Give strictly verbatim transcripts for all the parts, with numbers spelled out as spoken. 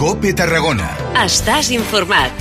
COPE Tarragona. Estàs informat.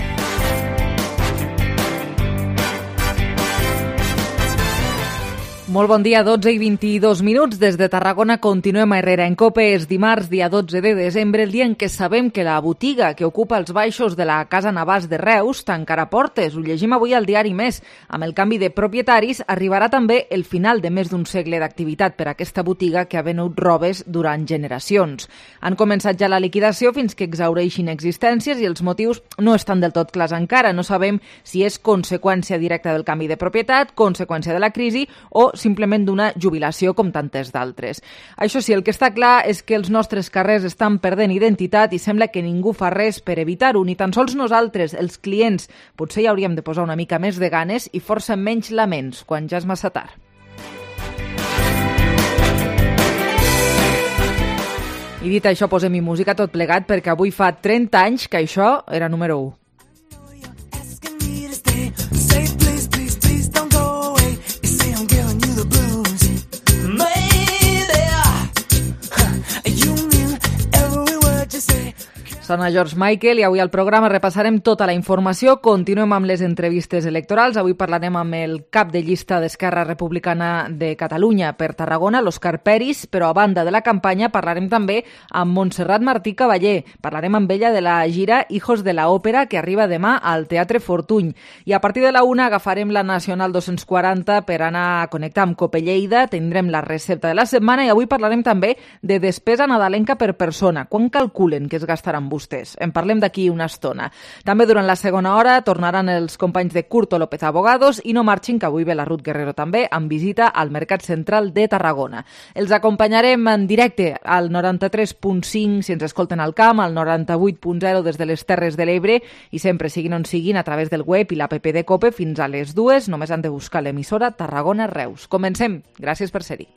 Molt bon dia, dotze i vint-i-dos minuts. Des de Tarragona continuem a Herrera en COPE. És dimarts, dia dotze de desembre, el dia en què sabem que la botiga que ocupa els baixos de la Casa Navàs de Reus tancarà portes. Ho llegim avui al diari Més. Amb el canvi de propietaris arribarà també el final de més d'un segle d'activitat per a aquesta botiga que ha venut robes durant generacions. Han començat ja la liquidació fins que exhaureixin existències i els motius no estan del tot clars encara. No sabem si és conseqüència directa del canvi de propietat, conseqüència de la crisi o simplement d'una jubilació com tantes d'altres. Això sí, el que està clar és que els nostres carrers estan perdent identitat i sembla que ningú fa res per evitar-ho, ni tan sols nosaltres, els clients. Potser hi hauríem de posar una mica més de ganes i força menys laments quan ja és massa tard. I dit això, posem-hi música tot plegat perquè avui fa trenta anys que això era número u. Sona George Michael i avui al programa repassarem tota la informació. Continuem amb les entrevistes electorals. Avui parlarem amb el cap de llista d'Esquerra Republicana de Catalunya per Tarragona, l'Òscar Peris, però a banda de la campanya parlarem també amb Montserrat Martí Cavallé. Parlarem amb ella de la gira Hijos de la Òpera que arriba demà al Teatre Fortuny. I a partir de la una agafarem la Nacional dos-cents quaranta per anar a connectar amb Cope Lleida. Tindrem la recepta de la setmana i avui parlarem també de despesa nadalenca per persona. Quan calculen que es gastaran vostès? En parlem d'aquí una estona. També durant la segona hora tornaran els companys de Curto López Abogados i no marxin, que avui ve la Ruth Guerrero també, amb visita al Mercat Central de Tarragona. Els acompanyarem en directe al noranta-tres punt cinc si ens escolten al camp, al noranta-vuit punt zero des de les Terres de l'Ebre i sempre siguin on siguin a través del web i l'app de COPE fins a les dues. Només han de buscar l'emissora Tarragona Reus. Comencem. Gràcies per ser-hi.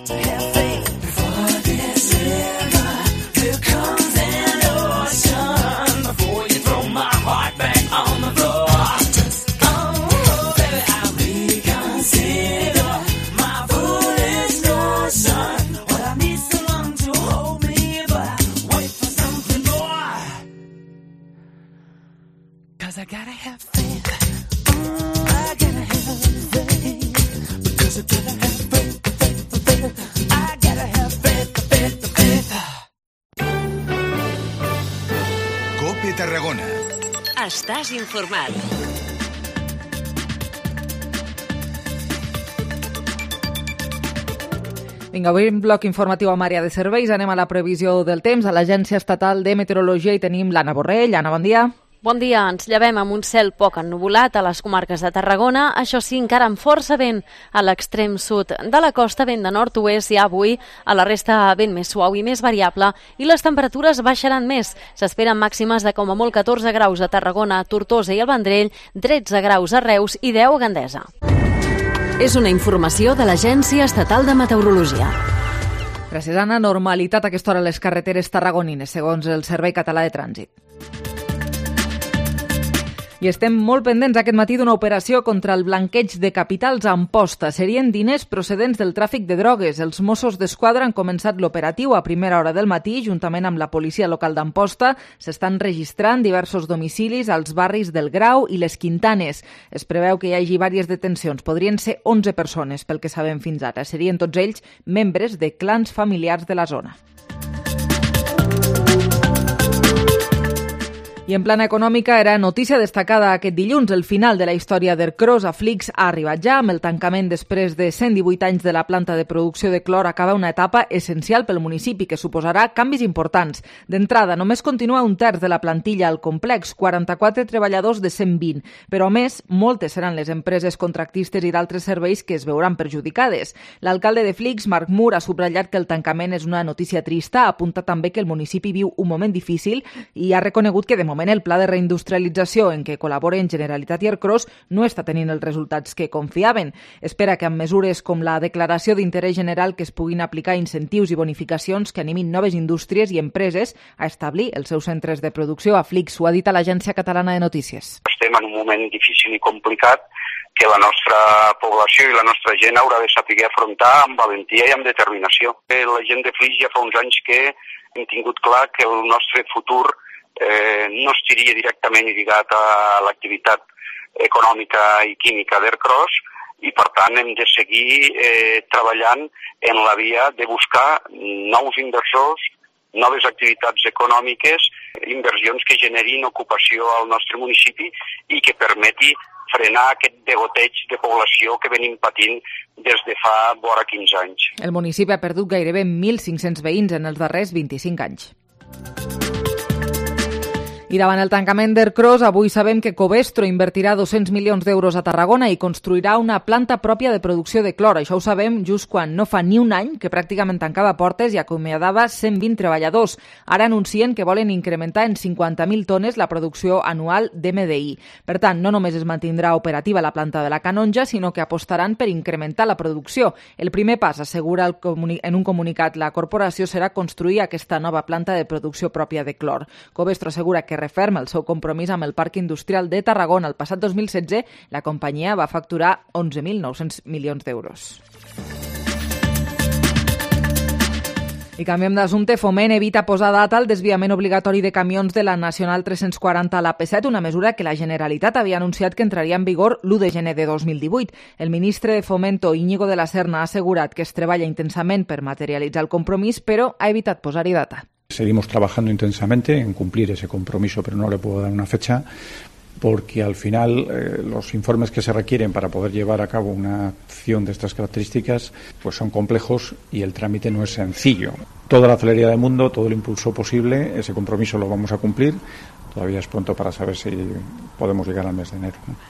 I gotta have faith. I gotta have faith. Because I gotta have faith, faith, faith. I gotta have faith, faith, faith. COPE Tarragona. Estàs informat. Vinga, avui en bloc informatiu amb àrea de serveis anem a la previsió del temps. A l'Agència Estatal de Meteorologia hi tenim l'Anna Borrell. Anna, bon dia. Bon dia, ens llevem amb un cel poc ennuvolat a les comarques de Tarragona, això sí, encara amb força vent a l'extrem sud de la costa, vent de nord-oest i avui a la resta vent més suau i més variable i les temperatures baixaran més. S'esperen màximes de com a molt catorze graus a Tarragona, Tortosa i el Vendrell, tretze graus a Reus i deu a Gandesa. És una informació de l'Agència Estatal de Meteorologia. Gràcies, Anna. Normalitat a aquesta hora a les carreteres tarragonines, segons el Servei Català de Trànsit. I estem molt pendents aquest matí d'una operació contra el blanqueig de capitals a Amposta. Serien diners procedents del tràfic de drogues. Els Mossos d'Esquadra han començat l'operatiu a primera hora del matí, juntament amb la policia local d'Amposta. S'estan registrant diversos domicilis als barris del Grau i les Quintanes. Es preveu que hi hagi diverses detencions. Podrien ser onze persones, pel que sabem fins ara. Serien tots ells membres de clans familiars de la zona. I en plana econòmica era notícia destacada aquest dilluns. El final de la història d'Ercros a Flix ha arribat ja. Amb el tancament després de cent divuit anys de la planta de producció de clor acaba una etapa essencial pel municipi que suposarà canvis importants. D'entrada, només continua un terç de la plantilla al complex, quaranta-quatre treballadors de cent vint. Però a més, moltes seran les empreses contractistes i d'altres serveis que es veuran perjudicades. L'alcalde de Flix, Marc Mur, ha subratllat que el tancament és una notícia trista. Apunta també que el municipi viu un moment difícil i ha reconegut que de moment moment el pla de reindustrialització en què col·laboren Generalitat i Ercros no està tenint els resultats que confiaven. Espera que amb mesures com la declaració d'interès general que es puguin aplicar incentius i bonificacions que animin noves indústries i empreses a establir els seus centres de producció a Flix. Ho ha dit a l'Agència Catalana de Notícies. Estem en un moment difícil i complicat que la nostra població i la nostra gent haurà de saber afrontar amb valentia i amb determinació. La gent de Flix ja fa uns anys que hem tingut clar que el nostre futur eh, no estaria directament lligat a l'activitat econòmica i química d'Ercros, i per tant hem de seguir eh, treballant en la via de buscar nous inversors, noves activitats econòmiques, inversions que generin ocupació al nostre municipi i que permeti frenar aquest degoteig de població que venim patint des de fa vora quinze anys. El municipi ha perdut gairebé mil cinc-cents veïns en els darrers vint-i-cinc anys. I davant el tancament d'Ercros, avui sabem que Covestro invertirà dos-cents milions d'euros a Tarragona i construirà una planta pròpia de producció de clor. Això ho sabem just quan no fa ni un any que pràcticament tancava portes i acomiadava cent vint treballadors. Ara anuncien que volen incrementar en cinquanta mil tones la producció anual d'M D I. Per tant, no només es mantindrà operativa la planta de la Canonja, sinó que apostaran per incrementar la producció. El primer pas, assegura el comuni- en un comunicat la corporació, serà construir aquesta nova planta de producció pròpia de clor. Covestro assegura que referma el seu compromís amb el Parc Industrial de Tarragona. El passat dos mil setze, la companyia va facturar onze mil nou-cents milions d'euros. I canviem d'assumpte. Foment evita posar data al desviament obligatori de camions de la Nacional tres-cents quaranta a l'A P set, una mesura que la Generalitat havia anunciat que entraria en vigor l'u de gener de dos mil divuit. El ministre de Fomento, Íñigo de la Serna, ha assegurat que es treballa intensament per materialitzar el compromís, però ha evitat posar-hi data. Seguimos trabajando intensamente en cumplir ese compromiso, pero no le puedo dar una fecha porque al final eh, los informes que se requieren para poder llevar a cabo una acción de estas características pues son complejos y el trámite no es sencillo. Toda la celeridad del mundo, todo el impulso posible, ese compromiso lo vamos a cumplir. Todavía es pronto para saber si podemos llegar al mes de enero, ¿no?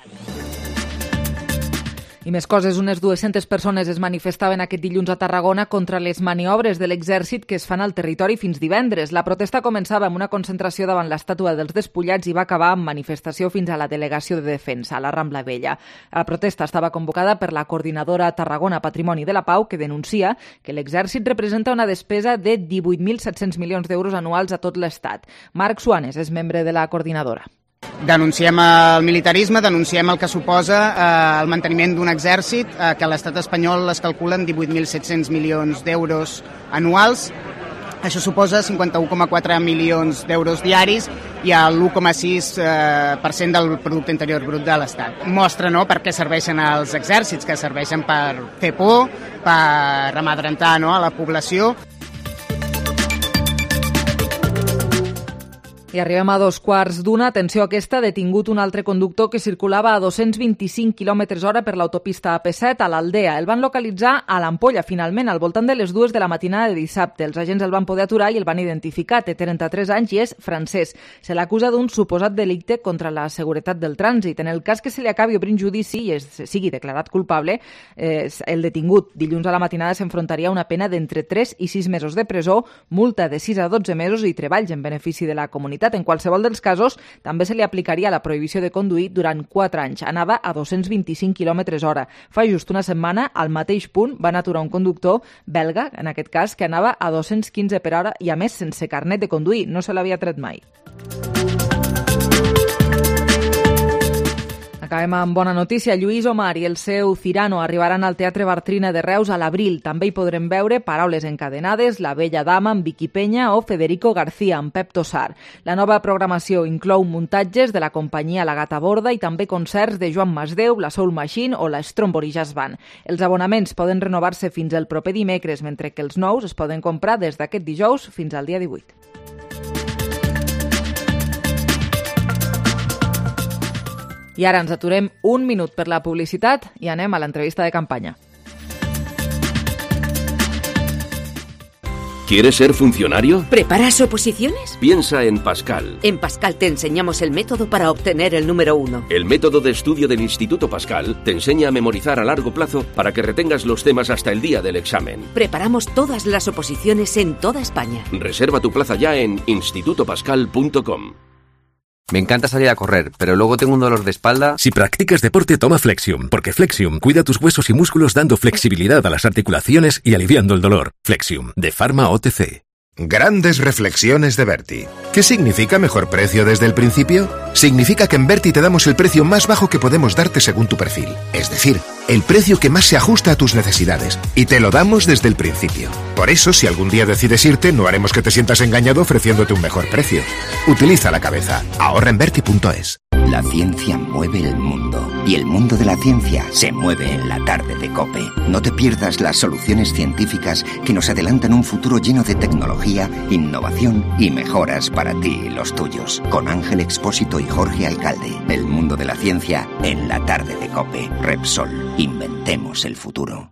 I més coses, unes dues-centes persones es manifestaven aquest dilluns a Tarragona contra les maniobres de l'exèrcit que es fan al territori fins divendres. La protesta començava amb una concentració davant l'estàtua dels despullats i va acabar amb manifestació fins a la delegació de defensa, a la Rambla Vella. La protesta estava convocada per la coordinadora Tarragona Patrimoni de la Pau, que denuncia que l'exèrcit representa una despesa de divuit mil set-cents milions d'euros anuals a tot l'Estat. Marc Suanes és membre de la coordinadora. Denunciem el militarisme, denunciem el que suposa eh, el manteniment d'un exèrcit eh, que a l'estat espanyol es calculen divuit mil set-cents milions d'euros anuals. Això suposa cinquanta-un coma quatre milions d'euros diaris i l'u coma sis per cent del producte interior brut de l'Estat. Mostra, no?, per què serveixen els exèrcits, que serveixen per fer por, per amedrentar, no?, a la població. I arribem a dos quarts d'una. Atenció a aquesta, detingut un altre conductor que circulava a dos-cents vint-i-cinc quilòmetres hora per l'autopista A P set a l'Aldea. El van localitzar a l'Ampolla, finalment, al voltant de les dues de la matinada de dissabte. Els agents el van poder aturar i el van identificar. Té trenta-tres anys i és francès. Se l'acusa d'un suposat delicte contra la seguretat del trànsit. En el cas que se li acabi obrint judici i es sigui declarat culpable, eh, el detingut dilluns a la matinada s'enfrontaria a una pena d'entre tres i sis mesos de presó, multa de sis a dotze mesos i treballs en benefici de la comunitat. En qualsevol dels casos, també se li aplicaria la prohibició de conduir durant quatre anys. Anava a dos-cents vint-i-cinc quilòmetres hora. Fa just una setmana, al mateix punt, van aturar un conductor belga, en aquest cas, que anava a dos-cents quinze per hora i, a més, sense carnet de conduir. No se l'havia tret mai. Acabem amb bona notícia. Lluís Omar i el seu Cyrano arribaran al Teatre Bartrina de Reus a l'abril. També hi podrem veure Paraules encadenades, La bella dama amb Vicky Peña o Federico García amb Pep Tossar. La nova programació inclou muntatges de la companyia La Gata Borda i també concerts de Joan Masdeu, la Soul Machine o la Stromboli Jazz Band. Els abonaments poden renovar-se fins el proper dimecres, mentre que els nous es poden comprar des d'aquest dijous fins al dia divuit. I ara ens aturem un minut per la publicitat i anem a l'entrevista de campanya. ¿Quieres ser funcionario? ¿Preparas oposiciones? Piensa en Pascal. En Pascal te enseñamos el método para obtener el número uno. El método de estudio del Instituto Pascal te enseña a memorizar a largo plazo para que retengas los temas hasta el día del examen. Preparamos todas las oposiciones en toda España. Reserva tu plaza ya en instituto pascal punto com. Me encanta salir a correr, pero luego tengo un dolor de espalda. Si practicas deporte, toma Flexium, porque Flexium cuida tus huesos y músculos dando flexibilidad a las articulaciones y aliviando el dolor. Flexium, de Pharma O T C. Grandes reflexiones de Berti. ¿Qué significa mejor precio desde el principio? Significa que en Berti te damos el precio más bajo que podemos darte según tu perfil. Es decir, el precio que más se ajusta a tus necesidades. Y te lo damos desde el principio. Por eso, si algún día decides irte, no haremos que te sientas engañado ofreciéndote un mejor precio. Utiliza la cabeza. Ahorra en Berti punto es. La ciencia mueve el mundo y el mundo de la ciencia se mueve en la tarde de COPE. No te pierdas las soluciones científicas que nos adelantan un futuro lleno de tecnología, innovación y mejoras para ti y los tuyos. Con Ángel Expósito y Jorge Alcalde. El mundo de la ciencia en la tarde de COPE. Repsol. Inventemos el futuro.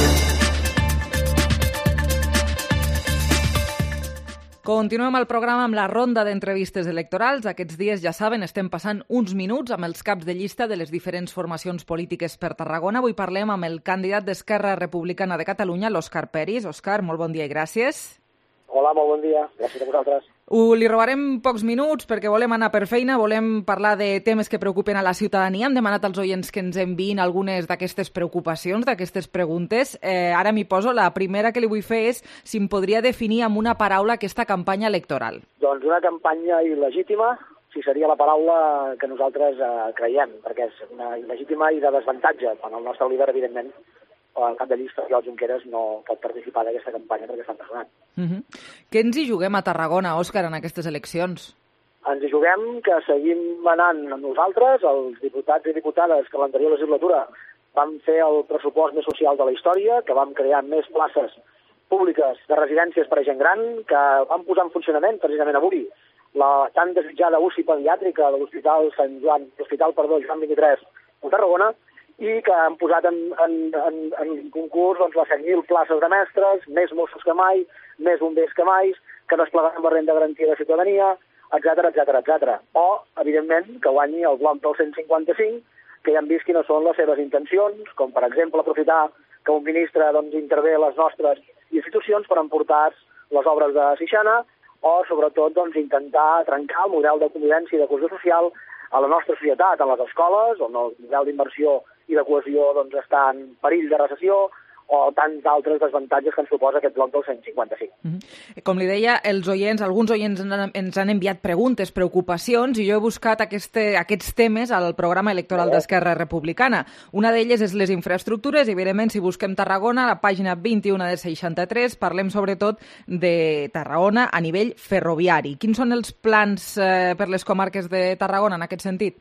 Continuem el programa amb la ronda d'entrevistes electorals. Aquests dies, ja saben, estem passant uns minuts amb els caps de llista de les diferents formacions polítiques per Tarragona. Avui parlem amb el candidat d'Esquerra Republicana de Catalunya, l'Òscar Peris. Òscar, molt bon dia i gràcies. Hola, molt bon dia. Gràcies a vosaltres. Uh, li robarem pocs minuts perquè volem anar per feina, volem parlar de temes que preocupen a la ciutadania. Hem demanat als oients que ens enviïn algunes d'aquestes preocupacions, d'aquestes preguntes. Eh, ara m'hi poso. La primera que li vull fer és si em podria definir amb una paraula aquesta campanya electoral. Doncs una campanya il·legítima, si seria la paraula que nosaltres eh, creiem, perquè és una il·legítima i de desavantatge, quan el nostre líder, evidentment, o el cap de llista, Oriol Junqueras, no pot participar d'aquesta campanya perquè està empresonat. Uh-huh. Què ens hi juguem a Tarragona, Òscar, en aquestes eleccions? Ens hi juguem que seguim anant nosaltres, els diputats i diputades que l'anterior legislatura vam fer el pressupost més social de la història, que vam crear més places públiques de residències per a gent gran, que vam posar en funcionament, precisament avui, la tan desitjada U C I pediàtrica de l'Hospital Sant Joan, l'Hospital, perdó, Joan vint-i-tres de Tarragona, i que han posat en, en, en, en concurs doncs, les set mil places de mestres, més Mossos que mai, més bombers que mai, que desplegaran la renda garantida de ciutadania, etcètera, etcètera, etcètera. O, evidentment, que guanyi el bloc del cent cinquanta-cinc, que ja hem vist quines són les seves intencions, com per exemple aprofitar que un ministre doncs, intervé a les nostres institucions per emportar les obres de Sixana, o sobretot doncs, intentar trencar el model de convivència i de cohesió social a la nostra societat, a les escoles, on el model d'inversió i de cohesió doncs, està en perill de recessió, o tants altres desavantatges que ens suposa aquest bloc del cent cinquanta-cinc. Mm-hmm. Com li deia, els oients, alguns oients ens han enviat preguntes, preocupacions, i jo he buscat este, aquests temes al programa electoral d'Esquerra Republicana. Una d'elles és les infraestructures, i evidentment, si busquem Tarragona, a la pàgina vint-i-u de seixanta-tres, parlem sobretot de Tarragona a nivell ferroviari. Quins són els plans eh, per les comarques de Tarragona en aquest sentit?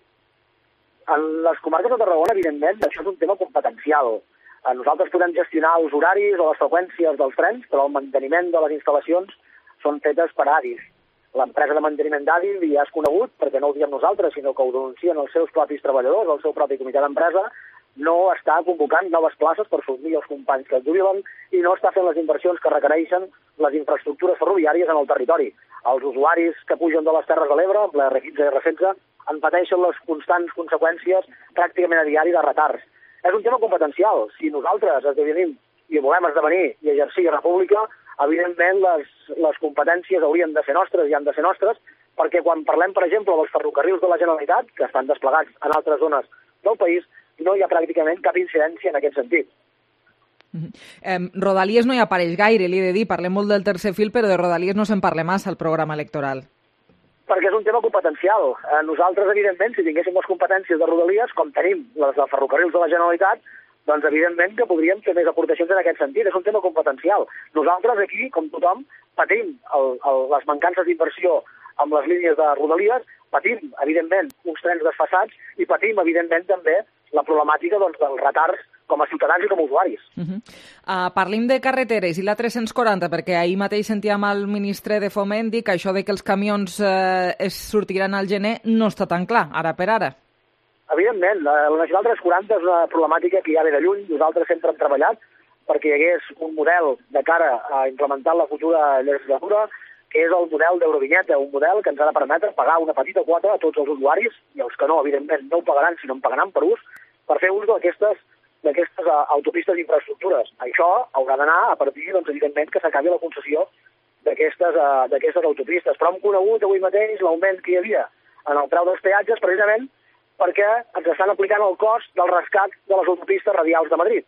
En les comarques de Tarragona, evidentment, això és un tema competencial. Nosaltres podem gestionar els horaris o les freqüències dels trens, però el manteniment de les instal·lacions són fetes per A D I. L'empresa de manteniment d'A D I ja és conegut, perquè no ho diem nosaltres, sinó que ho denuncien els seus propis treballadors, el seu propi comitè d'empresa, no està convocant noves places per sortir els companys que es jubilen i no està fent les inversions que requereixen les infraestructures ferroviàries en el territori. Els usuaris que pugen de les Terres de l'Ebre, amb la R quinze i R setze, en pateixen les constants conseqüències pràcticament a diari de retards. És un tema competencial. Si nosaltres esdevenim i volem esdevenir i exercir república, evidentment les, les competències haurien de ser nostres i han de ser nostres, perquè quan parlem, per exemple, dels ferrocarrils de la Generalitat, que estan desplegats en altres zones del país, no hi ha pràcticament cap incidència en aquest sentit. Mm-hmm. Eh, Rodalies no hi apareix gaire, li he de dir, parlem molt del tercer fil, però de Rodalies no se'n parla massa al programa electoral. Perquè és un tema competencial. Nosaltres, evidentment, si tinguéssim les competències de Rodalies, com tenim les de ferrocarrils de la Generalitat, doncs evidentment que podríem fer més aportacions en aquest sentit. És un tema competencial. Nosaltres aquí, com tothom, patim el, el, les mancances d'inversió amb les línies de Rodalies, patim, evidentment, uns trens desfasats i patim, evidentment, també la problemàtica doncs, dels retards com a ciutadans i com a usuaris. Uh-huh. Uh, parlim de carreteres i la tres-cents quaranta, perquè ahir mateix sentíem el ministre de Foment dir que això de que els camions eh, es sortiran al gener no està tan clar, ara per ara. Evidentment, la, la Nacional tres quaranta és una problemàtica que ja ve de lluny. Nosaltres sempre hem treballat perquè hi hagués un model de cara a implementar la futura legislatura, que és el model d'Eurovinyeta, un model que ens ha de permetre pagar una petita quota a tots els usuaris, i els que no, evidentment, no ho pagaran, sinó en pagaran per ús, per fer ús d'aquestes d'aquestes autopistes d'infraestructures. Això haurà d'anar a partir, doncs, evidentment, que s'acabi la concessió d'aquestes uh, d'aquestes autopistes. Però hem conegut avui mateix l'augment que hi havia en el preu dels peatges, precisament perquè ens estan aplicant el cost del rescat de les autopistes radials de Madrid.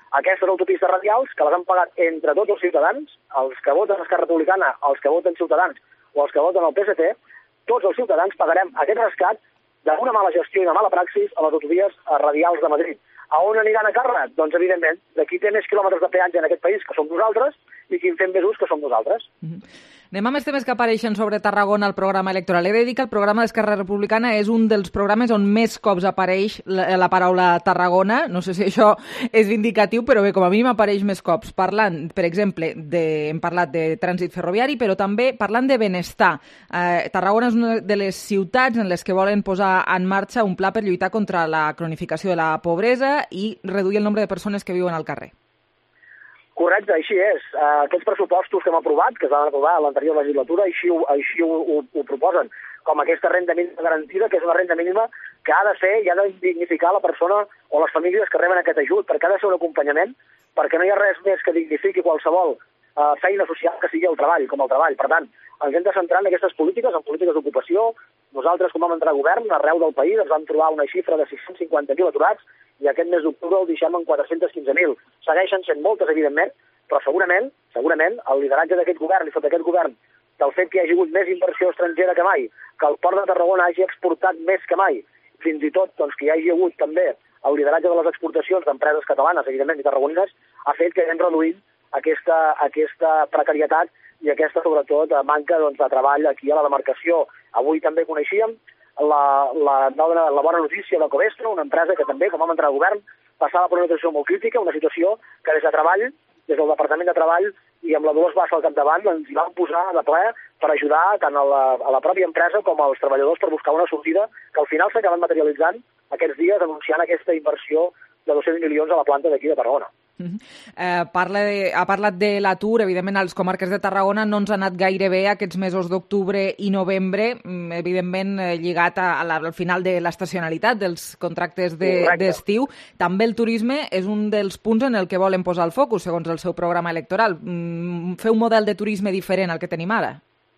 aquestes autopistes radials, que les han pagat entre tots els ciutadans, els que voten Esquerra Republicana, els que voten Ciutadans o els que voten el P S C, tots els ciutadans pagarem aquest rescat d'una mala gestió i una mala praxis a les autovies radials de Madrid. A on aniran a càrrec? Doncs, evidentment, de qui té més quilòmetres de peatge en aquest país, que som nosaltres, i qui en fem més ús, que som nosaltres. Mm-hmm. Anem a més temes que apareixen sobre Tarragona al programa electoral. He de dir que el programa d'Esquerra Republicana és un dels programes on més cops apareix la, la paraula Tarragona. No sé si això és vindicatiu, però bé, com a mínim apareix més cops. Parlant, per exemple, de, hem parlat de trànsit ferroviari, però també parlant de benestar. Eh, Tarragona és una de les ciutats en les que volen posar en marxa un pla per lluitar contra la cronificació de la pobresa i reduir el nombre de persones que viuen al carrer. Correcte, així és. Uh, aquests pressupostos que hem aprovat, que es van aprovar a l'anterior legislatura, així, ho, així ho, ho, ho proposen, com aquesta renda mínima garantida, que és una renda mínima que ha de ser i ha de dignificar la persona o les famílies que reben aquest ajut, perquè ha de ser un acompanyament, perquè no hi ha res més que dignifiqui qualsevol uh, feina social que sigui el treball, com el treball. Per tant, ens hem de centrar en aquestes polítiques, en polítiques d'ocupació. Nosaltres, com vam entrar a govern, arreu del país, ens vam trobar una xifra de sis-cents cinquanta mil aturats, i aquest mes d'octubre el deixem en quatre-cents quinze mil. Segueixen sent moltes, evidentment, però segurament, segurament, el lideratge d'aquest govern i sota aquest govern, del fet que hi hagi hagut més inversió estrangera que mai, que el port de Tarragona hagi exportat més que mai, fins i tot doncs, que hi hagi hagut també el lideratge de les exportacions d'empreses catalanes, evidentment, i tarragonines, ha fet que anem reduint aquesta, aquesta precarietat i aquesta, sobretot, manca doncs, de treball aquí a la demarcació. Avui també coneixíem La, la, la, la bona notícia de Covestro, una empresa que també, com vam entrar al govern, passava per una situació molt crítica, una situació que des de Treball, des del Departament de Treball i amb la Dolors Bassa al capdavant, ens hi vam posar de ple per ajudar tant a la, a la pròpia empresa com als treballadors per buscar una sortida que al final s'ha acabat materialitzant aquests dies anunciant aquesta inversió de dos-cents milions a la planta d'aquí de Tarragona. Uh-huh. Eh, parla de, ha parlat de l'atur, evidentment a les comarques de Tarragona no ens ha anat gaire bé aquests mesos d'octubre i novembre, evidentment eh, lligat a, a la, al final de l'estacionalitat dels contractes de, d'estiu. També el turisme és un dels punts en el que volen posar el focus, segons el seu programa electoral. Mm, fer un model de turisme diferent al que tenim ara.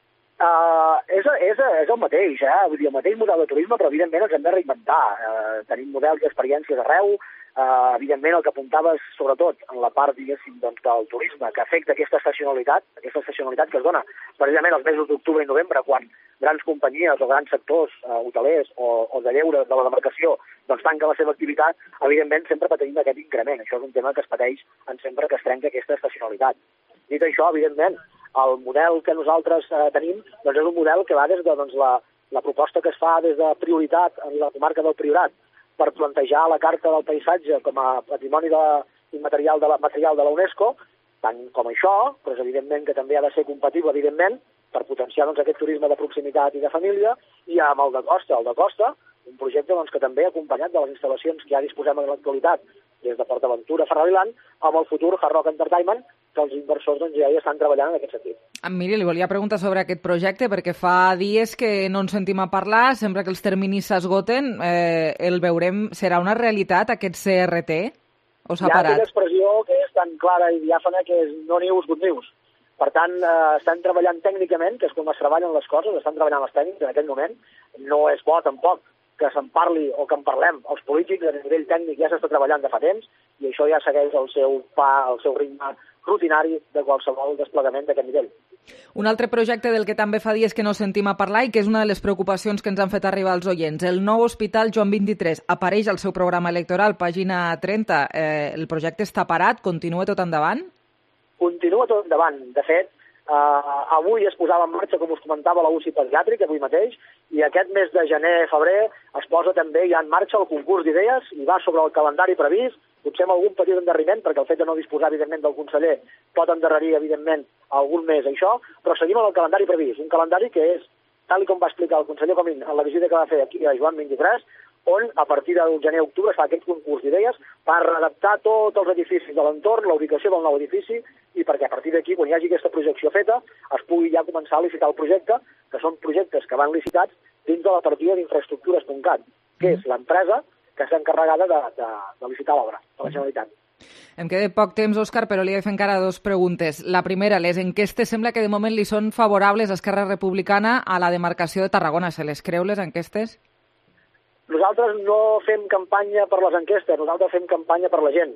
Uh, és, és, és el mateix, eh? Vull dir, el mateix model de turisme, però evidentment ens hem de reinventar. Uh, tenim models i experiències arreu. Uh, evidentment, el que apuntaves, sobretot, en la part, diguéssim, doncs, del turisme, que afecta aquesta estacionalitat, aquesta estacionalitat que es dona precisament els mesos d'octubre i novembre, quan grans companyies o grans sectors uh, hotelers o, o de lleure de la demarcació doncs tanquen la seva activitat, evidentment sempre patim aquest increment. Això és un tema que es pateix en sempre que es trenca aquesta estacionalitat. Dit això, evidentment, el model que nosaltres uh, tenim doncs és un model que va des de doncs, la, la proposta que es fa des de prioritat en la comarca del Priorat, per plantejar la Carta del Paisatge com a patrimoni de, immaterial de la, material de la UNESCO, tant com això, però evidentment que també ha de ser compatible, evidentment, per potenciar doncs, aquest turisme de proximitat i de família, i amb el de Costa. El de Costa, un projecte doncs, que també ha acompanyat de les instal·lacions que ja disposem en l'actualitat des de PortAventura, Ferrariland, amb el futur Hard Rock Entertainment, que els inversors doncs, ja hi estan treballant en aquest sentit. Miri, li volia preguntar sobre aquest projecte, perquè fa dies que no ens sentim a parlar, sempre que els terminis s'esgoten, eh, el veurem, serà una realitat aquest C R T? O s'ha parat? Hi ha aquella expressió que és tan clara i diàfana que és no news, good news. Per tant, eh, estan treballant tècnicament, que és com es treballen les coses, estan treballant els tècnics en aquest moment. No és bo tampoc que se'n parli o que en parlem. Els polítics a nivell tècnic ja s'està treballant de fa temps i això ja segueix el seu pa, el seu ritme rutinari de qualsevol desplegament d'aquest nivell. Un altre projecte del que també fa dies que no sentim a parlar i que és una de les preocupacions que ens han fet arribar els oients. El nou hospital Joan vint-i-tres apareix al seu programa electoral, pàgina trenta. Eh, el projecte està parat? Continua tot endavant? Continua tot endavant. De fet, Uh, avui es posava en marxa, com us comentava, la U C I pediàtrica, avui mateix, i aquest mes de gener-febrer es posa també ja en marxa el concurs d'idees i va sobre el calendari previst, potser amb algun petit endarreriment, perquè el fet de no disposar, evidentment, del conseller pot endarrerir, evidentment, algun mes això, però seguim amb el calendari previst, un calendari que és, tal com va explicar el conseller Comín en la visita que va fer aquí a Joan vint-i-tres, on a partir del gener-octubre es fa aquest concurs d'idees per adaptar tots els edificis de l'entorn, la ubicació del nou edifici, i perquè a partir d'aquí, quan hi hagi aquesta projecció feta, es pugui ja començar a licitar el projecte, que són projectes que van licitats dins de la partida d'infraestructures punt cat, que és l'empresa que s'ha encarregada de, de, de licitar l'obra, de la Generalitat. Em queda poc temps, Òscar, però li he de fer encara dues preguntes. La primera, les enquestes sembla que de moment li són favorables a Esquerra Republicana a la demarcació de Tarragona. Se les creu, les enquestes? Nosaltres no fem campanya per les enquestes, nosaltres fem campanya per la gent.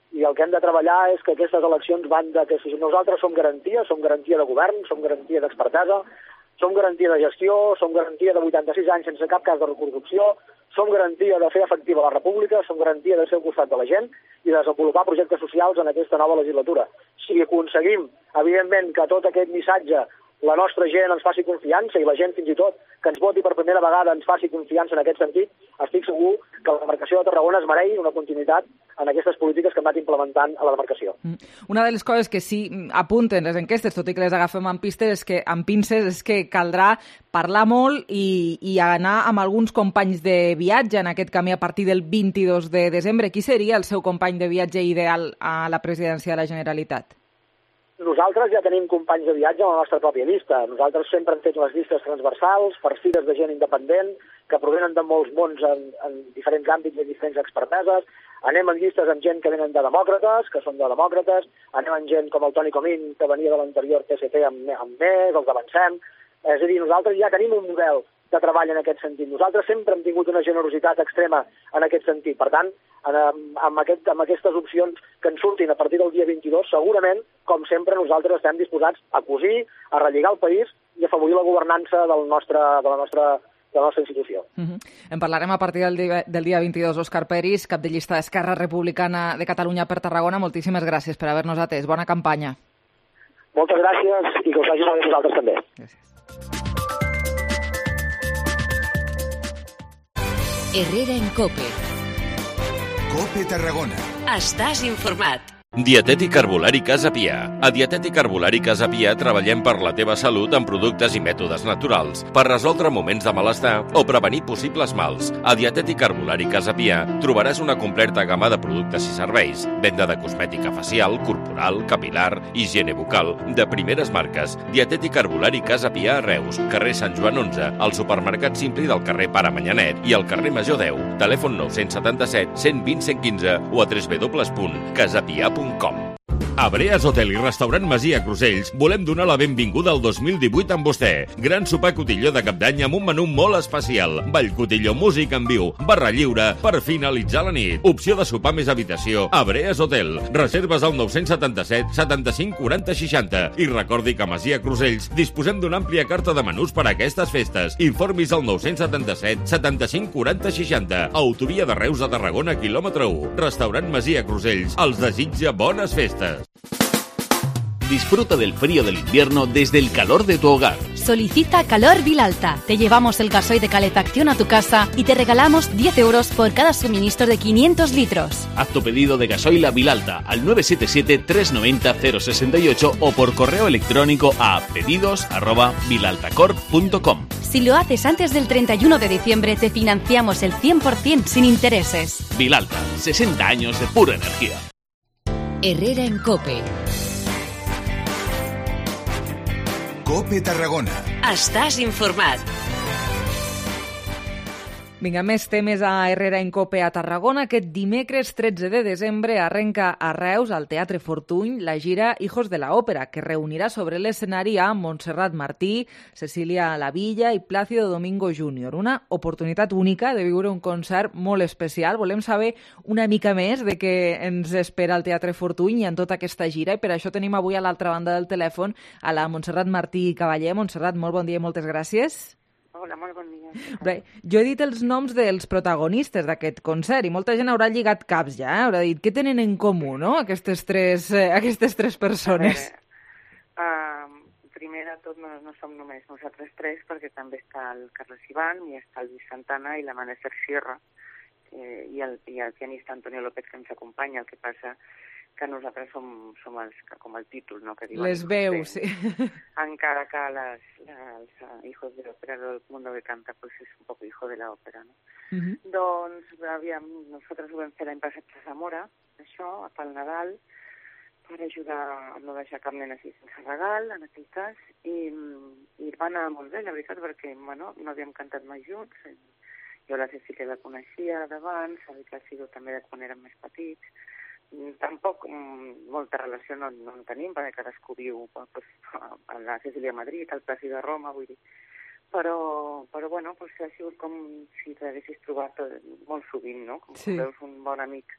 i el que hem de treballar és que aquestes eleccions van de que si nosaltres som garantia, som garantia de govern, som garantia d'expertesa, som garantia de gestió, som garantia de vuitanta-sis anys sense cap cas de corrupció, som garantia de fer efectiva la república, som garantia de ser al costat de la gent i de desenvolupar projectes socials en aquesta nova legislatura. Si aconseguim, evidentment, que tot aquest missatge la nostra gent ens faci confiança i la gent fins i tot que ens voti per primera vegada ens faci confiança en aquest sentit, estic segur que la demarcació de Tarragona es mereix una continuïtat en aquestes polítiques que hem anat implementant a la demarcació. Una de les coses que sí apunten les enquestes, tot i que les agafem amb pistes, és que, amb pinces, és que caldrà parlar molt i, i anar amb alguns companys de viatge en aquest camí a partir del vint-i-dos de desembre. Qui seria el seu company de viatge ideal a la presidència de la Generalitat? Nosaltres ja tenim companys de viatge a la nostra pròpia llista. Nosaltres sempre hem fet les llistes transversals per fires de gent independent que provenen de molts mons en, en diferents àmbits i diferents experteses. Anem en llistes amb gent que venen de demòcrates, que són de demòcrates. Anem amb gent com el Toni Comín, que venia de l'anterior P S C amb, amb més, els d'Avancem. És a dir, nosaltres ja tenim un model de treball en aquest sentit. Nosaltres sempre hem tingut una generositat extrema en aquest sentit. Per tant, en, amb, aquest, amb aquestes opcions que ens surtin a partir del dia vint-i-dos, segurament, com sempre, nosaltres estem disposats a cosir, a relligar el país i a afavorir la governança del nostre, de, la nostra, de la nostra institució. Uh-huh. En parlarem a partir del dia, del dia vint-i-dos. Òscar Peris, cap de llista d'Esquerra Republicana de Catalunya per Tarragona, moltíssimes gràcies per haver-nos atès. Bona campanya. Moltes gràcies i que us vagi molt bé vosaltres també. Gràcies. Herrera en Cope. Cope Tarragona. Estàs informat. Dietètic Herbolari Casa Pia. A Dietètic Herbolari Casa Pia treballem per la teva salut amb productes i mètodes naturals, per resoldre moments de malestar o prevenir possibles mals. A Dietètic Herbolari Casa Pia trobaràs una completa gamma de productes i serveis, venda de cosmètica facial, corporal, capilar, higiene bucal, de primeres marques. Dietètic Herbolari Casa Pia a Reus, carrer Sant Joan onze, al supermercat Simpli del carrer Pare Manyanet i al carrer Major deu. Telèfon nou set set, cent vint, cent quinze o a w w w punt casapia punt com. A Breas Hotel i Restaurant Masia Crusells volem donar la benvinguda al dos mil divuit amb vostè. Gran sopar cotilló de cap d'any amb un menú molt especial. Ball cotilló, música en viu, barra lliure per finalitzar la nit. Opció de sopar més habitació a Breas Hotel. Reserves al nou set set, setanta-cinc, quaranta, seixanta. I recordi que a Masia Crusells disposem d'una àmplia carta de menús per a aquestes festes. Informis al nou set set, setanta-cinc, quaranta, seixanta. Autovia de Reus a Tarragona, quilòmetre u. Restaurant Masia Crusells. Els desitja bones festes. Disfruta del frío del invierno desde el calor de tu hogar. Solicita Calor Vilalta. Te llevamos el gasoil de calefacción a tu casa y te regalamos diez euros por cada suministro de quinientos litros. Haz tu pedido de gasoil a Vilalta al nueve siete siete, tres nueve cero, cero seis ocho o por correo electrónico a pedidos arroba vilaltacorp punto com. Si lo haces antes del treinta y uno de diciembre, te financiamos el cien por ciento sin intereses. Vilalta, sesenta años de pura energía. Herrera en Cope. Cope Tarragona. Estàs informat. Vinga, més temes a Herrera en Cope a Tarragona. Aquest dimecres tretze de desembre arrenca a Reus, al Teatre Fortuny, la gira Hijos de la Ópera, que reunirà sobre l'escenari a Montserrat Martí, Cecília Lavilla i Plácido Domingo júnior Una oportunitat única de viure un concert molt especial. Volem saber una mica més de què ens espera al Teatre Fortuny i en tota aquesta gira, i per això tenim avui a l'altra banda del telèfon a la Montserrat Martí Cavaller. Montserrat, molt bon dia i moltes gràcies. Hola, molt bon dia. Bé, jo he dit els noms dels protagonistes d'aquest concert i molta gent haurà lligat caps ja, eh? Haurà dit què tenen en comú, no?, aquestes tres, eh, aquestes tres persones. A veure, uh, primer de tot no, no som només nosaltres tres, perquè també està el Carles Ivan i està el Lluís Santana i la Manesser Sierra eh, i, el, i el pianista Antonio López que ens acompanya. El que passa que nosaltres som, som els, com el títol, no?, que diuen. Les veus, sí. Encara que les, les uh, hijos de l'òpera del mundo que canta, pues és un poc hijo de l'òpera, no? Uh-huh. Doncs, aviam, nosaltres ho vam fer l'any passat a Zamora, això, pel Nadal, per ajudar a no deixar cap nen així sense regal, en aquell cas, i, i va anar molt bé, la veritat, perquè, bueno, no havíem cantat mai junts. Jo la Cecília la coneixia d'abans, el Plácido també de quan érem més petits. Tampoc molta relació no, no en tenim, perquè cadascú viu pues, a la Cecília a Madrid, al Plácido a Roma, vull dir. Però, però bueno, pues, ha sigut com si t'haguessis trobat molt sovint, no? Com sí. Veus un bon amic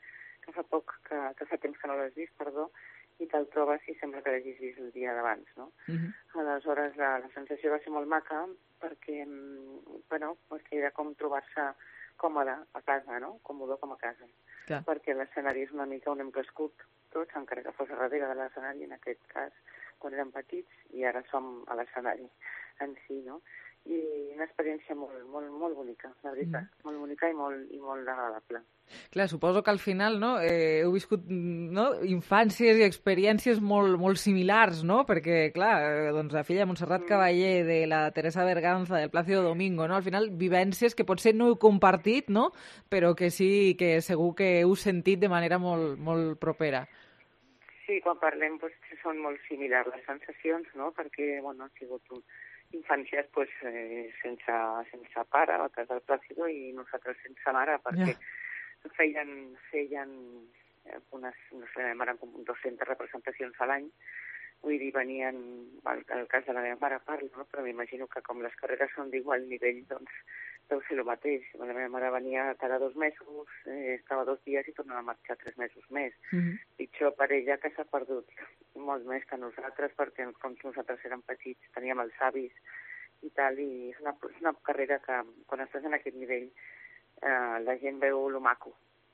que fa poc, que, que fa temps que no l'has vist, perdó, i te'l trobes i sembla que l'hagis vist el dia d'abans, no? Uh-huh. Aleshores, la, la sensació va ser molt maca perquè, bueno, perquè era com trobar-se còmode a casa, no? Còmode com a casa. Clar. Perquè l'escenari és una mica on hem crescut tots, encara que fos a darrere de l'escenari, en aquest cas, quan érem petits, i ara som a l'escenari en si, no? I una experiència molt, molt, molt bonica, la veritat, mm. molt bonica i molt, i molt agradable. Clar, suposo que al final, no, eh, heu viscut, no, infàncies i experiències molt, molt similars, no? Perquè, clar, eh, doncs la filla de Montserrat mm. Cavaller, de la Teresa Berganza, del Plácido Domingo, no? Al final, vivències que potser no heu compartit, no? Però que sí, que segur que heu sentit de manera molt, molt propera. Sí, quan parlem, doncs, són molt similars les sensacions, no? Perquè, bueno, ha sigut un infàncies pues, eh, sense, sense pare a casa del Plácido i nosaltres sense mare perquè yeah. feien, feien unes, no sé, la meva mare com dues-centes representacions a l'any, vull dir, venien, al, al cas de la meva mare parlo, no? Però m'imagino que com les carreres són d'igual nivell, doncs deu ser el mateix. La meva mare venia cada dos mesos, eh, estava dos dies i tornava a marxar tres mesos més. Mm-hmm. Pitjor per ella que s'ha perdut molt més que nosaltres, perquè com nosaltres érem petits teníem els avis i tal, i és una, és una carrera que quan estàs en aquest nivell eh, la gent veu lo maco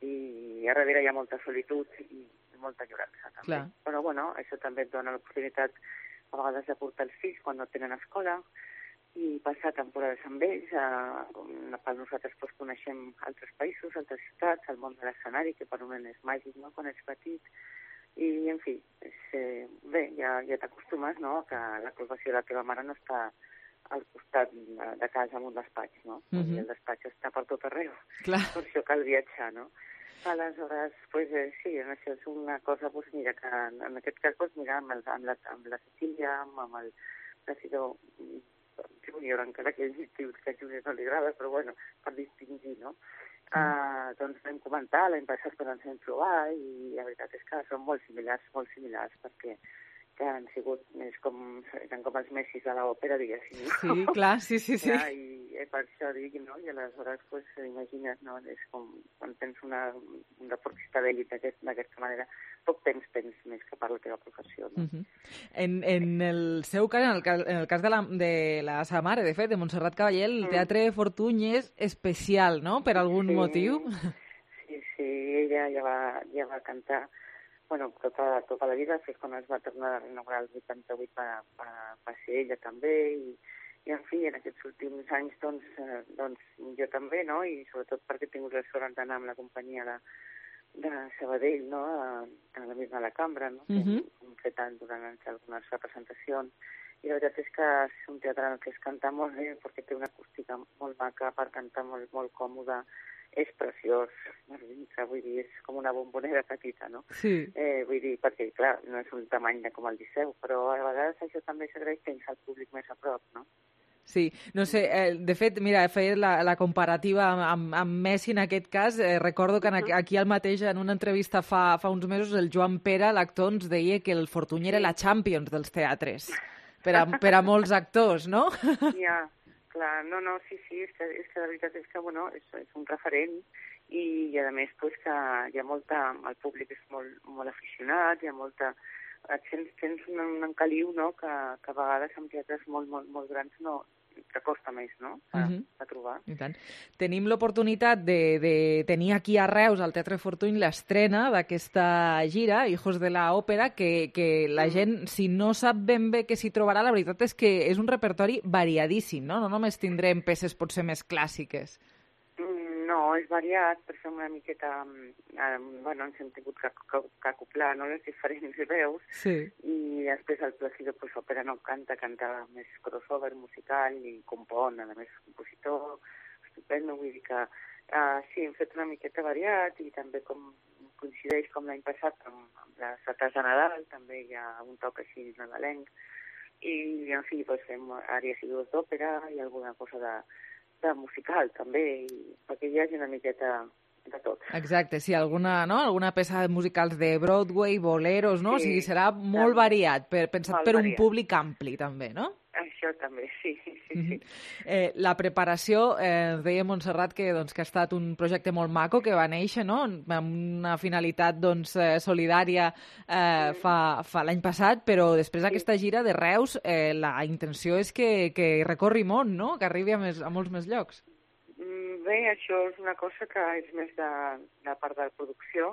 i a darrere hi ha molta solitud i molta llorança també. Clar. Però bueno, això també et dona l'oportunitat a vegades de portar els fills quan no tenen escola i passar temporades amb ells. Eh, per nosaltres doncs, coneixem altres països, altres ciutats, el món de l'escenari, que per un nen és màgic, no?, quan ets petit. I, en fi, és, eh, bé, ja, ja t'acostumes, no?, que la professió de la teva mare no està al costat de, de casa en un despatx, no? Mm-hmm. I el despatx està per tot arreu. Clar. Per això cal viatjar, no? Aleshores, pues, eh, sí, això és una cosa, pues, mira, que en, en aquest cas, pues, mira, amb, el, amb, la, amb la Cecília, amb, amb el Plácido Júnior, encara que ell diu que a Júnior no li agrada, però bueno, per distingir, no? Mm. Uh, doncs vam comentar l'any passat quan ens vam trobar i la veritat és que són molt similars, molt similars, perquè que han sigut més com, eren com els Messis de l'òpera, diguéssim. No? Sí, clar, sí, sí, sí. Clar, i eh, per això dic, no? I aleshores, pues, imagina't, no? És com quan tens una, un deportista d'èlit d'aquesta manera, poc temps tens més que per la teva professió, no? Uh-huh. En, en el seu cas, en el, cas, en el cas de la, de la sa mare, de fet, de Montserrat Cavaller, el mm. Teatre Fortuny és especial, no?, per algun sí, motiu. Sí, sí, ella ja va, ja va cantar bueno, tota, tota la vida, fins quan es va tornar a inaugurar el vuitanta-vuit va, va, va ser ella també, i, i en fi, en aquests últims anys, doncs, eh, doncs jo també, no?, i sobretot perquè he tingut la sort d'anar amb la companyia de, de Sabadell, no?, a, a la misma la cambra, no?, que uh-huh. hem fet durant algunes representacions, i la veritat és que és un teatre en què es canta molt bé, perquè té una acústica molt maca per cantar molt, molt còmoda, és preciós, vull dir, és com una bombonera petita, no? Sí. Eh, vull dir, perquè, clar, no és un tamany com el Liceu, però a vegades això també s'agraeix tenir el públic més a prop, no? Sí, no sé, eh, de fet, mira, feia la, la comparativa amb, amb Messi en aquest cas, eh, recordo que en, aquí al mateix, en una entrevista fa, fa uns mesos, el Joan Pera, l'actor, ens deia que el Fortuny era la Champions dels teatres, per a, per a molts actors, no? Ja. Clar, no, no, sí, sí, és que, és que la veritat és que, bueno, és, és un referent i, i a més, pues, que hi ha molta, el públic és molt, molt aficionat, hi ha molta, tens, tens un, un encaliu, no?, que, que a vegades amb teatres molt, molt, molt grans no, que costa més, no?, a, uh-huh. a trobar. I tant. Tenim l'oportunitat de, de tenir aquí a Reus, al Teatre Fortuny, l'estrena d'aquesta gira, Hijos de la Òpera, que, que la gent, si no sap ben bé què s'hi trobarà, la veritat és que és un repertori variadíssim, no? No només tindrem peces potser més clàssiques. No, és variat, per ser una miqueta... Eh, bueno, ens hem tingut que, que, que acoplar, no?, les diferents veus. Sí. I després el Plácido, pues, òpera no canta, canta més crossover musical i compon, a més, compositor, estupendo, vull dir que... Uh, sí, hem fet una miqueta variat i també com coincideix com l'any passat amb, amb les dates de Nadal, també hi ha un toc així nadalenc. I, en fi, pues, fem àrees i dues d'òpera i alguna cosa de... de musical també, i perquè hi hagi una miqueta de tot. Exacte, sí, alguna, no? alguna peça de musicals de Broadway, boleros, no? Sí, o sigui, serà molt variat, per, pensat molt per variat. Un públic ampli també, no? Això també, sí. sí, sí. Mm-hmm. eh, la preparació, eh, deia Montserrat que, doncs, que ha estat un projecte molt maco que va néixer, no?, amb una finalitat doncs, eh, solidària eh, fa, fa l'any passat, però després d'aquesta gira de Reus eh, la intenció és que, que recorri món, no?, que arribi a, més, a molts més llocs. Bé, això és una cosa que és més de, de part de la producció,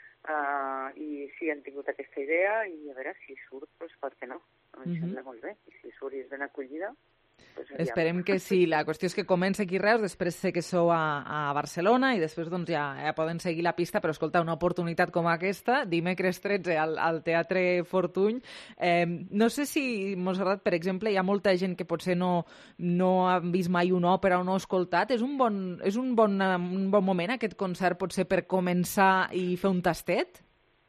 uh, i sí, han tingut aquesta idea i a veure si surt, doncs per què no? Em mm-hmm. sembla molt bé, i si surt i és ben acollida, doncs aviam. Esperem que sí. La qüestió és que comença aquí a Reus, després sé que sou a, a Barcelona i després doncs, ja, ja poden seguir la pista, però escolta, una oportunitat com aquesta, dimecres tretze al, al Teatre Fortuny. Eh, no sé si, Montserrat, per exemple, hi ha molta gent que potser no, no ha vist mai una òpera o no ha escoltat. És un bon, és un bon, un bon moment aquest concert potser per començar i fer un tastet?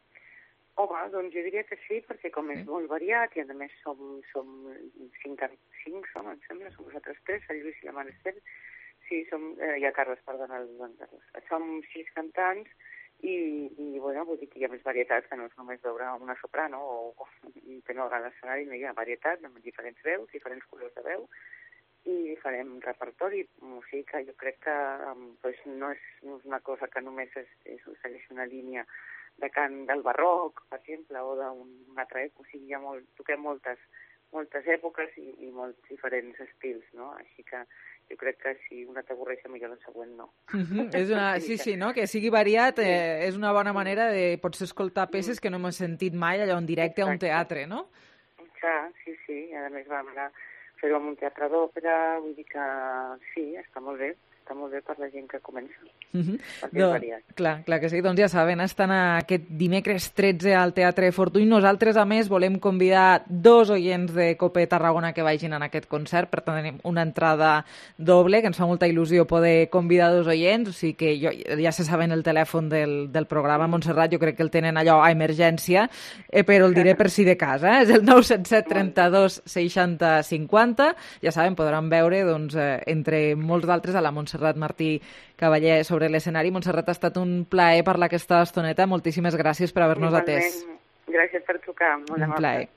Home, doncs jo diria que sí, perquè com és molt variat i a més som, som cinc, cinc som, em sembla, som vosaltres tres, el Lluís i la Manester, sí, som, eh, hi ha Carles, perdona, el Joan Carles. Som sis cantants i, i bueno, vull dir que hi ha més varietat, que no és només veure una soprano o, o que no a l'escenari, no hi ha varietat, amb diferents veus, diferents colors de veu, i farem repertori, o sigui que jo crec que pues, no, és, no és una cosa que només és, és, segueix una línia de cant del barroc, per exemple, o d'una altra època, o sigui, ja molt, toquem moltes, moltes èpoques i, i molts diferents estils, no? Així que jo crec que si una t'avorreix, millor la següent no. Mm-hmm. És una, sí, sí, no? Que sigui variat eh, és una bona manera de potser escoltar peces que no hem sentit mai allò en directe a un teatre, no? Clar, sí, sí, i a més vam anar a fer-ho en un teatre d'òpera, vull dir que sí, està molt bé. Està molt bé per la gent que comença. Mm-hmm. Doncs, clar, clar que sí. Doncs ja saben, estan aquest dimecres tretze al Teatre Fortuny. Nosaltres, a més, volem convidar dos oients de Cope Tarragona que vagin en aquest concert. Per tant, tenim una entrada doble, que ens fa molta il·lusió poder convidar dos oients. O sigui que jo, ja se saben el telèfon del, del programa. Montserrat, jo crec que el tenen allò a emergència, eh, però el diré per si de casa. Eh? És el nou set set trenta-dos seixanta cinquanta. Ja saben, podran veure doncs, eh, entre molts d'altres a la Montserrat Martí Cavaller sobre l'escenari. Montserrat, ha estat un plaer parlar aquesta estoneta. Moltíssimes gràcies per haver-nos atès. Gràcies per trucar. Molt un plaer.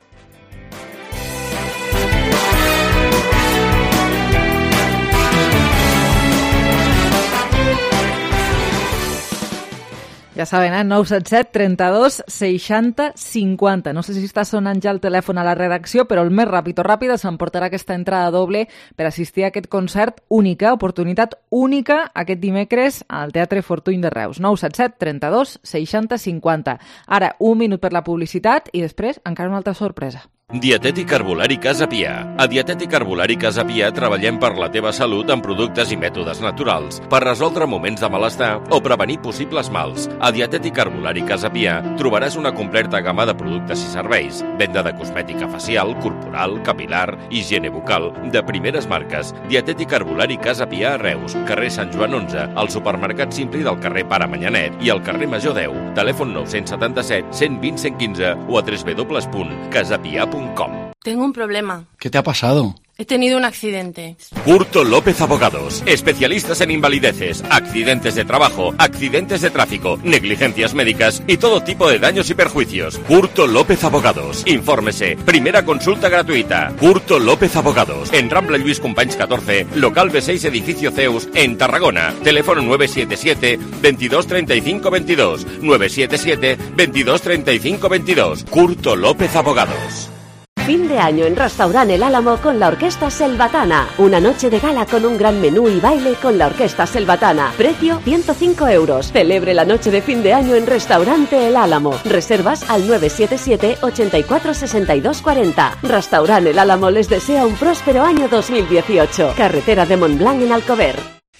Ja saben, eh? nou set set trenta-dos seixanta cinquanta. No sé si està sonant ja el telèfon a la redacció, però el més ràpid o ràpida s'emportarà aquesta entrada doble per assistir a aquest concert única, oportunitat única, aquest dimecres al Teatre Fortuny de Reus. nou set set trenta-dos seixanta cinquanta. Ara, un minut per la publicitat i després encara una altra sorpresa. Dietètic Herbolari Casa Pia. A Dietètic Herbolari Casa Pia treballem per la teva salut amb productes i mètodes naturals, per resoldre moments de malestar o prevenir possibles mals. A Dietètic Herbolari Casa Pia trobaràs una completa gamma de productes i serveis, venda de cosmètica facial, corporal, capilar, higiene bucal, de primeres marques. Dietètic Herbolari Casa Pia a Reus, carrer Sant Joan onze, al supermercat Simpli del carrer Pare Manyanet i al carrer Major deu. Telèfon nou set set, cent vint, cent quinze o a w w w punt casapia punt com. Tengo un problema. ¿Qué te ha pasado? He tenido un accidente. Curto López Abogados. Especialistas en invalideces, accidentes de trabajo, accidentes de tráfico, negligencias médicas y todo tipo de daños y perjuicios. Curto López Abogados. Infórmese. Primera consulta gratuita. Curto López Abogados. En Rambla Lluís Companys catorce, local B seis, edificio Zeus, en Tarragona. Teléfono nueve siete siete, veintidós treinta y cinco veintidós. nueve siete siete, veintidós treinta y cinco veintidós. Curto López Abogados. Fin de año en Restaurant El Álamo con la Orquesta Selvatana. Una noche de gala con un gran menú y baile con la Orquesta Selvatana. Precio ciento cinco euros. Celebre la noche de fin de año en Restaurante El Álamo. Reservas al nueve siete siete, ochenta y cuatro, sesenta y dos cuarenta. Restaurant El Álamo les desea un próspero año dos mil dieciocho. Carretera de Montblanc en Alcover.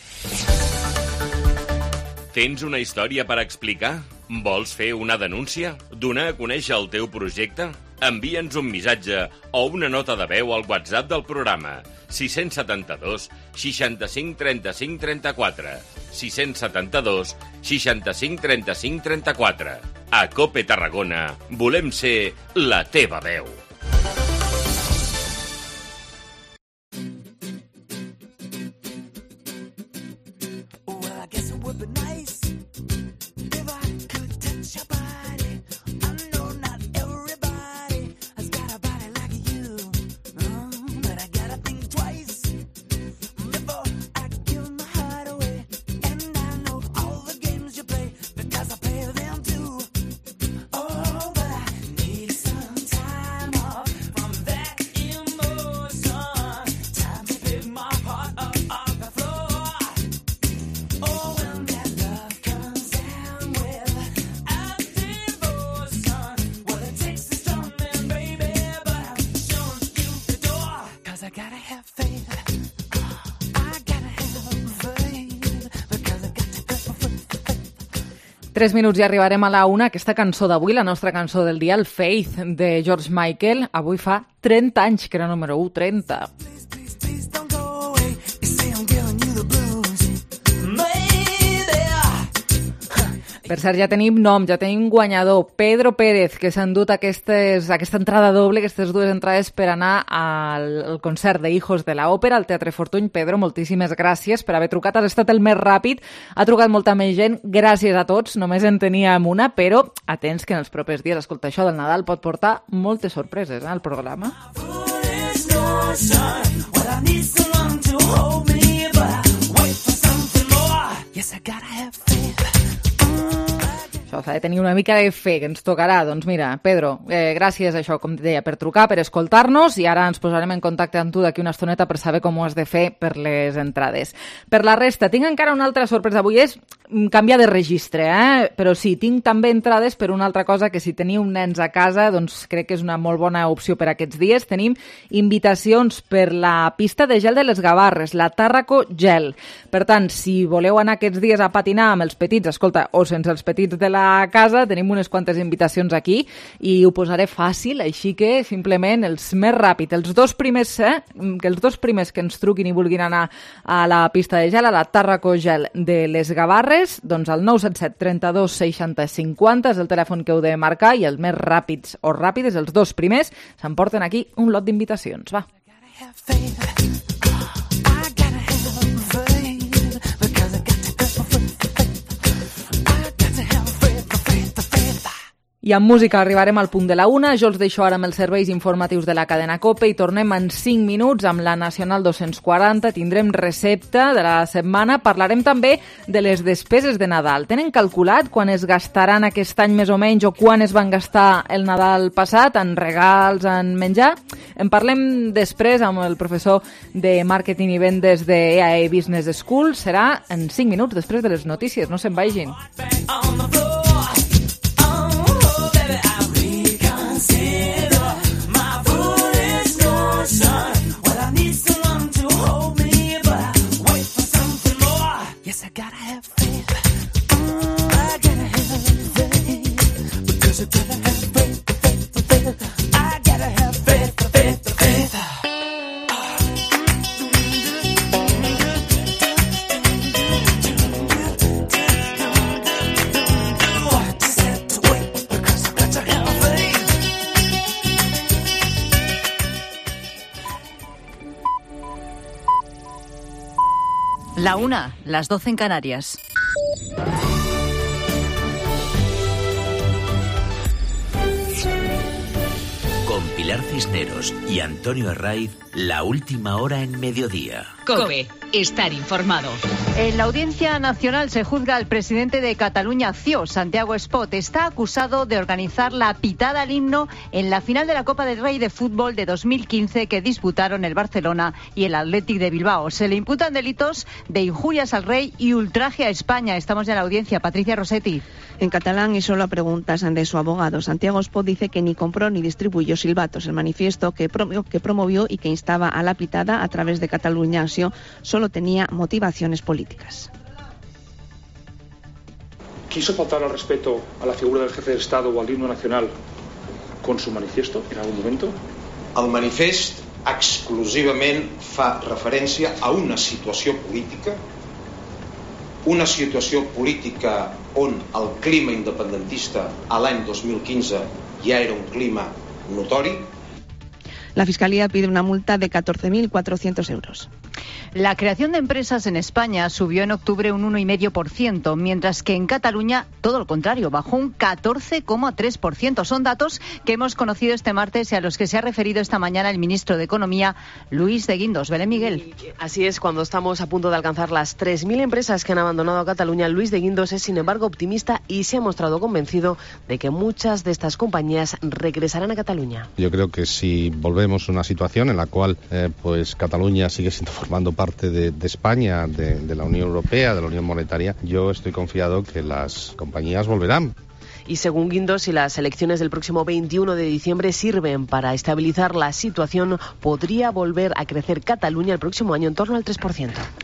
Tens una història per explicar? Vols fer una denúncia? Donar a conèixer el teu projecte? Envia'ns un missatge o una nota de veu al WhatsApp del programa sis set dos, seixanta-cinc, trenta-cinc, trenta-quatre sis set dos, seixanta-cinc, trenta-cinc, trenta-quatre. A Cope Tarragona volem ser la teva veu. But I Tres minuts i arribarem a la una. Aquesta cançó d'avui, la nostra cançó del dia, el Faith, de George Michael, avui fa trenta anys que era número u, trenta. Per cert, ja tenim nom, ja tenim guanyador, Pedro Pérez, que s'ha endut aquestes, aquesta entrada doble, aquestes dues entrades per anar al, al concert de Hijos de la Òpera al Teatre Fortuny. Pedro, moltíssimes gràcies per haver trucat, has estat el més ràpid, ha trucat molta més gent, gràcies a tots, només en teníem una, però atents que en els propers dies, escolta, això del Nadal pot portar moltes sorpreses, eh, al programa. Això s'ha de tenir una mica de fe, que ens tocarà. Doncs mira, Pedro, eh, gràcies això, com deia, per trucar, per escoltar-nos, i ara ens posarem en contacte amb tu d'aquí una estoneta per saber com ho has de fer per les entrades. Per la resta, tinc encara una altra sorpresa. Avui és canviar de registre, eh? Però sí, tinc també entrades per una altra cosa, que si teniu nens a casa, doncs crec que és una molt bona opció per aquests dies. Tenim invitacions per la pista de gel de les Gavarres, la Tàrraco Gel. Per tant, si voleu anar aquests dies a patinar amb els petits, escolta, o sense els petits de la a casa, tenim unes quantes invitacions aquí i ho posaré fàcil, així que simplement els més ràpids, els dos primers, eh, que els dos primers que ens truquin i vulguin anar a la pista de gel, a la Tàrraco Gel de les Gavarres, doncs el nou set set trenta-dos seixanta cinquanta és el telèfon que heu de marcar, i els més ràpids o ràpides, els dos primers, s'emporten aquí un lot d'invitacions. Va. I amb música arribarem al punt de la una. Jo els deixo ara amb els serveis informatius de la cadena COPE i tornem en cinc minuts amb la Nacional dos-cents quaranta. Tindrem recepta de la setmana. Parlarem també de les despeses de Nadal. Tenen calculat quan es gastaran aquest any més o menys, o quan es van gastar el Nadal passat en regals, en menjar? En parlem després amb el professor de Màrqueting i Vendes de E A E Business School. Serà en cinc minuts després de les notícies. No se'n vagin. Yes, I gotta have faith. I gotta have faith. Because I gotta have faith, faith, faith. I gotta have faith, faith, faith. Just have to wait because I got to have faith. La una, las doce en Canarias. Con Pilar Cisneros y Antonio Arraiz, la última hora en mediodía. COPE, estar informado. En la Audiencia Nacional se juzga al presidente de Cataluña C I O, Santiago Espot. Está acusado de organizar la pitada al himno en la final de la Copa del Rey de fútbol de dos mil quince que disputaron el Barcelona y el Athletic de Bilbao. Se le imputan delitos de injurias al rey y ultraje a España. Estamos ya en la audiencia. Patricia Rossetti. En catalán, y solo a preguntas de su abogado, Santiago Espot dice que ni compró ni distribuyó silbatos. El manifiesto que promovió, que promovió y que instaba a la pitada a través de Cataluña Acció solo tenía motivaciones políticas. ¿Quiso faltar al respeto a la figura del jefe de Estado o al himno nacional con su manifiesto en algún momento? El manifest exclusivament fa referència a una situació política, una situació política on el clima independentista a l'any dos mil quinze ja era un clima notori. La Fiscalía pide una multa de catorce mil cuatrocientos euros. La creación de empresas en España subió en octubre un uno coma cinco por ciento, mientras que en Cataluña, todo lo contrario, bajó un catorce coma tres por ciento. Son datos que hemos conocido este martes y a los que se ha referido esta mañana el ministro de Economía, Luis de Guindos. Belén Miguel. Así es, cuando estamos a punto de alcanzar las tres mil empresas que han abandonado a Cataluña, Luis de Guindos es, sin embargo, optimista y se ha mostrado convencido de que muchas de estas compañías regresarán a Cataluña. Yo creo que si volvemos a una situación en la cual eh, pues Cataluña sigue siendo formando parte de, de España, de, de la Unión Europea, de la Unión Monetaria, yo estoy confiado que las compañías volverán. Y según Guindos, si las elecciones del próximo veintiuno de diciembre sirven para estabilizar la situación, podría volver a crecer Cataluña el próximo año en torno al tres por ciento.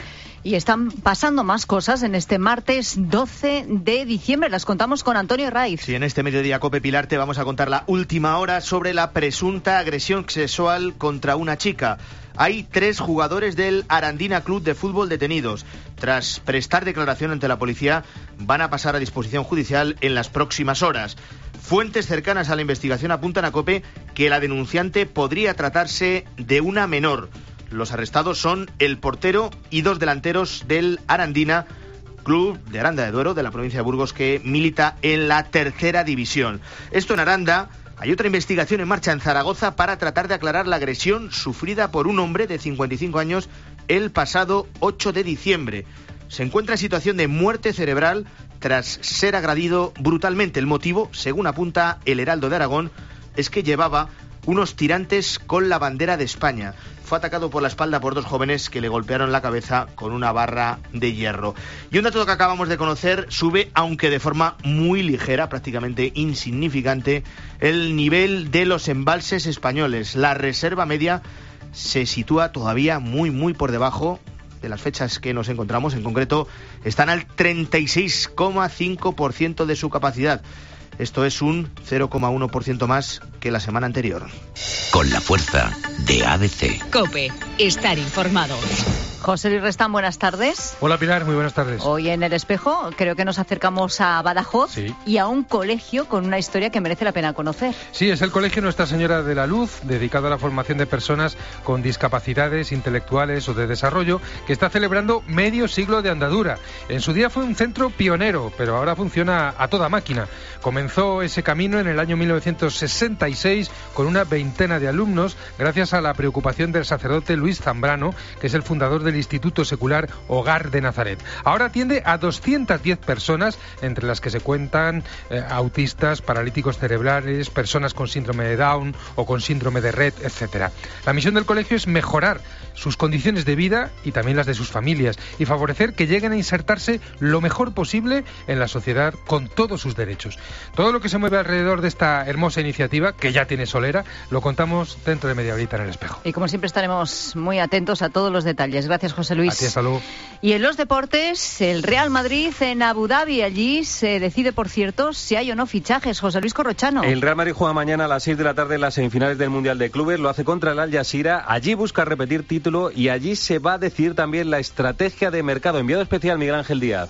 Y están pasando más cosas en este martes doce de diciembre. Las contamos con Antonio Raiz. Sí, en este Mediodía Cope Pilar te vamos a contar la última hora sobre la presunta agresión sexual contra una chica. Hay tres jugadores del Arandina Club de Fútbol detenidos. Tras prestar declaración ante la policía, van a pasar a disposición judicial en las próximas horas. Fuentes cercanas a la investigación apuntan a COPE que la denunciante podría tratarse de una menor. Los arrestados son el portero y dos delanteros del Arandina, club de Aranda de Duero, de la provincia de Burgos, que milita en la tercera división. Esto en Aranda. Hay otra investigación en marcha en Zaragoza para tratar de aclarar la agresión sufrida por un hombre de cincuenta y cinco años el pasado ocho de diciembre. Se encuentra en situación de muerte cerebral tras ser agredido brutalmente. El motivo, según apunta el Heraldo de Aragón, es que llevaba unos tirantes con la bandera de España. Fue atacado por la espalda por dos jóvenes que le golpearon la cabeza con una barra de hierro. Y un dato que acabamos de conocer: sube, aunque de forma muy ligera, prácticamente insignificante, el nivel de los embalses españoles. La reserva media se sitúa todavía muy, muy por debajo de las fechas que nos encontramos. En concreto, están al treinta y seis coma cinco por ciento de su capacidad. Esto es un cero coma uno por ciento más que la semana anterior. Con la fuerza de A B C. COPE. Estar informado. José Luis Restán, buenas tardes. Hola Pilar, muy buenas tardes. Hoy en El Espejo creo que nos acercamos a Badajoz, sí, y a un colegio con una historia que merece la pena conocer. Sí, es el Colegio Nuestra Señora de la Luz, dedicado a la formación de personas con discapacidades intelectuales o de desarrollo, que está celebrando medio siglo de andadura. En su día fue un centro pionero, pero ahora funciona a toda máquina. Comenzó ese camino en el año mil novecientos sesenta y seis con una veintena de alumnos, gracias a la preocupación del sacerdote Luis Zambrano, que es el fundador del Instituto Secular Hogar de Nazaret. Ahora atiende a doscientas diez personas, entre las que se cuentan eh, autistas, paralíticos cerebrales, personas con síndrome de Down o con síndrome de Rett, etcétera. La misión del colegio es mejorar sus condiciones de vida y también las de sus familias, y favorecer que lleguen a insertarse lo mejor posible en la sociedad con todos sus derechos. Todo lo que se mueve alrededor de esta hermosa iniciativa, que ya tiene solera, lo contamos dentro de media horita en El Espejo. Y como siempre estaremos muy atentos a todos los detalles. Gracias, José Luis. Así es, salud. Y en los deportes, el Real Madrid en Abu Dhabi. Allí se decide, por cierto, si hay o no fichajes. José Luis Corrochano. El Real Madrid juega mañana a las seis de la tarde en las semifinales del Mundial de Clubes. Lo hace contra el Al Jazeera. Allí busca repetir título y allí se va a decidir también la estrategia de mercado. Enviado especial Miguel Ángel Díaz.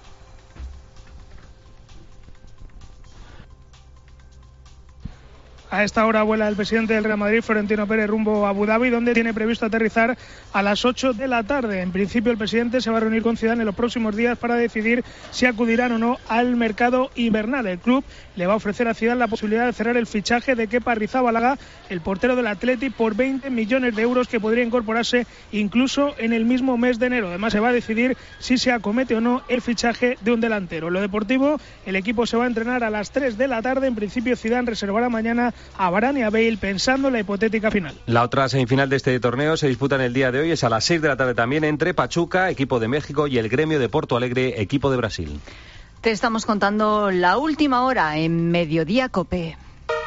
A esta hora vuela el presidente del Real Madrid, Florentino Pérez, rumbo a Abu Dhabi, donde tiene previsto aterrizar a las ocho de la tarde. En principio, el presidente se va a reunir con Zidane en los próximos días para decidir si acudirán o no al mercado invernal. El club le va a ofrecer a Zidane la posibilidad de cerrar el fichaje de Kepa Arrizabalaga, el portero del Atleti, por veinte millones de euros, que podría incorporarse incluso en el mismo mes de enero. Además, se va a decidir si se acomete o no el fichaje de un delantero. En lo deportivo, el equipo se va a entrenar a las tres de la tarde. En principio, Zidane reservará mañana a Varane y a Bale, pensando en la hipotética final. La otra semifinal de este torneo se disputa en el día de hoy, es a las seis de la tarde también, entre Pachuca, equipo de México, y el Gremio de Porto Alegre, equipo de Brasil. Te estamos contando la última hora en Mediodía Cope.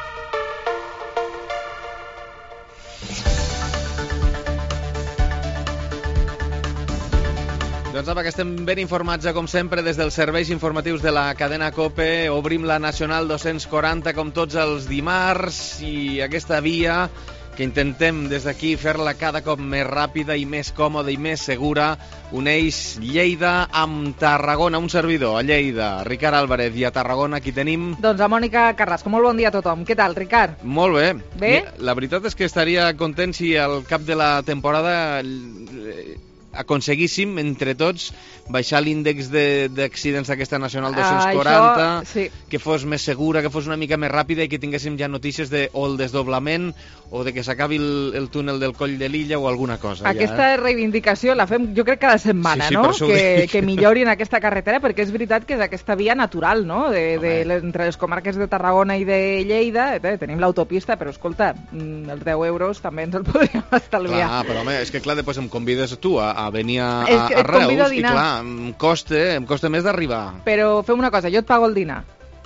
Doncs apa, que estem ben informats, com sempre, des dels serveis informatius de la cadena COPE. Obrim la Nacional dos-cents quaranta com tots els dimarts, i aquesta via que intentem des d'aquí fer-la cada cop més ràpida i més còmoda i més segura uneix Lleida amb Tarragona. Un servidor a Lleida, Ricard Álvarez, i a Tarragona qui tenim? Doncs a Mònica Carrasco. Molt bon dia a tothom. Què tal, Ricard? Molt bé. Bé? La veritat és que estaria content si al cap de la temporada aconseguíssim entre tots baixar l'índex d'accidents d'aquesta Nacional dos-cents quaranta, ah, sí, que fos més segura, que fos una mica més ràpida i que tinguéssim ja notícies de o el desdoblament o de que s'acabi el, el túnel del Coll de l'Illa o alguna cosa. Aquesta ja, eh? reivindicació la fem jo crec cada setmana, sí, sí, no? Que, que millorin aquesta carretera, perquè és veritat que és aquesta via natural, no? De, de, de, entre les comarques de Tarragona i de Lleida, eh, tenim l'autopista, però escolta, els deu euros també ens el podríem estalviar. Clar, però home, és que clar, després em convides tu a, a venir a, a, a Reus i clar, em costa, em costa més d'arribar. Però fem una cosa, jo et pago el dinar.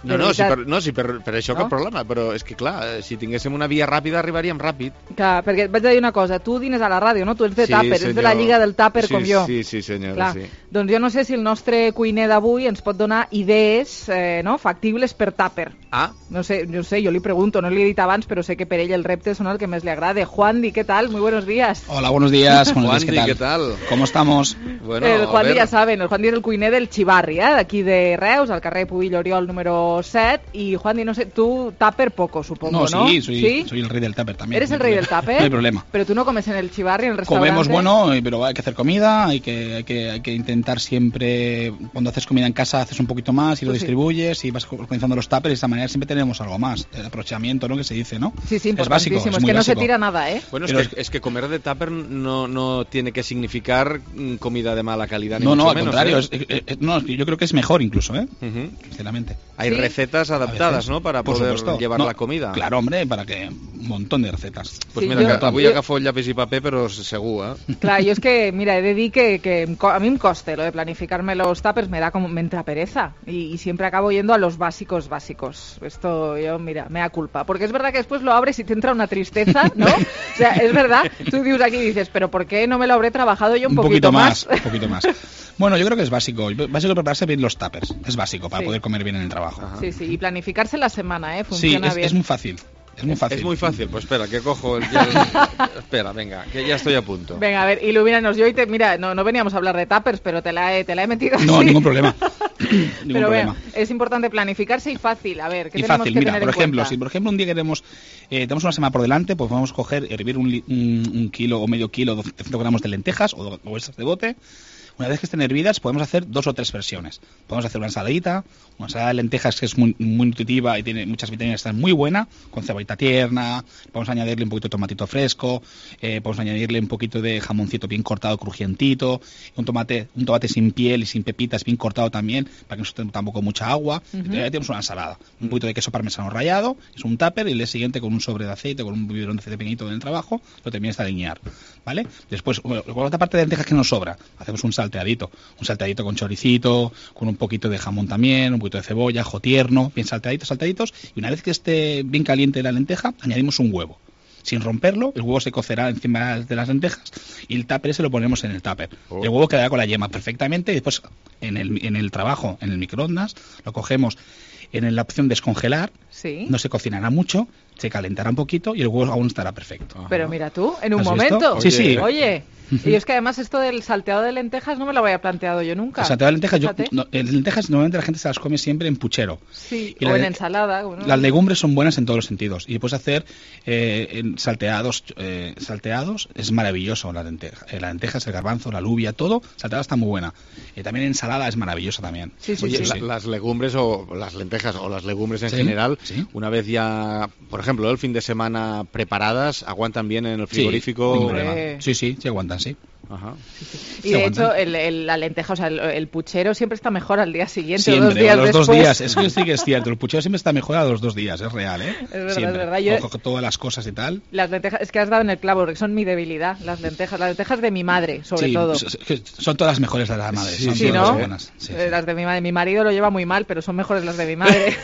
No, no, si per, no, si per, per això no? cap problema, però és que clar, si tinguéssim una via ràpida arribaríem ràpid. Clar, perquè vaig a dir una cosa, tu dines a la ràdio, no? Tu ets de sí, tàper, ets de la lliga del tàper sí, com jo. Sí, sí, senyora, clar. Sí. Doncs jo no sé si el nostre cuiner d'avui ens pot donar idees eh, no? factibles per tàper. Ah. No sé, no sé, yo le pregunto, no le he dit abans, pero sé que per ell el repte son el que más le agrade. Juandi, ¿qué tal? Muy buenos días. Hola, buenos días. Buenos Juandi, días, ¿qué tal? ¿qué tal? ¿Cómo estamos? Bueno, el Juandi ja saben, el Juandi és el cuiner del Xivarri, eh, d'aquí de Reus, al carrer Pubill Oriol número set. Y Juandi, no sé, tú tàper poco, supongo, ¿no? No, sí, soy, ¿Sí? soy el rey del tàper también. ¿Eres el rey del tàper? No hay problema. Pero tú no comes en el Xivarri, en el restaurante. Comemos bueno, pero hay que hacer comida, hay que, hay que, hay que intentar siempre, cuando haces comida en casa, haces un poquito más y lo sí, distribuyes sí. y vas organizando los tàpers y de esta manera siempre tenemos algo más. El aprovechamiento, ¿no? Que se dice, ¿no? Sí, sí, es básico, es, es muy que no básico. se tira nada, ¿eh? Bueno, es que, es que comer de tàper no, no tiene que significar comida de mala calidad. Ni no, mucho no, al menos, contrario, ¿eh? es, es, no, yo creo que es mejor incluso, ¿eh? Uh-huh. Sinceramente. Hay ¿Sí? recetas adaptadas, ¿no? Para Por poder supuesto. llevar no, la comida. Claro, hombre, para que un montón de recetas. Pues sí, mira, jo, que avui jo... agafo el llapis i paper, però segur, ¿eh? Clar, yo es que, mira, he de dir que, que a mí me coste lo de planificarme los tuppers, me da como, me entra pereza y, y siempre acabo yendo a los básicos básicos. Esto yo, mira, me da culpa. Porque es verdad que después lo abres y te entra una tristeza, ¿no? O sea, es verdad, tú dices aquí y dices, pero ¿por qué no me lo habré trabajado yo un, un poquito, poquito más? más? Un poquito más. Bueno, yo creo que es básico. Básico prepararse bien los tuppers. Es básico para sí. poder comer bien en el trabajo. Ajá. Sí, sí, y planificarse la semana, ¿eh? Funciona sí, es, bien. es muy fácil. Es muy fácil. Es muy fácil. Pues espera, que cojo el... el... espera, venga, que ya estoy a punto. Venga, a ver, ilumínanos. Yo hoy te... Mira, no, no veníamos a hablar de tuppers, pero te la he, te la he metido así. No, ningún problema. ningún pero problema. Vea, es importante planificarse y fácil. A ver, ¿qué y tenemos fácil, que mira, tener por en ejemplo, cuenta? si por ejemplo un día queremos, eh, tenemos una semana por delante, pues vamos a coger, hervir un, un, un kilo o medio kilo, doscientos gramos de lentejas o bolsas de bote. Una vez que estén hervidas, podemos hacer dos o tres versiones. Podemos hacer una ensaladita, una ensalada de lentejas que es muy, muy nutritiva y tiene muchas vitaminas, está muy buena, con cebollita tierna. Podemos añadirle un poquito de tomatito fresco, eh, podemos añadirle un poquito de jamoncito bien cortado, crujientito, un tomate, un tomate sin piel y sin pepitas bien cortado también, para que no esté tampoco mucha agua. Uh-huh. Y ya tenemos una ensalada. Un poquito de queso parmesano rallado, es un tupper, y el día siguiente con un sobre de aceite, con un biberón de aceite pequeñito en el trabajo, lo terminas de alinear, ¿vale? Después, bueno, con otra parte de lentejas que nos sobra, hacemos un salteadito. Un salteadito con choricito, con un poquito de jamón también, un poquito de cebolla, ajo tierno, bien salteaditos, salteaditos, y una vez que esté bien caliente la lenteja, añadimos un huevo. Sin romperlo, el huevo se cocerá encima de las lentejas y el tupper ese lo ponemos en el tupper. Oh. El huevo quedará con la yema perfectamente y después en el, en el trabajo, en el microondas, lo cogemos en la opción descongelar, sí. No se cocinará mucho, se calentará un poquito y el huevo aún estará perfecto. Ajá. Pero mira tú, en un ¿Has momento. Visto? Sí, sí. Oye, y es que además esto del salteado de lentejas no me lo había planteado yo nunca. El salteado de lentejas, yo, no, en lentejas normalmente la gente se las come siempre en puchero. Sí, y o la, en ensalada. Bueno. Las legumbres son buenas en todos los sentidos y puedes hacer eh, en salteados, eh, salteados es maravilloso la lenteja, eh, la lentejas, el garbanzo, la alubia, todo, salteada está muy buena. Y eh, también ensalada es maravillosa también. Sí, sí, Oye, sí, la, sí. las legumbres o las lentejas o las legumbres en sí, general, sí. Una vez ya, por ejemplo, el fin de semana preparadas, aguantan bien en el frigorífico. Sí, ningún problema. sí, sí, sí aguantan, sí. Ajá. Sí, sí. Y de hecho el, el, la lenteja, o sea, el, el puchero siempre está mejor al día siguiente siempre, o dos días a los después. dos días, es que sí que es cierto, el puchero siempre está mejor a los dos días, es real, ¿eh? Es verdad, siempre. es verdad. Yo... Ojo, todas las cosas y tal. Las lentejas, es que has dado en el clavo, porque son mi debilidad, las lentejas, las lentejas de mi madre, sobre sí, todo. Son todas las mejores de la madre, sí, son sí, todas ¿no? buenas. Sí, eh, sí. Las de mi madre, mi marido lo lleva muy mal, pero son mejores las de mi madre.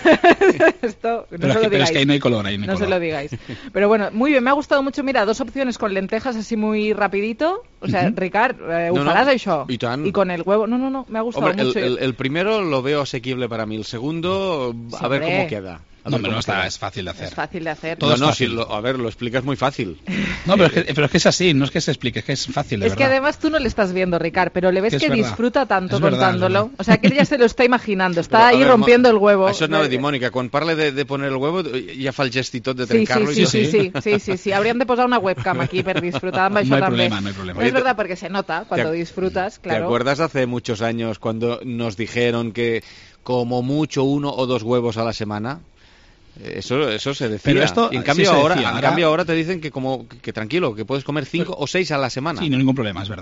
Esto, no pero, se es lo que, pero es que ahí no hay color, ahí no hay No color. se lo digáis. Pero bueno, muy bien, me ha gustado mucho, mira, dos opciones con lentejas así muy rapidito. O sea, uh-huh. Ricard, eh, no, ufarás no. això. Y, tan. Y con el huevo, no, no, no, me ha gustado Hombre, mucho. El, el, el primero lo veo asequible para mí, el segundo, sí, a ver hombre. cómo queda. No, pero no está, es fácil de hacer. Es fácil de hacer. Todo no, es no, fácil. si lo, a ver, lo explicas muy fácil. No, pero es, que, pero es que es así, no es que se explique, es que es fácil, de Es verdad. que además tú no le estás viendo, Ricard, pero le ves que, que verdad. disfruta tanto es verdad, contándolo. Es o sea, que él ya se lo está imaginando, está Però, ahí ver, rompiendo el huevo. Això anava a dir, Mònica, quan parla de, de poner el huevo ja fa el gest i tot de trencar-lo. Sí, sí, sí, sí, sí, sí, sí, sí. Habríem de posar una webcam aquí per disfrutar amb això no hay també. Problema, no hay problema. No es verdad, porque se nota cuando disfrutas, claro. ¿Te acuerdas hace muchos años cuando nos dijeron que como mucho uno o dos huevos a la semana? Eso, eso se decía. Pero esto, y en cambio, sí ahora, decía, en ahora... cambio ahora te dicen que como que tranquilo, que puedes comer cinco o seis a la semana. Sí, no hay ningún problema, es verdad.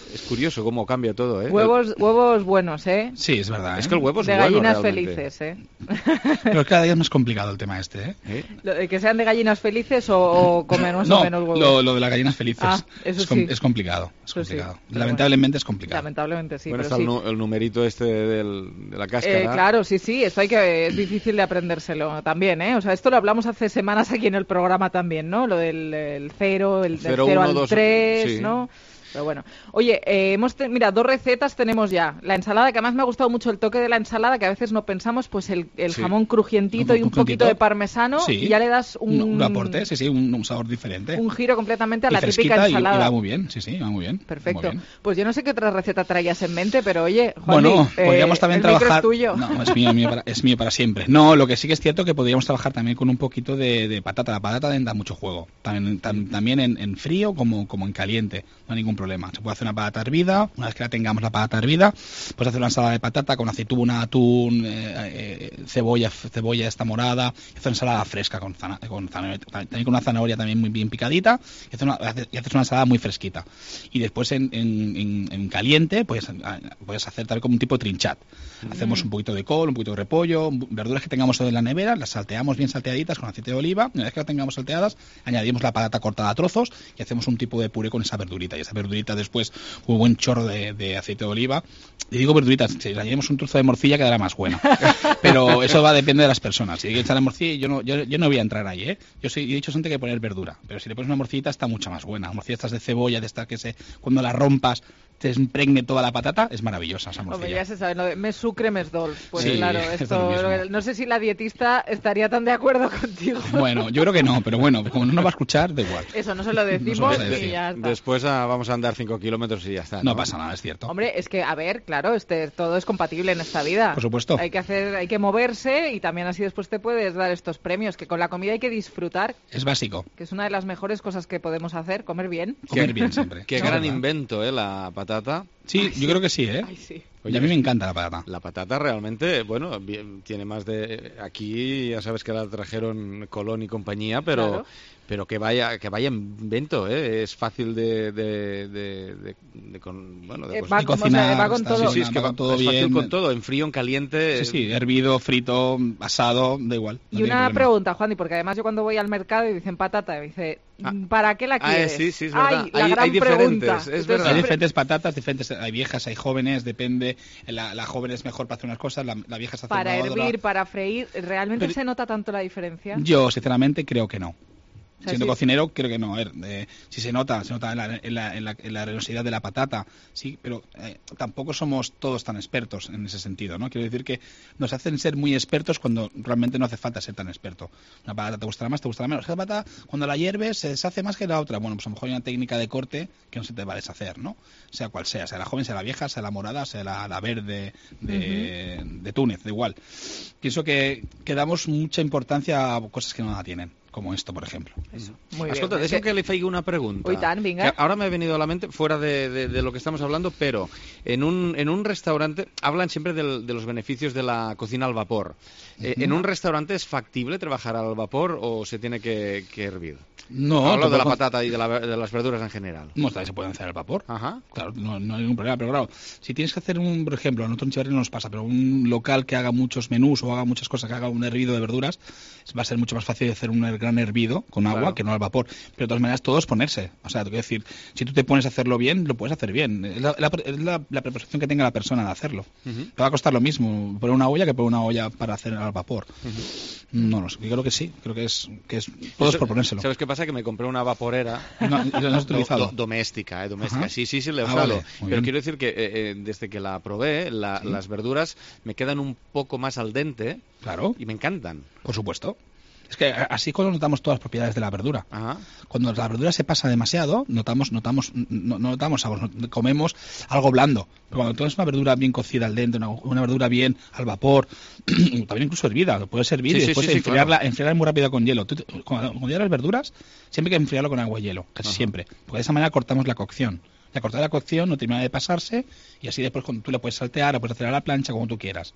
Es curioso cómo cambia todo, ¿eh? Huevos, huevos buenos, ¿eh? Sí, es verdad. ¿eh? Es que el huevo es de bueno, gallinas realmente. felices, ¿eh? Pero cada día es más complicado el tema este, ¿eh? ¿Eh? Lo de que sean de gallinas felices o, o comer más no, o menos huevos. Lo, lo de las gallinas felices. Ah, eso es, com sí. es complicado. Es Eso complicado. sí, Lamentablemente bueno. es complicado. Lamentablemente sí. Bueno, pero está sí. el, nu el numerito este del, de la cáscara. Eh, claro, sí, sí, esto hay que, es difícil de aprendérselo también, ¿eh? O sea, esto lo hablamos hace semanas aquí en el programa también, ¿no? Lo del el cero, el del cero al tres, ¿no? Pero bueno, oye, eh, hemos mira, dos recetas tenemos ya. La ensalada, que además me ha gustado mucho el toque de la ensalada, que a veces no pensamos, pues el, el sí. jamón crujientito un, y un crujientito. poquito de parmesano, sí. y ya le das un... Un, un aporte, sí, sí, un, un sabor diferente. Un giro completamente a y la típica ensalada. Y, y va muy bien, sí, sí, va muy bien. Perfecto. Muy bien. Pues yo no sé qué otra receta traías en mente, pero oye, Juan, bueno, eh, podríamos también el trabajar... micro es tuyo. No, es mío, mío para, es mío para siempre. No, lo que sí que es cierto que podríamos trabajar también con un poquito de, de patata. La patata da mucho juego. También, tam, también en, en frío como, como en caliente. No hay ningún problema. Se puede hacer una patata hervida. Una vez que la tengamos la patata hervida, pues hacer una ensalada de patata con aceituna, atún, eh, eh, cebolla, cebolla esta morada, y hacer una ensalada fresca con, zana, con zanahoria, también con una zanahoria también muy bien picadita, y hacer una, y haces una ensalada muy fresquita. Y después en, en, en, en caliente, pues puedes hacer tal como un tipo de trinchat. Hacemos mm. un poquito de col, un poquito de repollo, verduras que tengamos en la nevera, las salteamos bien salteaditas con aceite de oliva. Una vez que las tengamos salteadas, añadimos la patata cortada a trozos y hacemos un tipo de puré con esa verdurita. Y esa verdurita después, un buen chorro de De, de aceite de oliva. Y digo verduritas, si le añadimos un trozo de morcilla quedará más buena. Pero eso va a depender de las personas. Si hay que echarle morcilla, yo no, yo, yo no voy a entrar ahí, ¿eh? Yo soy, he dicho antes que poner verdura, pero si le pones una morcillita está mucho más buena. Morcilla estas de cebolla, de estas que se, cuando las rompas te impregne toda la patata, es maravillosa esa morcilla. Hombre, ya se sabe, ¿no? Mes sucre, mes dolç. Pues sí, claro, esto, no sé si la dietista estaría tan de acuerdo contigo. Bueno, yo creo que no, pero bueno, como no nos va a escuchar, da igual. Eso, no se lo decimos no se y ya está. Después ah, vamos a andar cinco kilómetros y ya está. No, no pasa nada, es cierto. Hombre, es que, a ver, claro, este, todo es compatible en esta vida. Por supuesto. Hay que hacer, hay que moverse y también así después te puedes dar estos premios, que con la comida hay que disfrutar. Es básico. Que es una de las mejores cosas que podemos hacer, comer bien. Comer bien siempre. Qué no, gran ¿verdad? invento, ¿eh? La patata. Sí, Ay, yo sí. creo que sí, ¿eh? Ay, sí. Oye, a mí me encanta la patata. La patata realmente, bueno, bien, tiene más de... Aquí ya sabes que la trajeron Colón y compañía, pero... Claro. Pero que vaya que vaya invento, ¿eh? Es fácil de, de, de, de, de con, bueno, de, eh, pues, va, de cocinar, sea, va con todo. Sí, sí, es que va, va todo es fácil bien. Con todo, en frío, en caliente. Sí, sí, hervido, frito, asado, da igual. No y una problema. Pregunta, Juan, y porque además yo cuando voy al mercado y dicen patata, me dice, ¿para qué la quieres? Ah, sí, sí, es verdad. Ay, la hay, gran hay diferentes, pregunta. es Entonces, verdad. Hay diferentes patatas, diferentes, hay viejas, hay jóvenes, depende. La, la joven es mejor para hacer unas cosas, la, la vieja se hace para una hervir, otra. para freír, ¿realmente Pero, se nota tanto la diferencia? Yo, sinceramente, creo que no. O sea, Siendo sí. cocinero, creo que no. A ver, eh, si se nota, se nota en la, en la, en la, en la arenosidad de la patata, sí, pero eh, tampoco somos todos tan expertos en ese sentido, ¿no? Quiero decir que nos hacen ser muy expertos cuando realmente no hace falta ser tan experto. Una patata te gustará más, te gustará menos. La patata, cuando la hierves, se deshace más que la otra. Bueno, pues a lo mejor hay una técnica de corte que no se te va a deshacer, ¿no? Sea cual sea, sea la joven, sea la vieja, sea la morada, sea la, la verde de, uh-huh. de Túnez, da igual. Pienso que, que damos mucha importancia a cosas que no la tienen. Como esto, por ejemplo. Eso. Muy Escolta, bien. deixa'm que li faig una pregunta. Ui, tant, vinga. Ahora me ha venido a la mente, fuera de, de, de lo que estamos hablando, pero en un, en un restaurante, hablan siempre del, de los beneficios de la cocina al vapor. Eh, ¿En un restaurante es factible trabajar al vapor o se tiene que, que hervir? No, hablo de la patata y de, la, de las verduras en general. No, también se pueden hacer al vapor. Ajá. Claro, no, no hay ningún problema. Pero claro, si tienes que hacer un, por ejemplo, a nosotros en Chivarri no nos pasa, pero un local que haga muchos menús o haga muchas cosas, que haga un hervido de verduras, va a ser mucho más fácil hacer un gran hervido con agua claro. que no al vapor. Pero de todas maneras, todo es ponerse. O sea, te quiero decir, si tú te pones a hacerlo bien, lo puedes hacer bien. Es la, la, la, la preparación que tenga la persona de hacerlo. Uh-huh. Te va a costar lo mismo poner una olla que poner una olla para hacer al vapor. Uh-huh. No, no sé, yo creo que sí. Creo que es, que es todo es por ponérselo. ¿Sabes qué pasa? Que me compré una vaporera no, no has utilizado. Do, do, doméstica, eh, doméstica. Ajá. Sí, sí, sí, le he ah, usado. Vale, pero bien. quiero decir que eh, eh, desde que la probé, la, ¿sí? las verduras me quedan un poco más al dente. Claro. Y me encantan. Por supuesto. Es que así cuando notamos todas las propiedades de la verdura. Ajá. Cuando la verdura se pasa demasiado, notamos, notamos, no, no notamos sabor, comemos algo blando. Pero cuando tomas una verdura bien cocida al dente, una, una verdura bien al vapor, también incluso hervida, lo puedes hervir sí, y después sí, sí, enfriarla, claro. enfriarla muy rápido con hielo. Tú, cuando, cuando ya las verduras, siempre hay que enfriarlo con agua y hielo, casi Ajá. siempre. Porque de esa manera cortamos la cocción. La cortar la cocción no termina de pasarse y así después tú la puedes saltear, la puedes hacer a la plancha como tú quieras.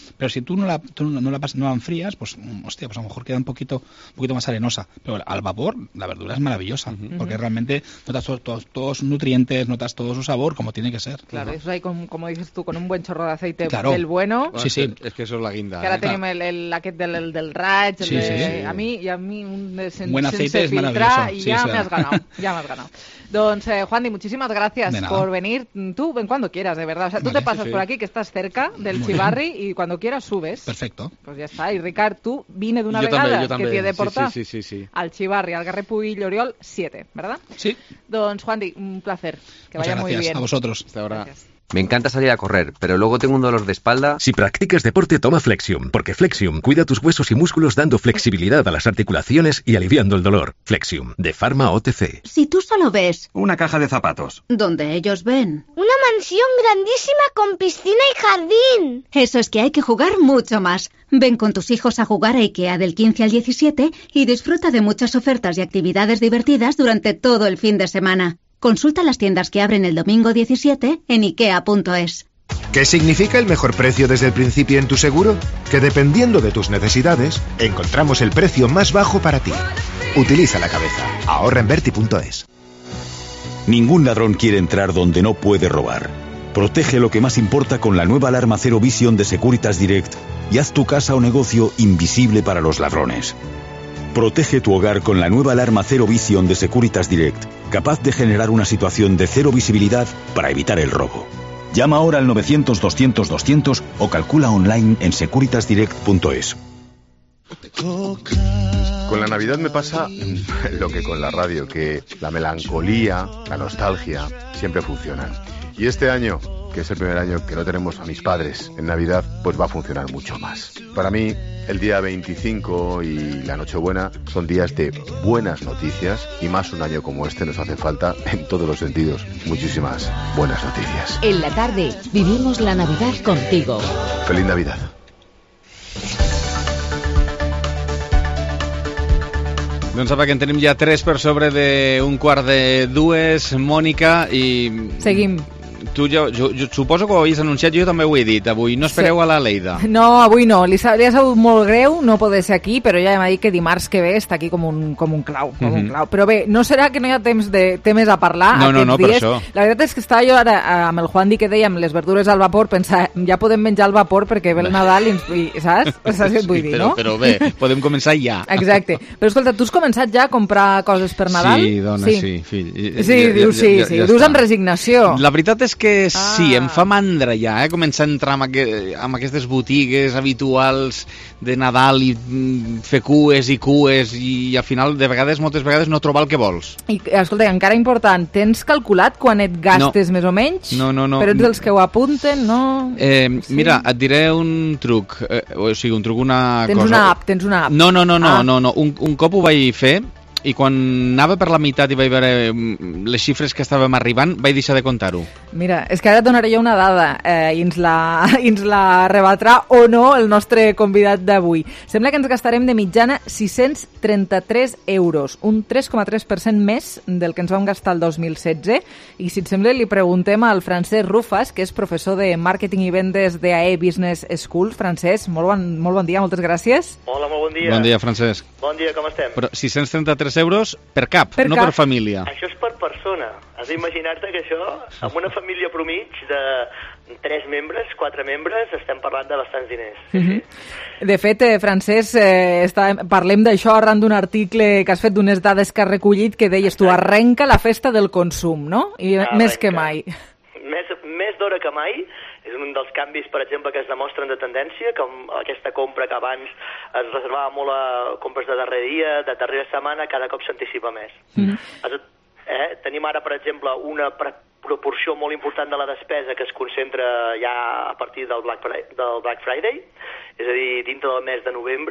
Pero si tú no la, tú no la, no la enfrías, pues, hostia, pues a lo mejor queda un poquito, un poquito más arenosa. Pero al vapor, la verdura es maravillosa, uh-huh. porque realmente notas todos, todos, todos sus nutrientes, notas todo su sabor como tiene que ser. Claro, uh-huh. eso ahí, como, como dices tú, con un buen chorro de aceite claro. del bueno. Sí, sí. Es que eso es la guinda. Que ara eh? tenim el, el, aquest del, el del raig, el sí, de, sí, sí. a mi, i a mi un de sen, buen aceite sense es filtrar, y sí, ya sí. me has ganado, ya me has ganado. Doncs, eh, Juandi, muchísimas gracias por venir. Tú, ven cuando quieras, de verdad. O sea, tú vale, te pasas sí, sí. por aquí, que estás cerca del Muy Chivarri, bien. Y cuando quieras subes. Perfecto. Pues ya está. Y Ricard, tú vine d'una jo vegada, també, jo també. que t'hi he de portar sí, sí, sí, sí. al Chivarri, al Garrer Puig Oriol siete, ¿verdad? Sí. Doncs, Juandi, un placer. Que Muchas vaya muy gracias. bien. A vosotros. Hasta ahora. Gracias. Me encanta salir a correr, pero luego tengo un dolor de espalda. Si practicas deporte, toma Flexium, porque Flexium cuida tus huesos y músculos dando flexibilidad a las articulaciones y aliviando el dolor. Flexium, de Pharma O T C. Si tú solo ves Una caja de zapatos. donde ellos ven, Una mansión grandísima con piscina y jardín. eso es que hay que jugar mucho más. Ven con tus hijos a jugar a IKEA del quince al diecisiete y disfruta de muchas ofertas y actividades divertidas durante todo el fin de semana. Consulta las tiendas que abren el domingo diecisiete en ikea punto es. ¿Qué significa el mejor precio desde el principio en tu seguro? Que dependiendo de tus necesidades, encontramos el precio más bajo para ti. Utiliza la cabeza. Ahorra en Berti punto es. Ningún ladrón quiere entrar donde no puede robar. Protege lo que más importa con la nueva alarma Zero Vision de Securitas Direct y haz tu casa o negocio invisible para los ladrones. Protege tu hogar con la nueva alarma Zero Vision de Securitas Direct, capaz de generar una situación de cero visibilidad para evitar el robo. Llama ahora al novecientos doscientos doscientos o calcula online en securitas direct punto es. Con la Navidad me pasa lo que con la radio, que la melancolía, la nostalgia, siempre funcionan. Y este año, que es el primer año que no tenemos a mis padres en Navidad, pues va a funcionar mucho más. Para mí, el día veinticinco y la Nochebuena son días de buenas noticias, y más un año como este nos hace falta, en todos los sentidos, muchísimas buenas noticias. En la tarde, vivimos la Navidad contigo. ¡Feliz Navidad! Doncs apa, que en tenim ja tres per sobre d'un quart de dues, Mònica, i... Seguim. Tu jo, jo, jo suposo que ho havies anunciat, jo també ho he dit avui, no espereu sí. a la Leida. No, avui no, li, sa, li ha sabut molt greu no poder ser aquí, però ja m'ha dit que dimarts que ve està aquí com un, com un clau, com mm-hmm. un clau. Però bé, no serà que no hi ha temps de temes a parlar no, aquests no, no, dies. per això. La veritat és que estava jo ara amb el Juandi que dèiem les verdures al vapor, pensar, ja podem menjar al vapor perquè ve el Nadal i, i saps? Saps què et vull dir, però, no? Però bé, podem començar ja. Exacte. Però escolta, tu has començat ja a comprar coses per Nadal? Sí, dona, sí, sí fill. Sí, ja, dius sí, ja, ja, sí, ja ho dius amb resignació. La veritat és que ah. sí, em fa mandra ja, eh? Començar a entrar amb, aqu amb aquestes botigues habituals de Nadal i mm, fer cues i cues i al final, de vegades, moltes vegades, no trobar el que vols. I, escolta, encara important, tens calculat quan et gastes no. més o menys? No, no, no. Però ets dels que ho apunten, no? Eh, sí. Mira, et diré un truc, eh, o sigui, un truc, una tens cosa... Tens una app, tens una app. No, no, no, no, ah. no, no. Un, un cop ho vaig fer, i quan anava per la meitat i vaig veure les xifres que estàvem arribant, vaig deixar de comptar-ho. Mira, és que ara et donaré jo una dada eh, i ens la, i ens la rebatrà o no el nostre convidat d'avui. Sembla que ens gastarem de mitjana sis-cents trenta-tres euros, un tres coma tres per cent més del que ens vam gastar el dos mil setze, i si et sembla li preguntem al Francesc Rufas, que és professor de màrqueting i vendes d'A E Business School. Francesc, molt bon, molt bon dia, moltes gràcies. Hola, molt bon dia. Bon dia, Francesc. Bon dia, com estem? Però sis-cents trenta-tres euros per cap, per no cap. per família. Això és per persona. Has d'imaginar-te que això, amb una família promig de tres membres, quatre membres, estem parlant de bastants diners. Sí, mm-hmm. sí. De fet, eh, Francesc, eh, està, parlem d'això arran d'un article que has fet d'unes dades que has recollit que deies tu, arrenca la festa del consum, no? I arrenca. Més que mai. Més, més d'hora que mai. És un dels canvis, per exemple, que es demostren de tendència, com aquesta compra que abans es reservava molt a compres de darrer dia, de darrera setmana, cada cop s'anticipa més. Mm-hmm. eh, tenim ara, per exemple, una proporció molt important de la despesa que es concentra ja a partir del Black Friday, del Black Friday, és a dir, dintre del mes de novembre,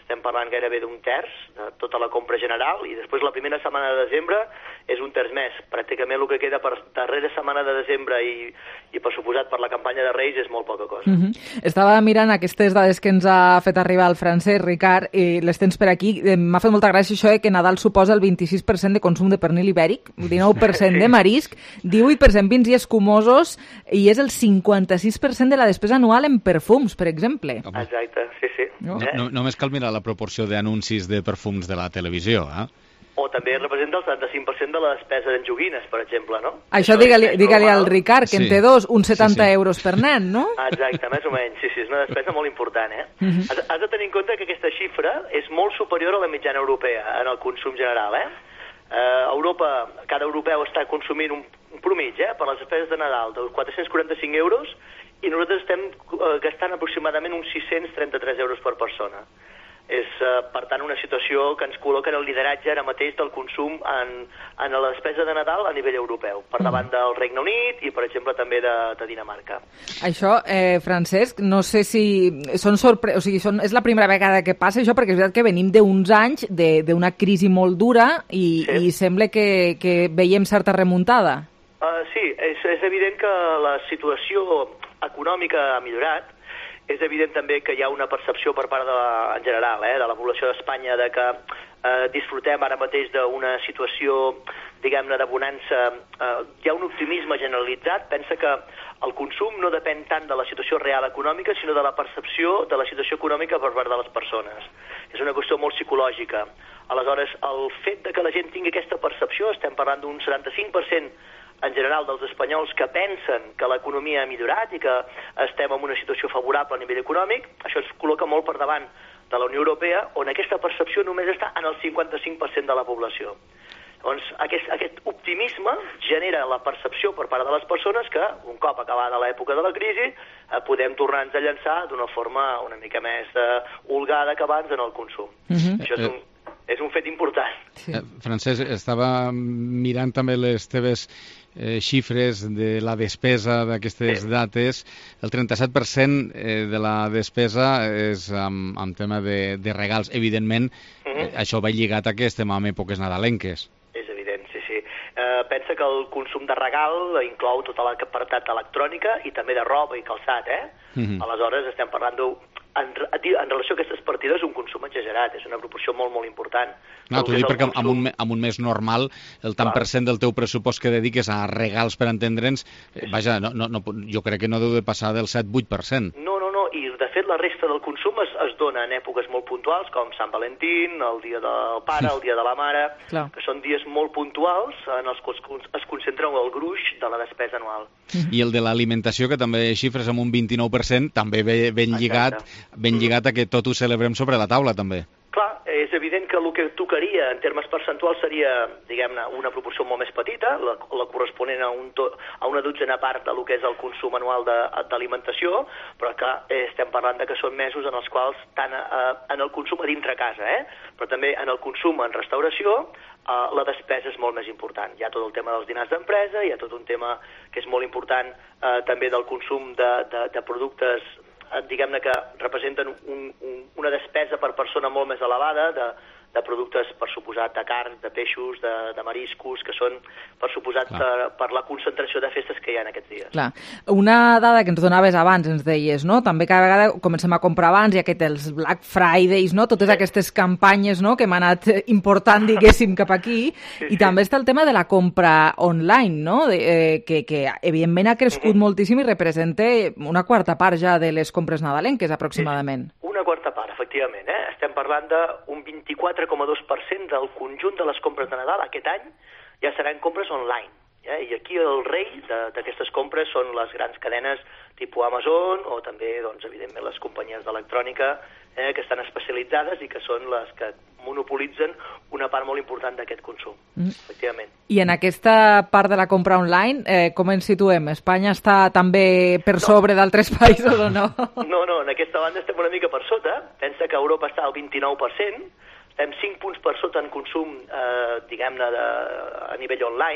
estem parlant gairebé d'un terç de tota la compra general, i després la primera setmana de desembre és un terç més. Pràcticament el que queda per darrera setmana de desembre i, i per suposat per la campanya de Reis és molt poca cosa. Uh-huh. Estava mirant aquestes dades que ens ha fet arribar el Francesc, Ricard, i les tens per aquí. M'ha fet molta gràcia això eh, que Nadal suposa el vint-i-sis per cent de consum de pernil ibèric, dinou per cent sí. de marisc, divuit per cent vins i escumosos, i és el cinquanta-sis per cent de la despesa anual en perfums, per exemple. Exacte, sí, sí. No, no, només cal mirar la proporció d'anuncis de perfums de la televisió, eh? O també representa el setanta-cinc per cent de la despesa en joguines, per exemple, no? Això digue-li digue al Ricard, que sí. en té dos, uns setanta sí, sí. euros per nen, no? Exacte, més o menys, sí, sí, és una despesa molt important, eh? Uh-huh. has, has de tenir en compte que aquesta xifra és molt superior a la mitjana europea en el consum general, eh? Uh, Europa, cada europeu està consumint un, un promig, eh, per les despeses de Nadal, de quatre-cents quaranta-cinc euros, i nosaltres estem uh, gastant aproximadament uns sis-cents trenta-tres euros per persona. És, uh, per tant, una situació que ens col·loca en el lideratge ara mateix del consum en, en la despesa de Nadal a nivell europeu, per davant del Regne Unit i, per exemple, també de, de Dinamarca. Això, eh, Francesc, no sé si són sorpre... o sigui, són... és la primera vegada que passa això, perquè és veritat que venim d'uns anys d'una crisi molt dura i, sí. i sembla que, que veiem certa remuntada. Uh, sí, és, és evident que la situació econòmica ha millorat. És evident també que hi ha una percepció per part de la, en general, eh, de la població d'Espanya de que eh, disfrutem ara mateix d'una situació, diguem-ne, de bonança. Eh, hi ha un optimisme generalitzat. Pensa que el consum no depèn tant de la situació real econòmica, sinó de la percepció de la situació econòmica per part de les persones. És una qüestió molt psicològica. Aleshores, el fet de que la gent tingui aquesta percepció, estem parlant d'un setanta-cinc per cent en general dels espanyols que pensen que l'economia ha millorat i que estem en una situació favorable a nivell econòmic, això ens col·loca molt per davant de la Unió Europea, on aquesta percepció només està en el cinquanta-cinc per cent de la població. Llavors, aquest, aquest optimisme genera la percepció per part de les persones que, un cop acabada l'època de la crisi, eh, podem tornar-nos a llançar d'una forma una mica més eh, holgada que abans en el consum. Uh-huh. Això és un... És un fet important. Sí. Eh, Francesc, estava mirant també les teves eh, xifres de la despesa d'aquestes sí. dates. El trenta-set per cent eh, de la despesa és amb, amb tema de, de regals. Evidentment, uh-huh. eh, això va lligat a que estem en èpoques nadalenques. És evident, sí, sí. Eh, pensa que el consum de regal inclou tota l'apartat d'electrònica i també de roba i calçat, eh? Uh-huh. Aleshores, estem parlant d'un En, en relació a aquestes partides, un consum exagerat, és una proporció molt, molt important. No, t'ho dic perquè amb un, amb un mes normal, el tant per cent del teu pressupost que dediques a regals per entendre'ns, eh, vaja, no, no, no, jo crec que no deu de passar del set-vuit per cent. No, no, no, i de fet la resta del consum es, es dona en èpoques molt puntuals, com Sant Valentín, el dia del pare, el dia de la mare, Clar. que són dies molt puntuals en els quals es concentra el gruix de la despesa anual. I el de l'alimentació, que també xifres amb un vint-i-nou per cent, també ben, ben lligat ben lligat a que tot ho celebrem sobre la taula, també. Clar, és evident que el que tocaria en termes percentuals seria, diguem-ne, una proporció molt més petita, la, la corresponent a, un to, a una dotzena part del que és el consum anual d'alimentació, però que eh, estem parlant de que són mesos en els quals, tant eh, en el consum a dintre casa, eh, però també en el consum en restauració, eh, la despesa és molt més important. Hi ha tot el tema dels dinars d'empresa, hi ha tot un tema que és molt important eh, també del consum de, de, de productes diguem-ne que representen un, un, una despesa per persona molt més elevada de, de productes, per suposat, de carn, de peixos, de, de mariscos, que són, per suposat, per, per la concentració de festes que hi ha en aquests dies. Clar. Una dada que ens donaves abans, ens deies, no? També cada vegada comencem a comprar abans, i aquest, els Black Fridays, no? Totes sí. aquestes campanyes, no?, que hem anat important, diguéssim, cap aquí, sí, i sí. també està el tema de la compra online, no?, de, eh, que, que evidentment ha crescut uh-huh. moltíssim i representa una quarta part ja de les compres nadalenques, aproximadament. Sí. Una quarta part, efectivament, eh? Estem parlant d'un vint-i-quatre coma dos per cent del conjunt de les compres de Nadal aquest any ja seran compres online. Eh? I aquí el rei d'aquestes compres són les grans cadenes tipus Amazon o també, doncs, evidentment, les companyies d'electrònica eh, que estan especialitzades i que són les que monopolitzen una part molt important d'aquest consum, mm. efectivament. I en aquesta part de la compra online, eh, com ens situem? Espanya està també per no. sobre d'altres països o no? No, no, en aquesta banda estem una mica per sota. Pensa que Europa està al vint-i-nou per cent, estem cinc punts per sota en consum, eh, diguem-ne, a nivell online,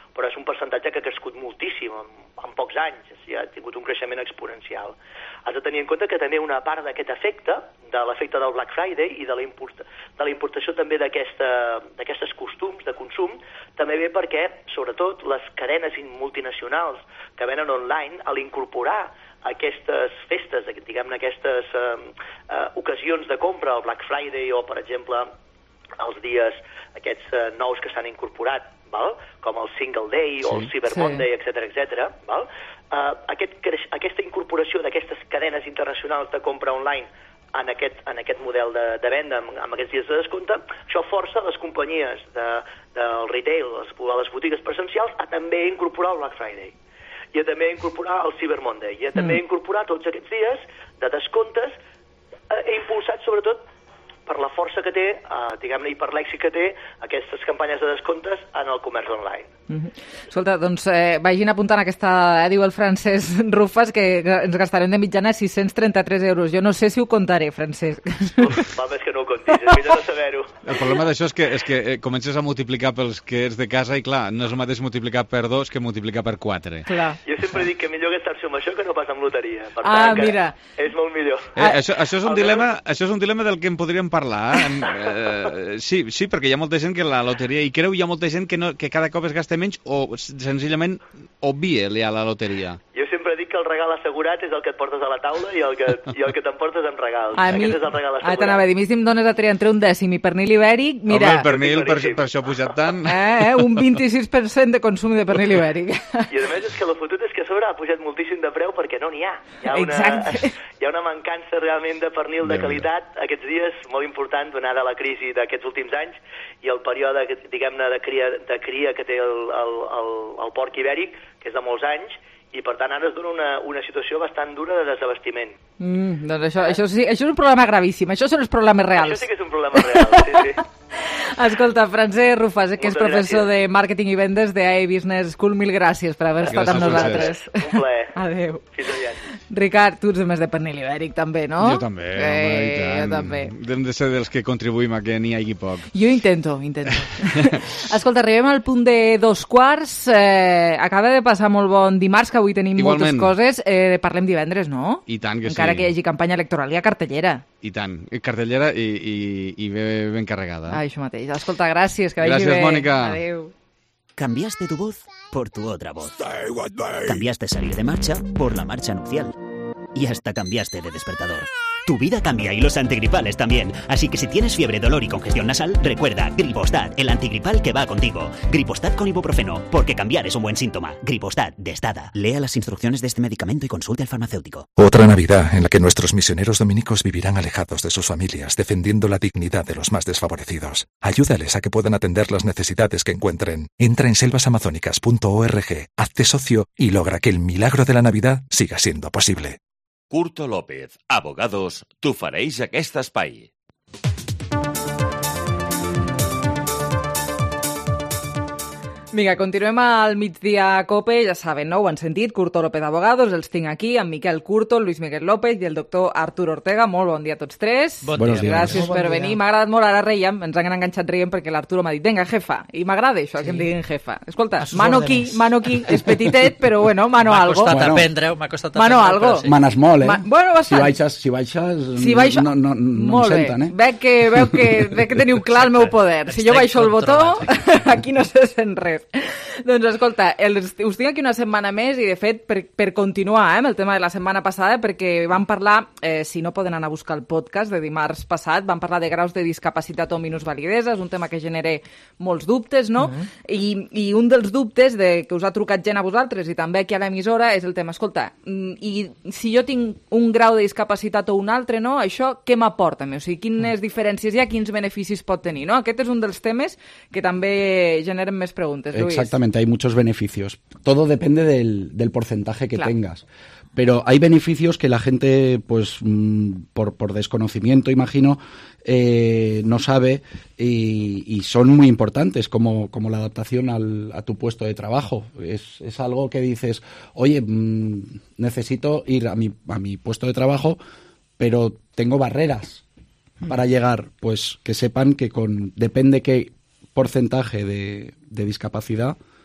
però és un percentatge que ha crescut moltíssim en, en pocs anys, o sigui, ha tingut un creixement exponencial. Has de tenir en compte que també una part d'aquest efecte, de l'efecte del Black Friday i de la, import, de la importació també d'aquestes costums de consum, també ve perquè, sobretot, les cadenes multinacionals que venen online, a l'incorporar aquestes festes, diguem-ne aquestes eh, eh, ocasions de compra, el Black Friday o, per exemple, els dies aquests eh, nous que s'han incorporat, val? Com el Single Day o el Cyber sí. Monday, etcètera, etcètera, val? Uh, aquest, aquesta incorporació d'aquestes cadenes internacionals de compra online en aquest, en aquest model de, de venda amb, amb aquests dies de descompte, això força les companyies de, del retail, les, les botigues presencials, a també incorporar el Black Friday i a també incorporar el Cyber Monday i a també mm. incorporar tots aquests dies de descomptes eh, impulsats sobretot per la força que té, eh, diguem-ne, i per l'èxit que té aquestes campanyes de descomptes en el comerç online. Mm-hmm. Escolta, doncs eh, vagin apuntant aquesta, eh, diu el Francesc Rufas, que, que ens gastarem de mitjana sis-cents trenta-tres euros. Jo no sé si ho comptaré, Francesc. Uf, val més que no ho comptis, és millor no saber-ho. El problema d'això és que, és que eh, comences a multiplicar pels que ets de casa i, clar, no és el mateix multiplicar per dos que multiplicar per quatre. Clar. Jo sempre dic que millor gastar-se amb això que no pas amb loteria. Per ah, tant, mira. És molt millor. Eh, ah. això, això, és un dilema, això és un dilema del que en podríem parlar. Eh, sí, sí, perquè hi ha molta gent que la loteria hi creu, hi ha molta gent que, no, que cada cop es gasta menys o senzillament obvia la loteria. Jo sempre dic que el regal assegurat és el que et portes a la taula i el que, i el que t'emportes amb regals. A mi, Aquest és el regal assegurat. Ah, t'anava a dir, a mi si em dones a triar entre un dècim i pernil ibèric, mira... Home, el pernil, per, per això ha pujat tant. Eh, eh, un vint-i-sis per cent de consum de pernil ibèric. I a més és que la fotut és que a sobre ha pujat moltíssim de preu perquè no n'hi ha. Hi ha una, Exacte. hi ha una mancança realment de pernil de qualitat aquests dies, molt important, donada la crisi d'aquests últims anys i el període, diguem-ne, de cria, de cria que té el, el, el, el porc ibèric, que és de molts anys, i per tant ara es dona una, una situació bastant dura de desabastiment. Mm, doncs això, això, sí, això és un problema gravíssim, això són els problemes reals. Això sí que és un problema real, sí, sí. Escolta, Francesc Rufas, que és Moltes professor gràcies. de Màrqueting i Vendes de A I Business School, mil gràcies per haver estat amb nosaltres. Un plaer. Adéu. Fins aviat. Ricard, tu ets més de pernil ibèric, també, no? Jo també, eh, home, i tant. Jo també. Hem de ser dels que contribuïm a que n'hi hagi poc. Jo intento, intento. Escolta, arribem al punt de dos quarts. Eh, acaba de passar molt bon dimarts, que avui tenim Igualment. moltes coses. Eh, parlem divendres, no? I tant que Encara sí. que hi hagi campanya electoral, hi ha cartellera. I tant. Cartellera i, i, i ben, ben carregada. Ah, això mateix. Escolta, gràcies, que vagi Gràcies, bé. Mónica. Adéu. Cambiaste tu voz por tu otra voz. Cambiaste salir de marcha por la marcha nupcial. Y hasta cambiaste de despertador. Tu vida cambia y los antigripales también. Así que si tienes fiebre, dolor y congestión nasal, recuerda Gripostat, el antigripal que va contigo. Gripostat con ibuprofeno, porque cambiar es un buen síntoma. Gripostat de Stada. Lea las instrucciones de este medicamento y consulte al farmacéutico. Otra Navidad en la que nuestros misioneros dominicos vivirán alejados de sus familias, defendiendo la dignidad de los más desfavorecidos. Ayúdales a que puedan atender las necesidades que encuentren. Entra en selvas amazónicas punto org, hazte socio y logra que el milagro de la Navidad siga siendo posible. Curto López, abogados, t'ofereix aquest espai. Vinga, continuem al migdia a COPE, ja saben, no? Ho han sentit, Curto López Abogados, els tinc aquí, amb Miquel Curto, Luis Miguel López i el doctor Artur Ortega. Molt bon dia a tots tres. Bon dia. Gràcies Bon per dia. venir. M'ha agradat molt, ara reiem, ens han enganxat rient perquè l'Arturo m'ha dit, vinga, jefa, i m'agrada això, sí. que em diguin jefa. Escolta, mano aquí, mano aquí, és petitet, però bueno, mano algo. M'ha costat bueno, aprendre-ho, m'ha costat mano aprendre-ho. algo. Sí. Manes molt, eh? Ma... Bueno, bastant. Si baixes, si baixes, Si baixo... no, no, no molt em bé. senten, eh? Veu que, veu que, veu que teniu clar el meu poder. Si jo baixo el botó, aquí no se sent res. Doncs escolta, el, us tinc aquí una setmana més i de fet per, per continuar eh, amb el tema de la setmana passada, perquè vam parlar, eh, si no poden anar a buscar el podcast de dimarts passat, vam parlar de graus de discapacitat o minusvalidesa, és un tema que genera molts dubtes, no? Uh -huh. I, I un dels dubtes de, que us ha trucat gent a vosaltres i també aquí a l'emissora és el tema, escolta, i si jo tinc un grau de discapacitat o un altre, no? Això què m'aporta? O sigui, quines diferències hi ha, quins beneficis pot tenir, no? Aquest és un dels temes que també generen més preguntes, Luis. Exactamente, hay muchos beneficios. Todo depende del, del porcentaje que claro. tengas. Pero hay beneficios que la gente, pues, por, por desconocimiento, imagino, eh, no sabe y, y son muy importantes, como, como la adaptación al, a tu puesto de trabajo. Es, es algo que dices, oye, mmm, necesito ir a mi, a mi puesto de trabajo, pero tengo barreras para llegar. Pues que sepan que con depende qué porcentaje de, de discapacidad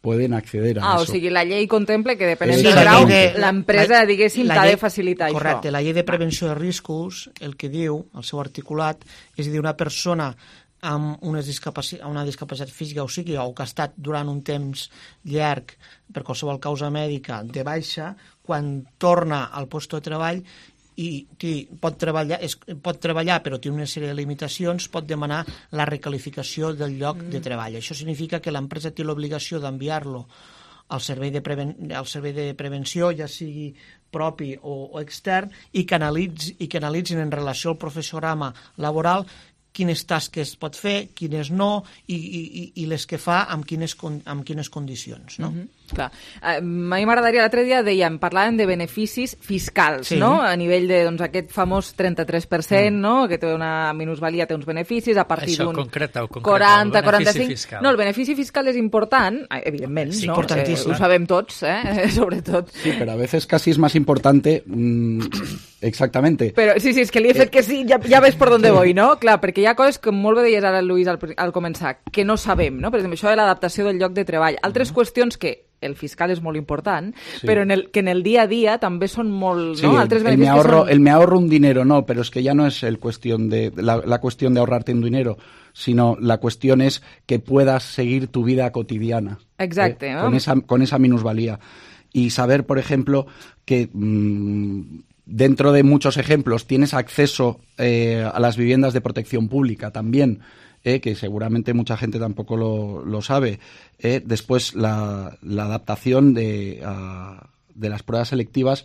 pueden acceder a ah, eso. O sigui, la llei contempla que depenent Sí, del la grau, llei de- l'empresa, la- diguéssim, la t'ha llei- de facilitar correcte, això. la llei de prevenció de riscos, el que diu, el seu articulat, és a dir, una persona amb una discapacitat, una discapacitat física o psíquica o que ha estat durant un temps llarg per qualsevol causa mèdica de baixa, quan torna al lloc de treball i tí, pot, treballar, és, pot treballar però té una sèrie de limitacions, pot demanar la recalificació del lloc mm. de treball. Això significa que l'empresa té l'obligació d'enviar-lo al servei de, preven al servei de prevenció, ja sigui propi o, o extern, i que, analitz i que analitzin en relació al professorama laboral quines tasques pot fer, quines no, i, i, i les que fa amb quines, amb quines condicions. No? Mm-hmm. Clar. A mi m'agradaria, l'altre dia dèiem, parlàvem de beneficis fiscals, sí. no? A nivell de doncs, aquest famós trenta-tres per cent, mm. no? Que té una minusvalia, té uns beneficis a partir d'un quaranta, quaranta-cinc... Fiscal. No, el benefici fiscal és important, evidentment, sí, no? Importantíssim. Eh, ho sabem tots, eh? Sobretot. Sí, pero a veces casi es más importante... Mmm, exactamente. Però sí, sí, és que li he fet que sí, ja, ja ves per on sí. voy, no? Clar, perquè hi ha coses que molt bé deies ara, Lluís, al, al començar, que no sabem, no? Per exemple, això de l'adaptació del lloc de treball. Altres mm. qüestions que el fiscal és molt important, sí. però en el, que en el dia a dia també són molt... Sí, ¿no? el, Altres el, me ahorro, son... el me ahorro un dinero, no, pero es que ya no es el cuestión de, la, la cuestión de ahorrarte un dinero, sino la cuestión es que puedas seguir tu vida cotidiana. Exacto. ¿eh? ¿no? Con esa, con esa minusvalía. Y saber, por ejemplo, que... Mmm, dentro de muchos ejemplos tienes acceso eh, a las viviendas de protección pública también, eh, que seguramente mucha gente tampoco lo, lo sabe. Eh, después la, la adaptación de, a, de las pruebas selectivas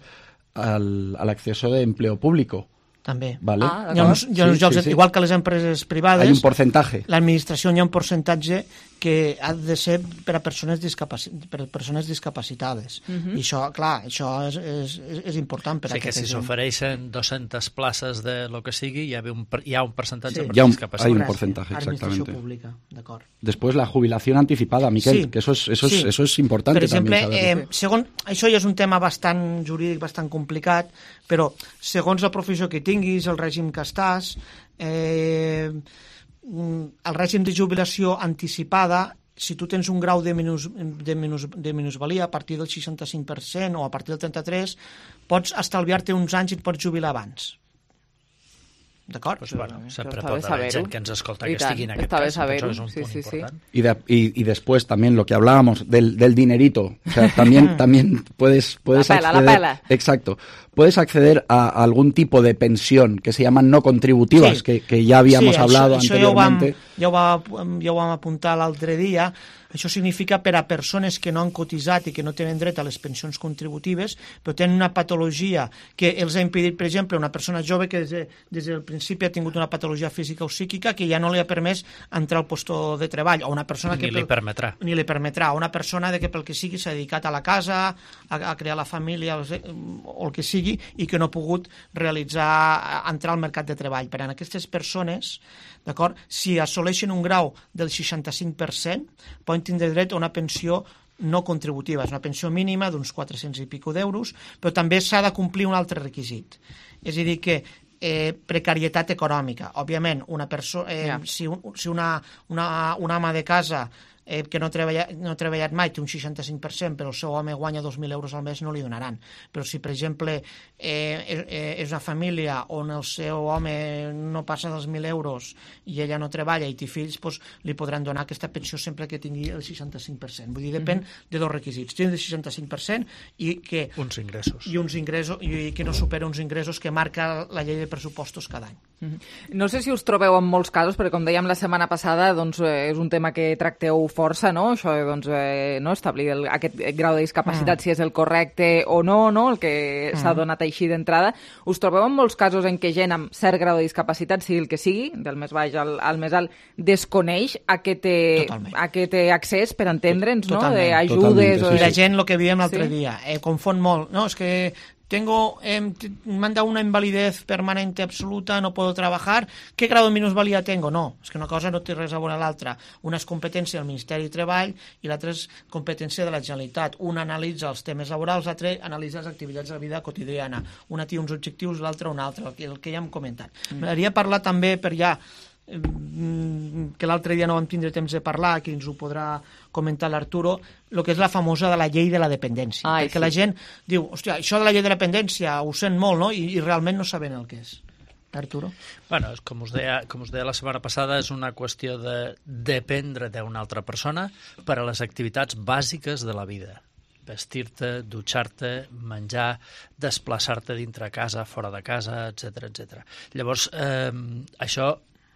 al, al acceso de empleo público. També. Vale. Ah, hi ha uns, hi ha uns sí, jocs, sí, sí. Igual que les empreses privades, hay un porcentaje. L'administració hi ha un percentatge que ha de ser per a persones, discapaci per a persones discapacitades. Uh -huh. I això, clar, això és, és, és important per sí, a aquesta que si s'ofereixen dues-centes places de lo que sigui, hi ha un, hi ha un percentatge sí. per hi ha un, discapacitat. Hay un porcentaje, exactamente. Administració pública, d'acord. Después la jubilación anticipada, Miquel, sí. que eso es, eso, sí. es, eso es importante. Per exemple, también eh, segon, això ja és un tema bastant jurídic, bastant complicat, però segons la professió que tinguis, el règim que estàs, eh, el règim de jubilació anticipada, si tu tens un grau de, minus, de, minus, de minusvalia a partir del seixanta-cinc per cent o a partir del trenta-tres, pots estalviar-te uns anys i et pots jubilar abans. D'acord? Pues, bueno, sempre pot haver gent que ens escolta que estigui en aquest cas. Això és un sí, punt sí, important. Sí. Y, de, y, y después también lo que hablábamos del, del dinerito. O sea, también, también puedes, puedes la pela, acceder... la pela. Exacto. Puedes acceder a, a algún tipo de pensión que se llaman no contributivas, sí. que, que ya habíamos sí, hablado això, anteriormente. Això ja ho, vam, ja ho vam apuntar l'altre dia. Això significa per a persones que no han cotitzat i que no tenen dret a les pensions contributives, però tenen una patologia que els ha impedit, per exemple, una persona jove que des, de, des del principi ha tingut una patologia física o psíquica que ja no li ha permès entrar al lloc de treball, o una persona que... Ni li permetrà. Ni li permetrà. Una persona de que pel que sigui s'ha dedicat a la casa, a, a crear la família, o el que sigui, i que no ha pogut realitzar, entrar al mercat de treball. Per a aquestes persones, d'acord, si assoleixen un grau del seixanta-cinc per cent, poden tindre dret a una pensió no contributiva. És una pensió mínima d'uns quatre-cents i pico d'euros, però també s'ha de complir un altre requisit. És a dir, que eh, precarietat econòmica. Òbviament, una persona, eh, yeah. si, un, si una, una, una ama de casa eh, que no ha, treballat, no ha treballat mai té un seixanta-cinc per cent, però el seu home guanya dos mil euros al mes, no li donaran. Però si, per exemple, eh, eh, és una família on el seu home no passa dels mil euros i ella no treballa i té fills, doncs li podran donar aquesta pensió sempre que tingui el seixanta-cinc per cent. Vull dir, depèn mm-hmm. de dos requisits. Tens el seixanta-cinc per cent i que... Uns ingressos. I uns ingressos, i que no supera uns ingressos que marca la llei de pressupostos cada any. Mm-hmm. No sé si us trobeu en molts casos, perquè com dèiem la setmana passada, doncs eh, és un tema que tracteu força, no? Això, doncs, eh, no? Establir el, aquest grau de discapacitat, mm. si és el correcte o no, no? El que mm. s'ha donat així d'entrada. Us trobeu en molts casos en què gent amb cert grau de discapacitat, sigui el que sigui, del més baix al, al més alt, desconeix aquest, aquest accés, per entendre'ns, no? D'ajudes... Sí. O... I la gent, el que diem l'altre sí? dia, eh, confon molt. No, és que tengo, eh, me han dado una invalidez permanente absoluta, no puedo trabajar, ¿qué grado de minusvalía tengo? No, és que una cosa no té res a veure amb l'altra. Una és competència del Ministeri de Treball i l'altra és competència de la Generalitat. Una analitza els temes laborals, l'altra analitza les activitats de la vida quotidiana. Una té uns objectius, l'altra un altre, el que, el que ja hem comentat. Mm. M'agradaria parlar també, per ja que l'altre dia no vam tindre temps de parlar, que ens ho podrà comentar l'Arturo, el que és la famosa de la llei de la dependència. Ai, perquè sí. La gent diu, hòstia, això de la llei de la dependència ho sent molt, no? I, i realment no saben el que és. Arturo? Bueno, com us deia, com us deia la setmana passada, és una qüestió de dependre d'una altra persona per a les activitats bàsiques de la vida. Vestir-te, dutxar-te, menjar, desplaçar-te dintre casa, fora de casa, etcètera, etcètera. Llavors, eh, això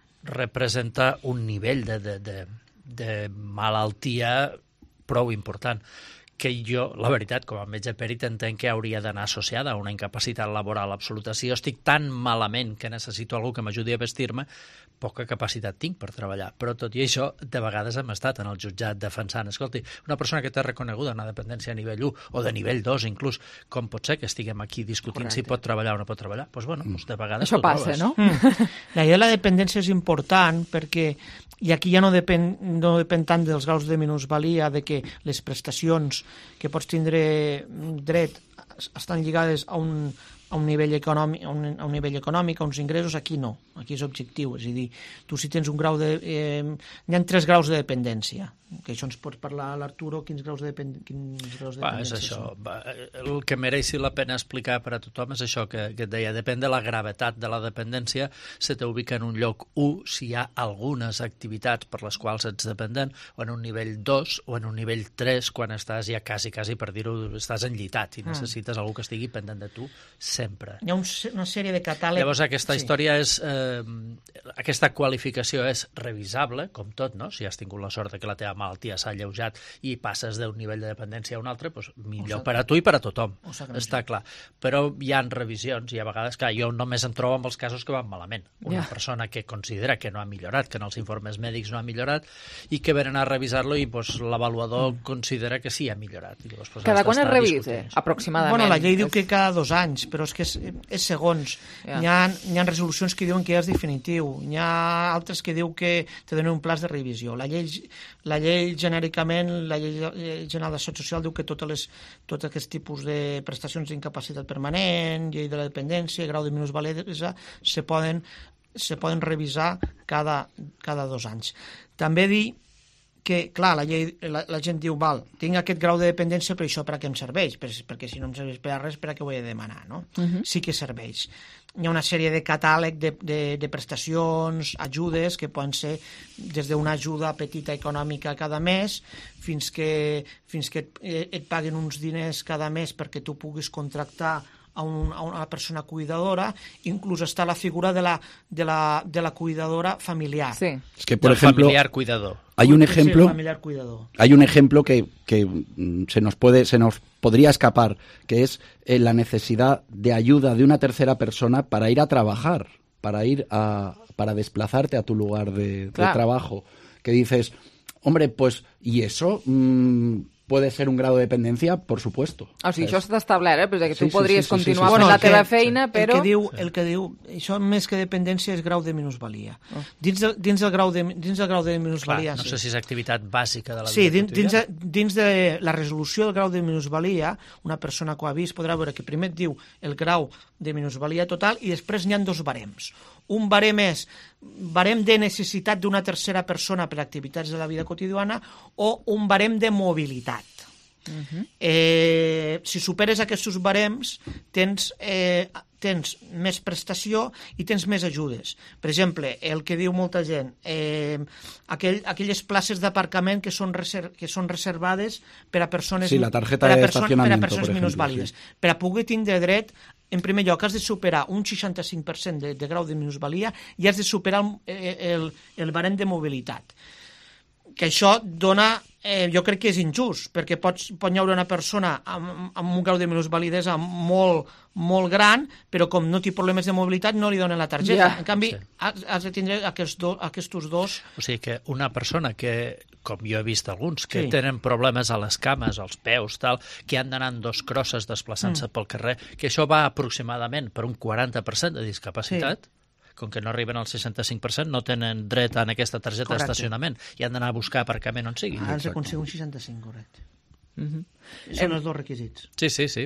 representa un nivell de, de, de, de malaltia prou important, que jo, la veritat, com a metge pèrit, entenc que hauria d'anar associada a una incapacitat laboral absoluta. Si jo estic tan malament que necessito algú que m'ajudi a vestir-me, poca capacitat tinc per treballar. Però tot i això, de vegades hem estat en el jutjat defensant. Escolti, una persona que té reconeguda una dependència a nivell u o de nivell dos, inclús, com pot ser que estiguem aquí discutint Correcte. Si pot treballar o no pot treballar? Doncs, bueno, doncs de vegades això passa, no? Mm. La idea de la dependència és important perquè, i aquí ja no depèn, no depèn tant dels graus de minusvalia, de que les prestacions que pots tindre dret estan lligades a un, a un nivell econòmic, a un, a un nivell econòmic, a uns ingressos, aquí no, aquí és objectiu, és a dir, tu si tens un grau de... Eh, hi ha tres graus de dependència, que això ens pot parlar l'Arturo, quins graus de, depend... quins graus de va, dependència és això. són. Va, el que mereixi la pena explicar per a tothom és això que, que et deia, depèn de la gravetat de la dependència, se t'ubica en un lloc u si hi ha algunes activitats per les quals ets dependent, o en un nivell dos o en un nivell tres quan estàs ja quasi, quasi per dir-ho, estàs enllitat i necessites algú que estigui pendent de tu sempre. Hi ha un, una sèrie de catàlegs... Llavors aquesta sí. història és... Eh, aquesta qualificació és revisable, com tot, no? Si has tingut la sort de que la teva malaltia s'ha alleujat i passes d'un nivell de dependència a un altre, doncs millor per a tu i per a tothom, està clar. Però hi ha revisions i a vegades, clar, jo només em trobo amb els casos que van malament. Una yeah. persona que considera que no ha millorat, que en els informes mèdics no ha millorat i que venen a revisar-lo i doncs, l'avaluador mm. considera que sí ha millorat. I, doncs, cada quan es revisa, aproximadament? Bueno, la llei diu que cada dos anys, però és que és, és segons. Yeah. Hi, ha, hi ha resolucions que diuen que ja és definitiu, hi ha altres que diu que te donen un plaç de revisió. La llei, la llei genèricament, la llei general de Seguretat Social diu que totes les, tots aquests tipus de prestacions d'incapacitat permanent, llei de la dependència, grau de minusvalidesa, se poden, se poden revisar cada, cada dos anys. També dir que, clar, la, llei, la, la gent diu, val, tinc aquest grau de dependència, però això per a què em serveix? Per, perquè si no em serveix per a res, per a què ho he de demanar, no? Uh-huh. Sí que serveix. Hi ha una sèrie de catàleg de, de, de prestacions, ajudes, que poden ser des d'una ajuda petita econòmica cada mes fins que, fins que et, et paguen uns diners cada mes perquè tu puguis contractar a, un, a una persona cuidadora, inclús està la figura de la, de la, de la cuidadora familiar. Sí. Es que, por Del ejemplo, familiar cuidador. Hay un ejemplo, sí, familiar cuidador. Hay un ejemplo que, que se nos puede, se nos podría escapar, que es eh, la necesidad de ayuda de una tercera persona para ir a trabajar, para ir a, para desplazarte a tu lugar de, claro. de trabajo. Que dices, hombre, pues, ¿y eso? Mm, ¿Puede ser un grado de dependencia? Por supuesto. O sigui, això està establert, eh? Perquè tu sí, sí, podries sí, sí, continuar sí, sí, fent sí. la teva el que, feina, però... El que, diu, el que diu, això més que dependència és grau de minusvalia. Oh. Dins, de, dins, del grau de, dins del grau de minusvalia... Clar, no sí. sé si és activitat bàsica de la sí, vida dins, dins, quotidiana. de, dins de la resolució del grau de minusvalia, una persona que ho ha vist podrà veure que primer et diu el grau de minusvalia total i després n'hi ha dos barems. Un barem és barem de necessitat d'una tercera persona per a activitats de la vida quotidiana o un barem de mobilitat. Uh-huh. eh, si superes aquests barems tens, eh, tens més prestació i tens més ajudes. Per exemple, el que diu molta gent, eh, aquell, aquelles places d'aparcament que, són reser, que són reservades per a persones, sí, la tarjeta per a de person, estacionamiento, per a persones per ejemplo, minusvàlides. Sí. Per a poder tindre dret, en primer lloc, has de superar un seixanta-cinc per cent de, de grau de minusvalia i has de superar el, el, el barem de mobilitat. Que això dona, eh, jo crec que és injust, perquè pots, pot hi haure una persona amb, amb un grau de minusvalidesa molt, molt gran, però com no té problemes de mobilitat no li donen la targeta. Yeah. En canvi, sí. has, has de tindre aquests, do, aquests dos... O sigui que una persona que, com jo he vist alguns, que sí. tenen problemes a les cames, als peus, tal, que han d'anar en dos crosses desplaçant-se mm. pel carrer, que això va aproximadament per un quaranta per cent de discapacitat, sí. com que no arriben al seixanta-cinc per cent, no tenen dret a aquesta targeta d'estacionament i han d'anar a buscar aparcament on sigui. Ah, has d'aconseguir un seixanta-cinc, correcte. Uh-huh. Són els dos requisits. Sí, sí, sí.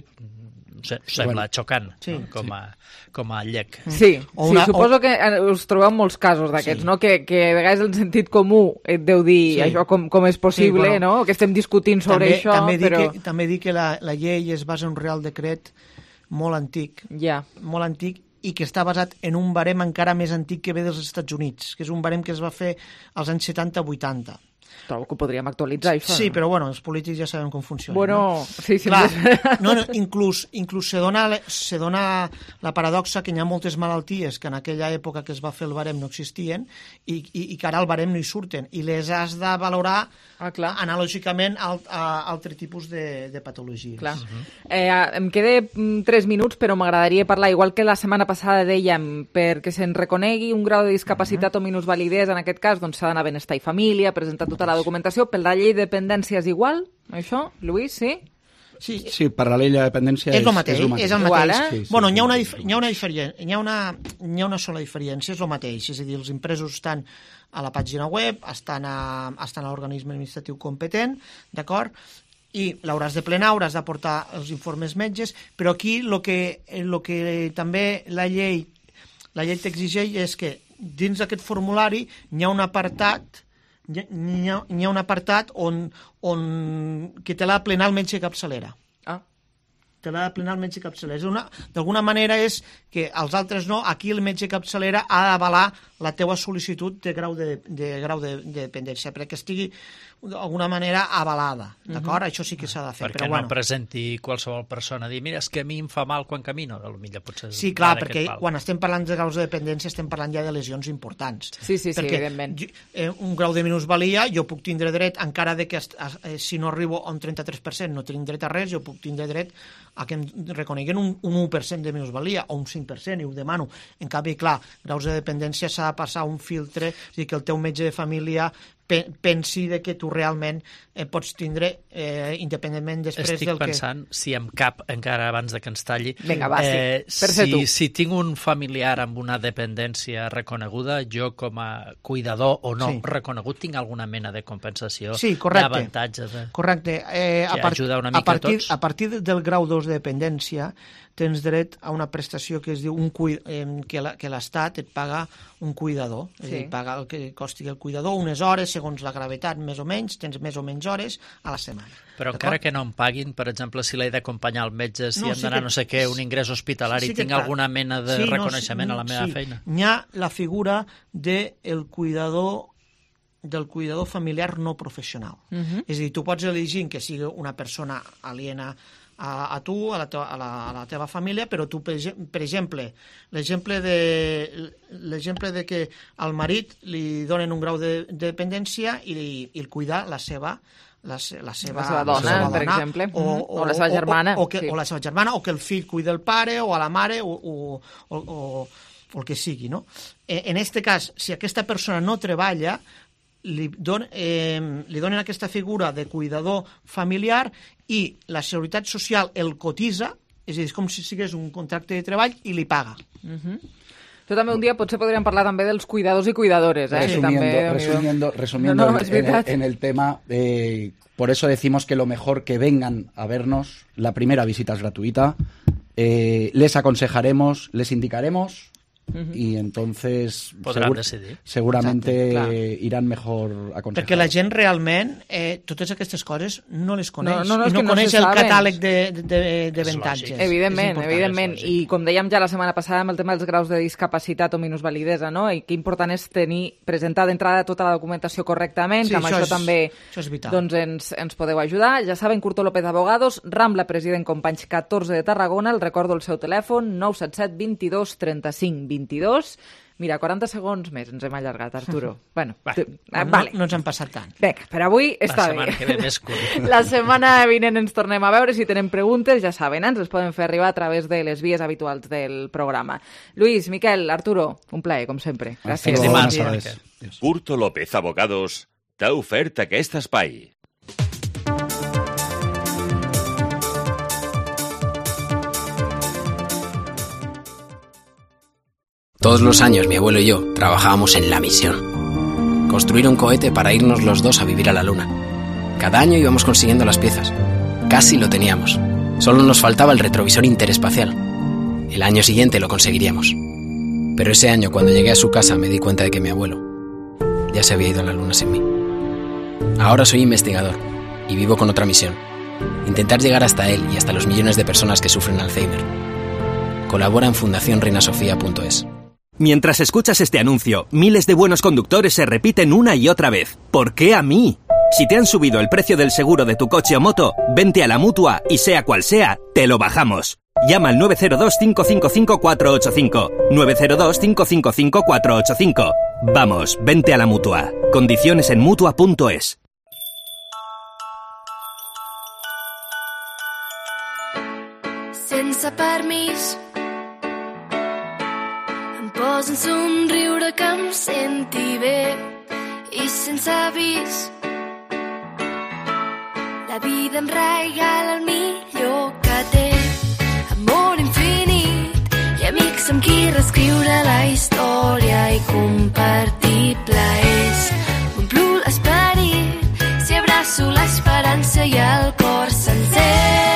Sembla xocant, sí, no? com, a, com a llec. Sí, una, sí, suposo o... que us trobeu molts casos d'aquests, sí. no? Que, que a vegades el sentit comú et deu dir sí. això com, com és possible, sí, bueno, no? Que estem discutint sobre també, això, també però... Dic que, també dic que la, la llei es basa en un Real Decret molt antic, yeah. molt antic, i que està basat en un barem encara més antic que ve dels Estats Units, que és un barem que es va fer als anys setanta vuitanta. Trobo que ho podríem actualitzar, això. Sí, no? però bueno, els polítics ja sabem com funciona. Bueno, no? sí, sí. Clar, no, no, inclús, inclús se dona, se dona la paradoxa que hi ha moltes malalties que en aquella època que es va fer el barem no existien i, i, i que ara al barem no hi surten. I les has de valorar ah, clar. analògicament a, a altre tipus de, de patologies. Clar. Uh-huh. eh, em queda tres minuts, però m'agradaria parlar, igual que la setmana passada dèiem, perquè se'n reconegui un grau de discapacitat uh-huh. o minusvalidesa, en aquest cas, doncs s'ha d'anar a Benestar i Família, presentar tota la documentació. Per la llei de dependència és igual, això, Lluís, sí? Sí, sí, per la llei de dependència és, és, el mateix, és el mateix. És el mateix. Igual, eh? sí, sí, bueno, hi ha una, hi ha una diferència, hi ha una, hi ha una sola diferència, és el mateix, és a dir, els impresos estan a la pàgina web, estan a, estan a l'organisme administratiu competent, d'acord? I l'hauràs de plenar, hauràs d'aportar els informes metges, però aquí el que, el que també la llei, la llei t'exigeix és que dins d'aquest formulari hi ha un apartat Hi ha, hi ha un apartat on, on, que te l'ha de plenar el metge capçalera. Ah. Te l'ha de plenar el metge capçalera. D'alguna manera és que els altres no, aquí el metge capçalera ha d'avalar la teua sol·licitud de grau de, de, grau de, de dependència, perquè estigui d'alguna manera avalada, d'acord? Uh-huh. Això sí que s'ha de fer. Perquè però, no bueno. presenti qualsevol persona a dir, mira, és que a mi em fa mal quan camino, potser potser sí, clar, perquè quan estem parlant de graus de dependència estem parlant ja de lesions importants. Sí, sí, sí, perquè evidentment. Eh, un grau de minusvalia jo puc tindre dret, encara de que eh, si no arribo a un trenta-tres per cent no tinc dret a res, jo puc tindre dret a que em reconeguen un, un u per cent de minusvalia o un cinc per cent, i ho demano. En canvi, clar, graus de dependència s'ha de passar un filtre, és dir, que el teu metge de família pensi de que tu realment eh, pots tindre, eh, independentment després Estic del que... Estic pensant, si em cap, encara abans de que ens talli, Vinga, va, eh, sí. si, si tinc un familiar amb una dependència reconeguda, jo com a cuidador o no sí. reconegut, tinc alguna mena de compensació, sí, correcte. d'avantatge, de... correcte. Eh, que a part, ajuda una mica a partir, a tots. A partir del grau dos de dependència tens dret a una prestació que es diu un cui... eh, que l'Estat et paga un cuidador, sí. és a dir, paga el que costi el cuidador, unes hores, segons la gravetat, més o menys, tens més o menys hores a la setmana. Però encara que no em paguin, per exemple, si l'he d'acompanyar al metge, si no, hem d'anar sí que... no sé què, un ingrés hospitalari, sí tinc clar. alguna mena de sí, reconeixement no, a la meva sí. feina? Hi ha la figura del de cuidador del cuidador familiar no professional. Uh-huh. És a dir, tu pots elegir que sigui una persona aliena a, a tu, a la, teva, a, la, a la teva família, però tu, per, per exemple, l'exemple de, l'exemple de que al marit li donen un grau de, de dependència i, i el cuida la seva la, la, seva, la seva dona, la seva per dona exemple, o, o, o la seva germana o, o, que, sí. o la seva germana, o que el fill cuida el pare o a la mare o, o, o, o, o el que sigui, no? En aquest cas, si aquesta persona no treballa, li, don, eh, li donen aquesta figura de cuidador familiar i la Seguretat Social el cotitza, és a dir, és com si sigués un contracte de treball i li paga. Uh-huh. Tu també un dia potser podríem parlar també dels cuidadors i cuidadores, ¿eh? Resumiendo, també, resumiendo, resumiendo no, no, en, en, en el tema, eh, por eso decimos que lo mejor que vengan a vernos, la primera visita es gratuita, eh, les aconsejaremos, les indicaremos, Uh-huh. y entonces segur, seguramente Exacte, irán mejor aconsejados. Perquè la gent realment eh, totes aquestes coses no les coneix, no, no, no, i no, no coneix no el catàleg d'avantatges. Evidentment, evidentment, i com dèiem ja la setmana passada amb el tema dels graus de discapacitat o minusvalidesa, no? I que important és tenir, presentar d'entrada tota la documentació correctament, sí, que amb això, això és, també això doncs, ens, ens podeu ajudar. Ja saben, Curto López Abogados, Rambla President Companys catorze de Tarragona, el recordo el seu telèfon nou set set dos dos tres cinc vint-i-dos. Mira, quaranta segons més ens hem allargat, Arturo. Bueno, Va, tu, no, vale. no ens han passat tant. Vinga, per avui està bé. La setmana que ve més curt. La setmana vinent ens tornem a veure. Si tenen preguntes, ja saben, ens les poden fer arribar a través de les vies habituals del programa. Luis, Miquel, Arturo, un plaer, com sempre. Gràcies. Gràcies. Curto López Abogados t'ha ofert aquest espai. Todos los años mi abuelo y yo trabajábamos en la misión. Construir un cohete para irnos los dos a vivir a la luna. Cada año íbamos consiguiendo las piezas. Casi lo teníamos. Solo nos faltaba el retrovisor interespacial. El año siguiente lo conseguiríamos. Pero ese año, cuando llegué a su casa, me di cuenta de que mi abuelo ya se había ido a la luna sin mí. Ahora soy investigador y vivo con otra misión. Intentar llegar hasta él y hasta los millones de personas que sufren Alzheimer. Colabora en fundación reina sofía punto es. Mientras escuchas este anuncio, miles de buenos conductores se repiten una y otra vez. ¿Por qué a mí? Si te han subido el precio del seguro de tu coche o moto, vente a la Mutua y sea cual sea, te lo bajamos. Llama al nueve cero dos, cinco cinco cinco, cuatro ocho cinco. nueve cero dos, cinco cinco cinco, cuatro ocho cinco. Vamos, vente a la Mutua. Condiciones en Mutua punto es. Sense permís em posen somriure que em senti bé i sense avís la vida em regala el millor que té, amor infinit i amics amb qui reescriure la història i compartir plaers. M'omplo l'esperit si abraço l'esperança i el cor sencer.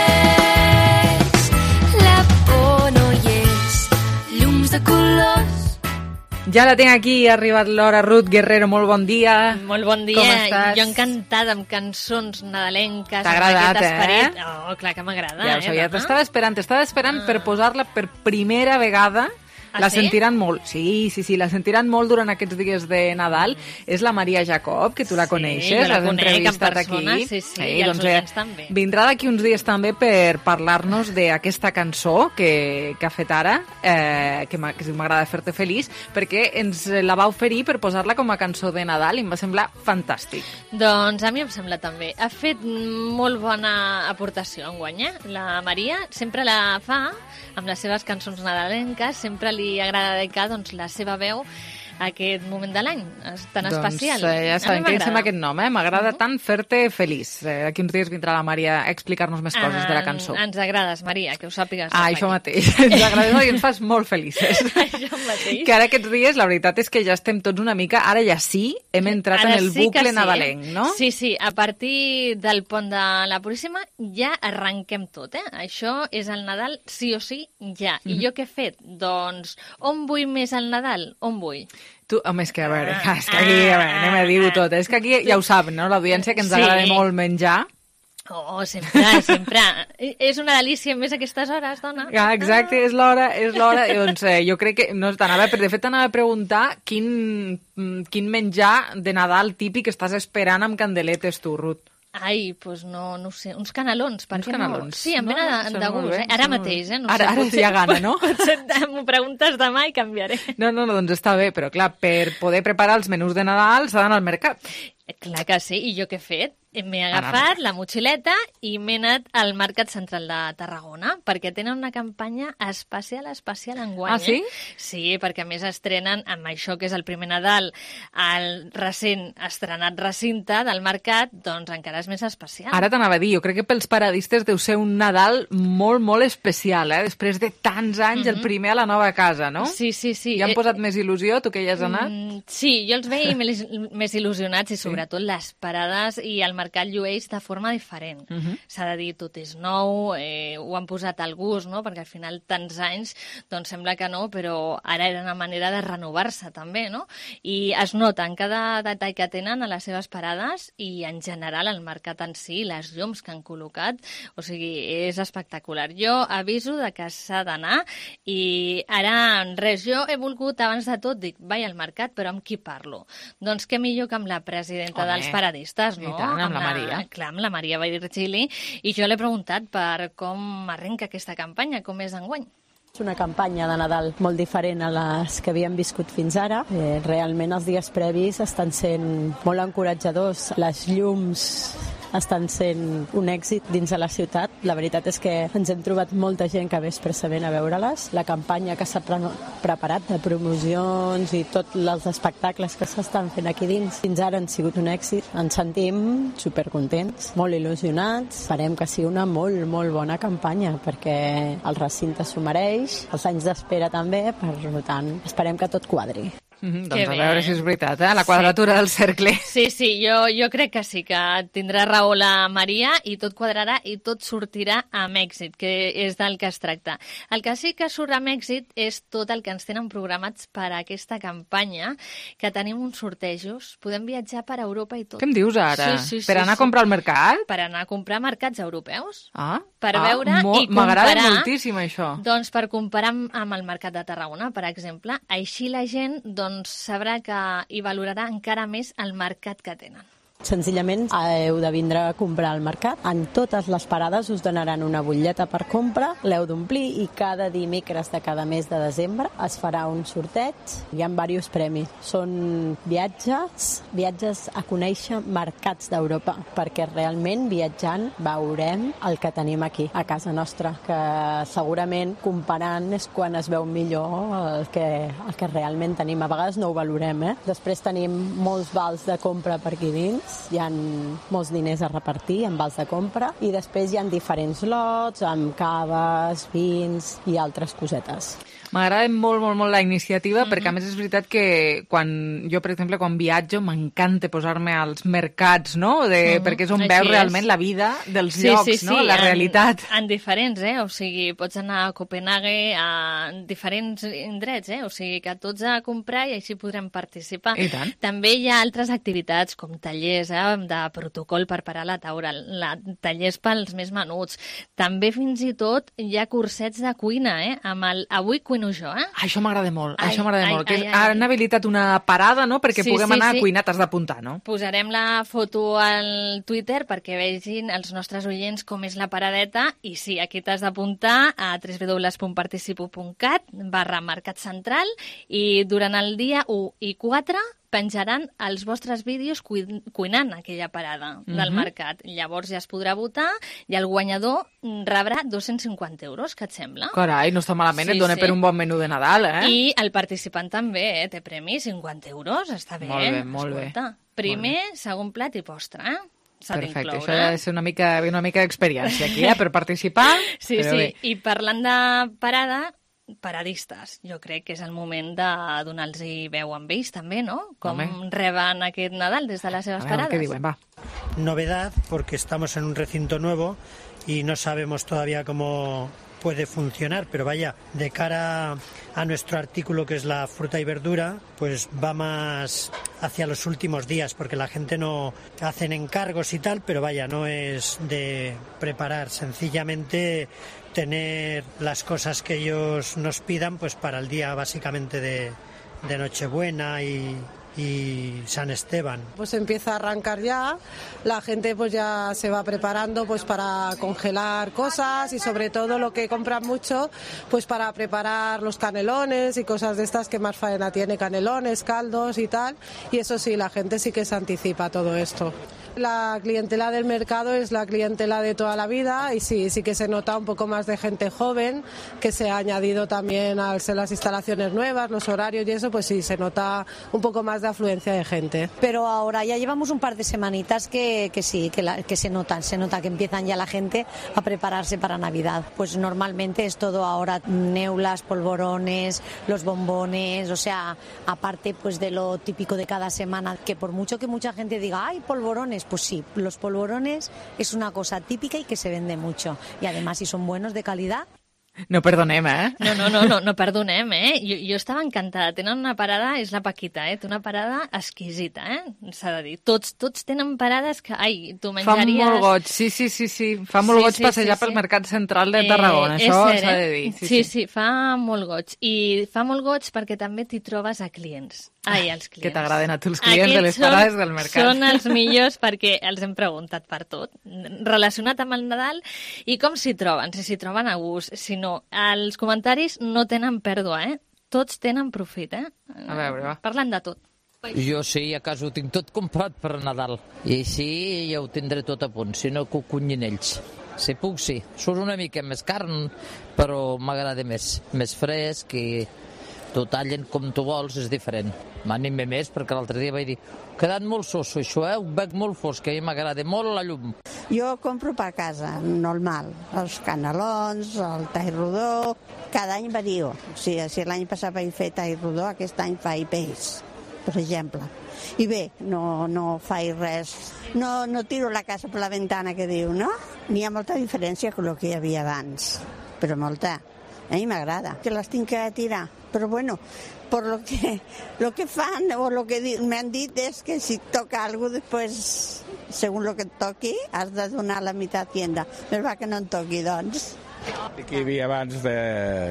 Ja la tinc aquí, ha arribat l'hora. Ruth Guerrero, molt bon dia. Molt bon dia. Com estàs? Jo encantada amb cançons nadalenques. T'ha agradat, amb aquest esperit. eh? Oh, clar que m'agrada. Ja ho sabia, eh, t'estava esperant, t'estava esperant per posar-la per primera vegada. Ah, La sí? sentiran molt, sí, sí, sí, la sentiran molt durant aquests dies de Nadal. És la Maria Jacob, que tu la coneixes, jo la l'has conec en entrevistat persona, aquí. sí, sí, Eh, i els doncs, eh, oients també. Vindrà d'aquí uns dies també per parlar-nos d'aquesta cançó que, que ha fet ara, eh, que m'ha- que m'agrada fer-te feliç, perquè ens la va oferir per posar-la com a cançó de Nadal i em va semblar fantàstic. Doncs a mi em sembla també. Ha fet molt bona aportació enguany, eh? La Maria sempre la fa amb les seves cançons nadalenques, sempre li agrada dedicar doncs, la seva veu a aquest moment de l'any tan Doncs, especial. eh, ja A sabem mi que m'agrada. sembla aquest nom, eh? M'agrada tant fer-te feliç. Eh, aquí uns dies vindrà la Maria a explicar-nos més coses de la cançó. En, ens agrades, Maria, que ho sàpigues. Ah, això mateix. Ens agrada i ens fas molt felices. Això mateix. Que ara aquests dies, la veritat és que ja estem tots una mica... Ara ja sí, hem entrat Ara en el sí que bucle sí. nadalenc, no? Sí, sí, a partir del pont de la Puríssima ja arrenquem tot, eh? Això és el Nadal sí o sí ja. I Mhm. jo què he fet? Doncs on vull més el Nadal? On vull? Tu, home, és que, a veure, és que aquí, a veure, anem a dir-ho tot. És que aquí ja ho saben, no?, l'audiència, que ens Sí. agrada molt menjar. Oh, sempre, sempre. És una delícia més aquestes hores, dona. Ah, exacte, és l'hora, és l'hora. I, doncs eh, jo crec que, no, t'anava, de fet t'anava a preguntar quin, mm, quin menjar de Nadal típic estàs esperant amb candeletes tu, Ruth. Ai, doncs pues no, no ho sé, uns canelons, per Uns què canelons. no? Sí, em No, venen de, sona de molt gust, bé, eh? Ara sona molt mateix, bé. eh? No Ara- sé, ara potser, hi ha gana, no? Potser m'ho preguntes demà i canviaré. No, no, no, doncs està bé, però clar, per poder preparar els menús de Nadal s'ha d'anar al mercat. Clar que sí, i jo què he fet? M'he Anar al agafat la motxileta i m'he anat al Mercat Central de Tarragona, perquè tenen una campanya especial, especial enguany. Ah, sí? Eh? Sí, perquè a més estrenen amb això que és el primer Nadal, el recent estrenat recinte del mercat, doncs encara és més especial. Ara t'anava a dir, jo crec que pels paradistes deu ser un Nadal molt, molt especial, eh? Després de tants anys, el Mhm. primer a la nova casa, no? Sí, sí, sí. Ja han Eh, posat més il·lusió, tu que hi has anat? Mm, sí, jo els veia més, més il·lusionats i sobretot les parades i el mercat llueix de forma diferent. Mhm. S'ha de dir, tot és nou, eh, ho han posat al gust, no? Perquè al final tants anys doncs sembla que no, però ara era una manera de renovar-se també, no? I es nota en cada detall que tenen a les seves parades i en general el mercat en si, les llums que han col·locat, o sigui, és espectacular. Jo aviso de que s'ha d'anar i ara res, jo he volgut abans de tot, dic, vaig al mercat, però amb qui parlo? Doncs què millor que amb la presidenta Home, dels paradistes, no? i tant, amb la Maria. Clar, amb la Maria Virgili, i jo l'he preguntat per com arrenca aquesta campanya, com és enguany. És una campanya de Nadal molt diferent a les que havíem viscut fins ara. Eh, realment els dies previs estan sent molt encoratjadors. Les llums estan sent un èxit dins de la ciutat. La veritat és que ens hem trobat molta gent que ve expressament a veure-les. La campanya que s'ha pre preparat de promocions i tots els espectacles que s'estan fent aquí dins fins ara han sigut un èxit. Ens sentim supercontents, molt il·lusionats. Esperem que sigui una molt, molt bona campanya perquè el recinte s'ho mereix, els anys d'espera també, per tant, esperem que tot quadri. Mm-hmm, doncs a veure si és veritat, eh? La quadratura sí. del cercle. Sí, sí, jo, jo crec que sí, que tindrà raó la Maria i tot quadrarà i tot sortirà amb èxit, que és del que es tracta. El que sí que surt amb èxit és tot el que ens tenen programats per a aquesta campanya, que tenim uns sortejos, podem viatjar per Europa i tot. Què em dius ara? Sí, sí, sí, per anar sí. a comprar al mercat? Per anar a comprar a mercats europeus. Ah, per ah, veure mo- i comparar... M'agrada moltíssim això. Doncs per comparar amb, amb el mercat de Tarragona, per exemple, així la gent doncs, sabrà que hi valorarà encara més el mercat que tenen. Senzillament heu de vindre a comprar al mercat. En totes les parades us donaran una butlleta per compra, l'heu d'omplir i cada dimecres de cada mes de desembre es farà un sorteig. Hi ha diversos premis. Són viatges, viatges a conèixer mercats d'Europa, perquè realment viatjant veurem el que tenim aquí, a casa nostra, que segurament comparant és quan es veu millor el que, el que realment tenim. A vegades no ho valorem, eh? Després tenim molts vals de compra per aquí dins, hi ha molts diners a repartir en vals de compra i després hi ha diferents lots amb caves, vins i altres cosetes. M'agrada molt, molt, molt la iniciativa, mm-hmm. perquè a més és veritat que quan jo, per exemple, quan viatjo, m'encanta posar-me als mercats, no? De, mm-hmm. perquè és on Així veus és. realment la vida dels sí, llocs, sí, sí, no? La en, realitat. En diferents, eh? O sigui, pots anar a Copenhague, a diferents indrets, eh? O sigui, que tots a comprar i així podrem participar. I tant. També hi ha altres activitats, com tallers eh? de protocol per parar la taula, la, tallers pels més menuts. També, fins i tot, hi ha cursets de cuina, eh? Amb el Avui cuino jo, eh? Ah, això m'agrada molt, Ai, això m'agrada ai, molt. Que ai, és, ai. han habilitat una parada, no?, perquè Sí, puguem sí, anar sí. a cuinar, t'has d'apuntar, no? Posarem la foto al Twitter perquè vegin els nostres oients com és la paradeta i sí, aquí t'has d'apuntar a w w w punt participo punt cat barra mercat central i durant el dia u i quatre penjaran els vostres vídeos cuin cuinant aquella parada del Mhm. mercat. Llavors ja es podrà votar i el guanyador rebrà dos-cents cinquanta euros, què et sembla? Carai, no està malament, Sí, et dona sí. per un bon menú de Nadal, eh? I el participant també, eh? Té premi, cinquanta euros, està bé. Molt bé, molt bé. Escolta, primer, segon plat i postre, eh? S'ha Perfecte, d'incloure. això ha de ser una mica, una mica d'experiència aquí, eh? Per participar. Sí, però sí, bé. i parlant de parada, paradistes. Jo crec que és el moment de donar-los veu amb ells també, no? Com Home. reben aquest Nadal des de les seves parades. Novedad, porque estamos en un recinto nuevo y no sabemos todavía cómo puede funcionar, pero vaya, de cara a nuestro artículo que es la fruta y verdura, pues va más hacia los últimos días, porque la gente no hacen encargos y tal, pero vaya, no es de preparar, sencillamente tener las cosas que ellos nos pidan pues para el día básicamente de, de Nochebuena y, y San Esteban. Pues empieza a arrancar ya, la gente pues ya se va preparando pues para congelar cosas y sobre todo lo que compran mucho pues para preparar los canelones y cosas de estas que más faena tiene, canelones, caldos y tal, y eso sí, la gente sí que se anticipa a todo esto. La clientela del mercado es la clientela de toda la vida y sí, sí que se nota un poco más de gente joven, que se ha añadido también al ser las instalaciones nuevas, los horarios y eso, pues sí, se nota un poco más de afluencia de gente. Pero ahora ya llevamos un par de semanitas que, que sí, que, la, que se notan, se nota que empiezan ya la gente a prepararse para Navidad. Pues normalmente es todo ahora neulas, polvorones, los bombones, o sea, aparte pues de lo típico de cada semana, que por mucho que mucha gente diga, ¡ay, polvorones! Pues sí, los polvorones es una cosa típica y que se vende mucho. Y además, si son buenos, de calidad. No perdonem, eh? No, no, no, no, no perdonem, eh? Jo, jo estava encantada. Tenen una parada, és la Paquita, eh? Té una parada exquisita, eh? S'ha de dir. Tots, tots tenen parades que, ai, tu menjaries... Fa molt goig, sí, sí, sí, sí. Fa molt Sí, goig sí, passejar sí, pel sí. mercat central de Tarragona, Eh, això és cert, s'ha eh? de dir. Sí, Sí, sí. sí, fa molt goig. I fa molt goig perquè també t'hi trobes a clients. Ai, els clients. Que t'agraden a tu els clients de les Aquests són- parades del mercat. Són els millors perquè els hem preguntat per tot, relacionat amb el Nadal i com s'hi troben, si s'hi troben a gust, si no. Els comentaris no tenen pèrdua, eh? Tots tenen profit, eh? A veure, va. Parlant de tot. Jo sí, a casa ho tinc tot comprat per Nadal. I així ja ho tindré tot a punt, si no que ho cunyin ells. Si puc, sí. Surt una mica més carn, però m'agrada més. Més fresc i t'ho tallen com tu vols, és diferent. M'anime més perquè l'altre dia vaig dir ha quedat molt soso això, eh? Ho veig molt fosc, que a mi m'agrada molt la llum. Jo compro per casa, normal, els canelons, el tall rodó, cada any vario. O sigui, si l'any passat vaig fer tall rodó, aquest any faig peix, per exemple. I bé, no, no faig res, no, no tiro la casa per la ventana que diu, no? N'hi ha molta diferència amb el que hi havia abans, però molta. A mi m'agrada, que les tinc que tirar, però bueno, por lo que, lo que fan o lo que me han dit és que si toca algo después, según lo que et toqui, has de donar la meitat a tienda. Més va que no en toqui, doncs. Aquí hi havia abans de...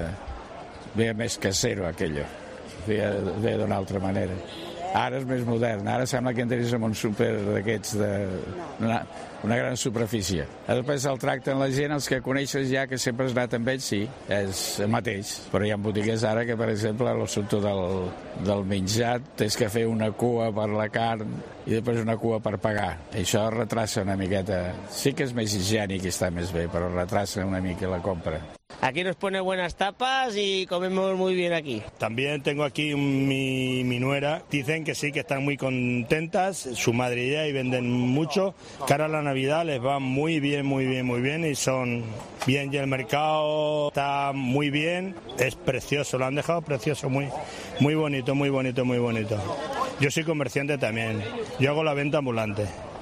Hi havia més casero, aquello. Havia de d'una altra manera. Ara és més modern, ara sembla que entris en un súper d'aquests de... Una, una gran superfície. Després el tracten la gent, els que coneixes ja, que sempre has anat amb ells, sí, és el mateix. Però hi ha botigues ara que, per exemple, a l'assumpte del, del menjar, tens que fer una cua per la carn i després una cua per pagar. Això retrasa una miqueta. Sí que és més higiènic i està més bé, però retrasa una mica la compra. Aquí nos pone buenas tapas y comemos muy bien aquí. También tengo aquí mi, mi nuera. Dicen que sí, que están muy contentas, su madre y ella, y venden mucho. Cara a la Navidad les va muy bien, muy bien, muy bien y son bien. Y el mercado está muy bien, es precioso, lo han dejado precioso, muy, muy bonito, muy bonito, muy bonito. Yo soy comerciante también, yo hago la venta ambulante.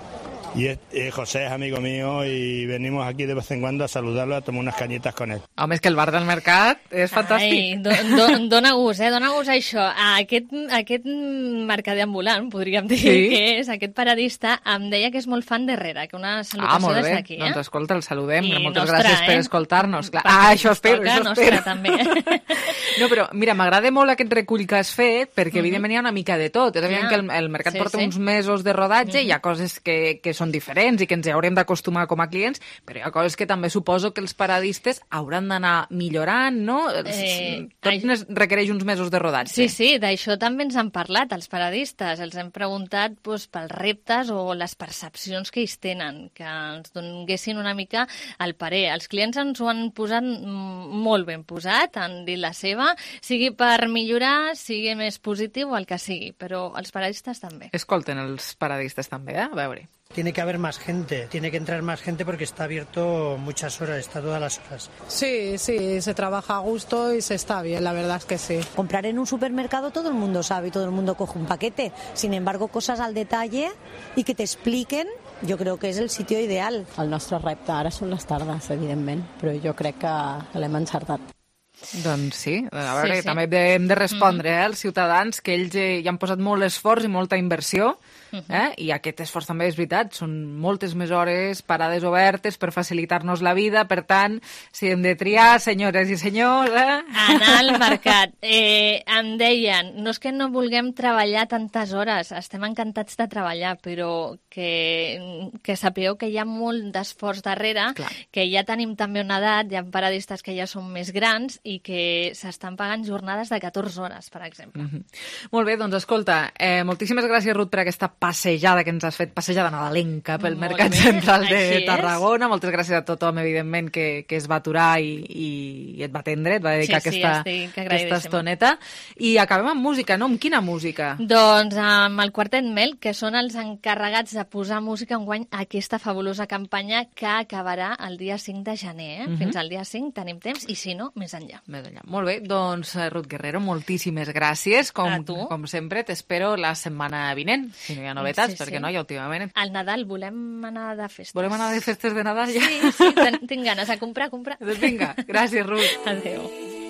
Y, es, y José es amigo mío y venimos aquí de vez en cuando a saludarlo, a tomar unas cañitas con él. Home, és que el bar del mercat és fantàstic. Ai, do, do, dona gust, eh? Dona gust això. Aquest, aquest mercader ambulant, podríem dir sí. que és, aquest paradista, em deia que és molt fan d'Herrera, que una salutació ah, des d'aquí. Eh? Doncs escolta, el saludem. I moltes nostra, gràcies eh? per escoltar-nos. Clar. Ah, això espero, toca, això espero. També. No, però mira, m'agrada molt aquest recull que has fet, perquè uh -huh. evidentment hi ha una mica de tot. És evident yeah. que el, el mercat sí, porta sí. uns mesos de rodatge, uh -huh. hi ha coses que, que són diferents i que ens haurem d'acostumar com a clients, però hi ha coses que també suposo que els paradistes hauran d'anar millorant, no? Eh, Tot ai... requereix uns mesos de rodatge. Sí, sí, d'això també ens han parlat els paradistes. Els hem preguntat doncs, pels reptes o les percepcions que ells tenen, que ens donguessin una mica el parer. Els clients ens ho han posat molt ben posat, han dit la seva, sigui per millorar, sigui més positiu o el que sigui, però els paradistes també. Escolten els paradistes també, eh? A veure. Tiene que haber más gente, tiene que entrar más gente porque está abierto muchas horas, está todas las horas. Sí, sí, se trabaja a gusto y se está bien, la verdad es que sí. Comprar en un supermercado todo el mundo sabe y todo el mundo coge un paquete. Sin embargo, cosas al detalle y que te expliquen, jo crec que és el sitio ideal. El nostre repte ara són les tardes, evidentment, però jo crec que l'hem encertat. Doncs sí, a veure, sí, sí. també hem de respondre eh, als ciutadans que ells eh, hi han posat molt esforç i molta inversió, eh? I aquest esforç també és veritat, són moltes més hores, parades obertes per facilitar-nos la vida, per tant, si hem de triar, senyores i senyors... Eh? Anar al mercat. Eh, em deien, no és que no vulguem treballar tantes hores, estem encantats de treballar, però que, que sapigueu que hi ha molt d'esforç darrere, clar. Que ja tenim també una edat, hi ha paradistes que ja són més grans i que s'estan pagant jornades de catorze hores, per exemple. Mm-hmm. Molt bé, doncs escolta, eh, moltíssimes gràcies, Ruth, per aquesta passejada que ens has fet, passejada nadalenca pel Molt Mercat bé. Central de Tarragona. Moltes gràcies a tothom, evidentment, que, que es va aturar i, i et va atendre, et va dedicar sí, sí, aquesta, aquesta estoneta. I acabem amb música, no? Amb quina música? Doncs amb el Quartet Mel, que són els encarregats de posar música enguany a aquesta fabulosa campanya que acabarà el dia cinc de gener. Eh? Mm-hmm. Fins al dia cinc tenim temps, i si no, més enllà. Més enllà. Molt bé, doncs, Ruth Guerrero, moltíssimes gràcies. Com, com sempre, t'espero la setmana vinent, si no hi ha novetats, sí, sí. perquè no hi ha últimament. Al Nadal volem anar de festes. Volem anar de festes de Nadal ja? Sí, sí, ten, tinc ganes de comprar, comprar. Doncs vinga, gràcies, Ruth. Adéu.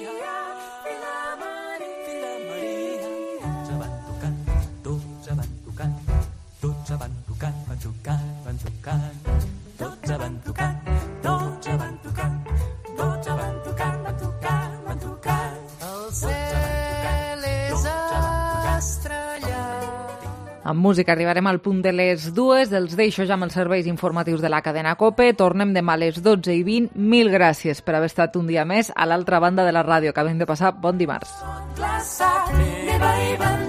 Dotze van tocant, van tocant, van tocant. Dotze van tocant, dotze van tocant. Dotze van tocant, van tocant, van tocant. El cel és estrellat. Amb música arribarem al punt de les dues. Els deixo ja amb els serveis informatius de la cadena COPE. Tornem demà a les dotze i vint. Mil gràcies per haver estat un dia més a l'altra banda de la ràdio. Acabem de passar bon dimarts. Glaçat, neva i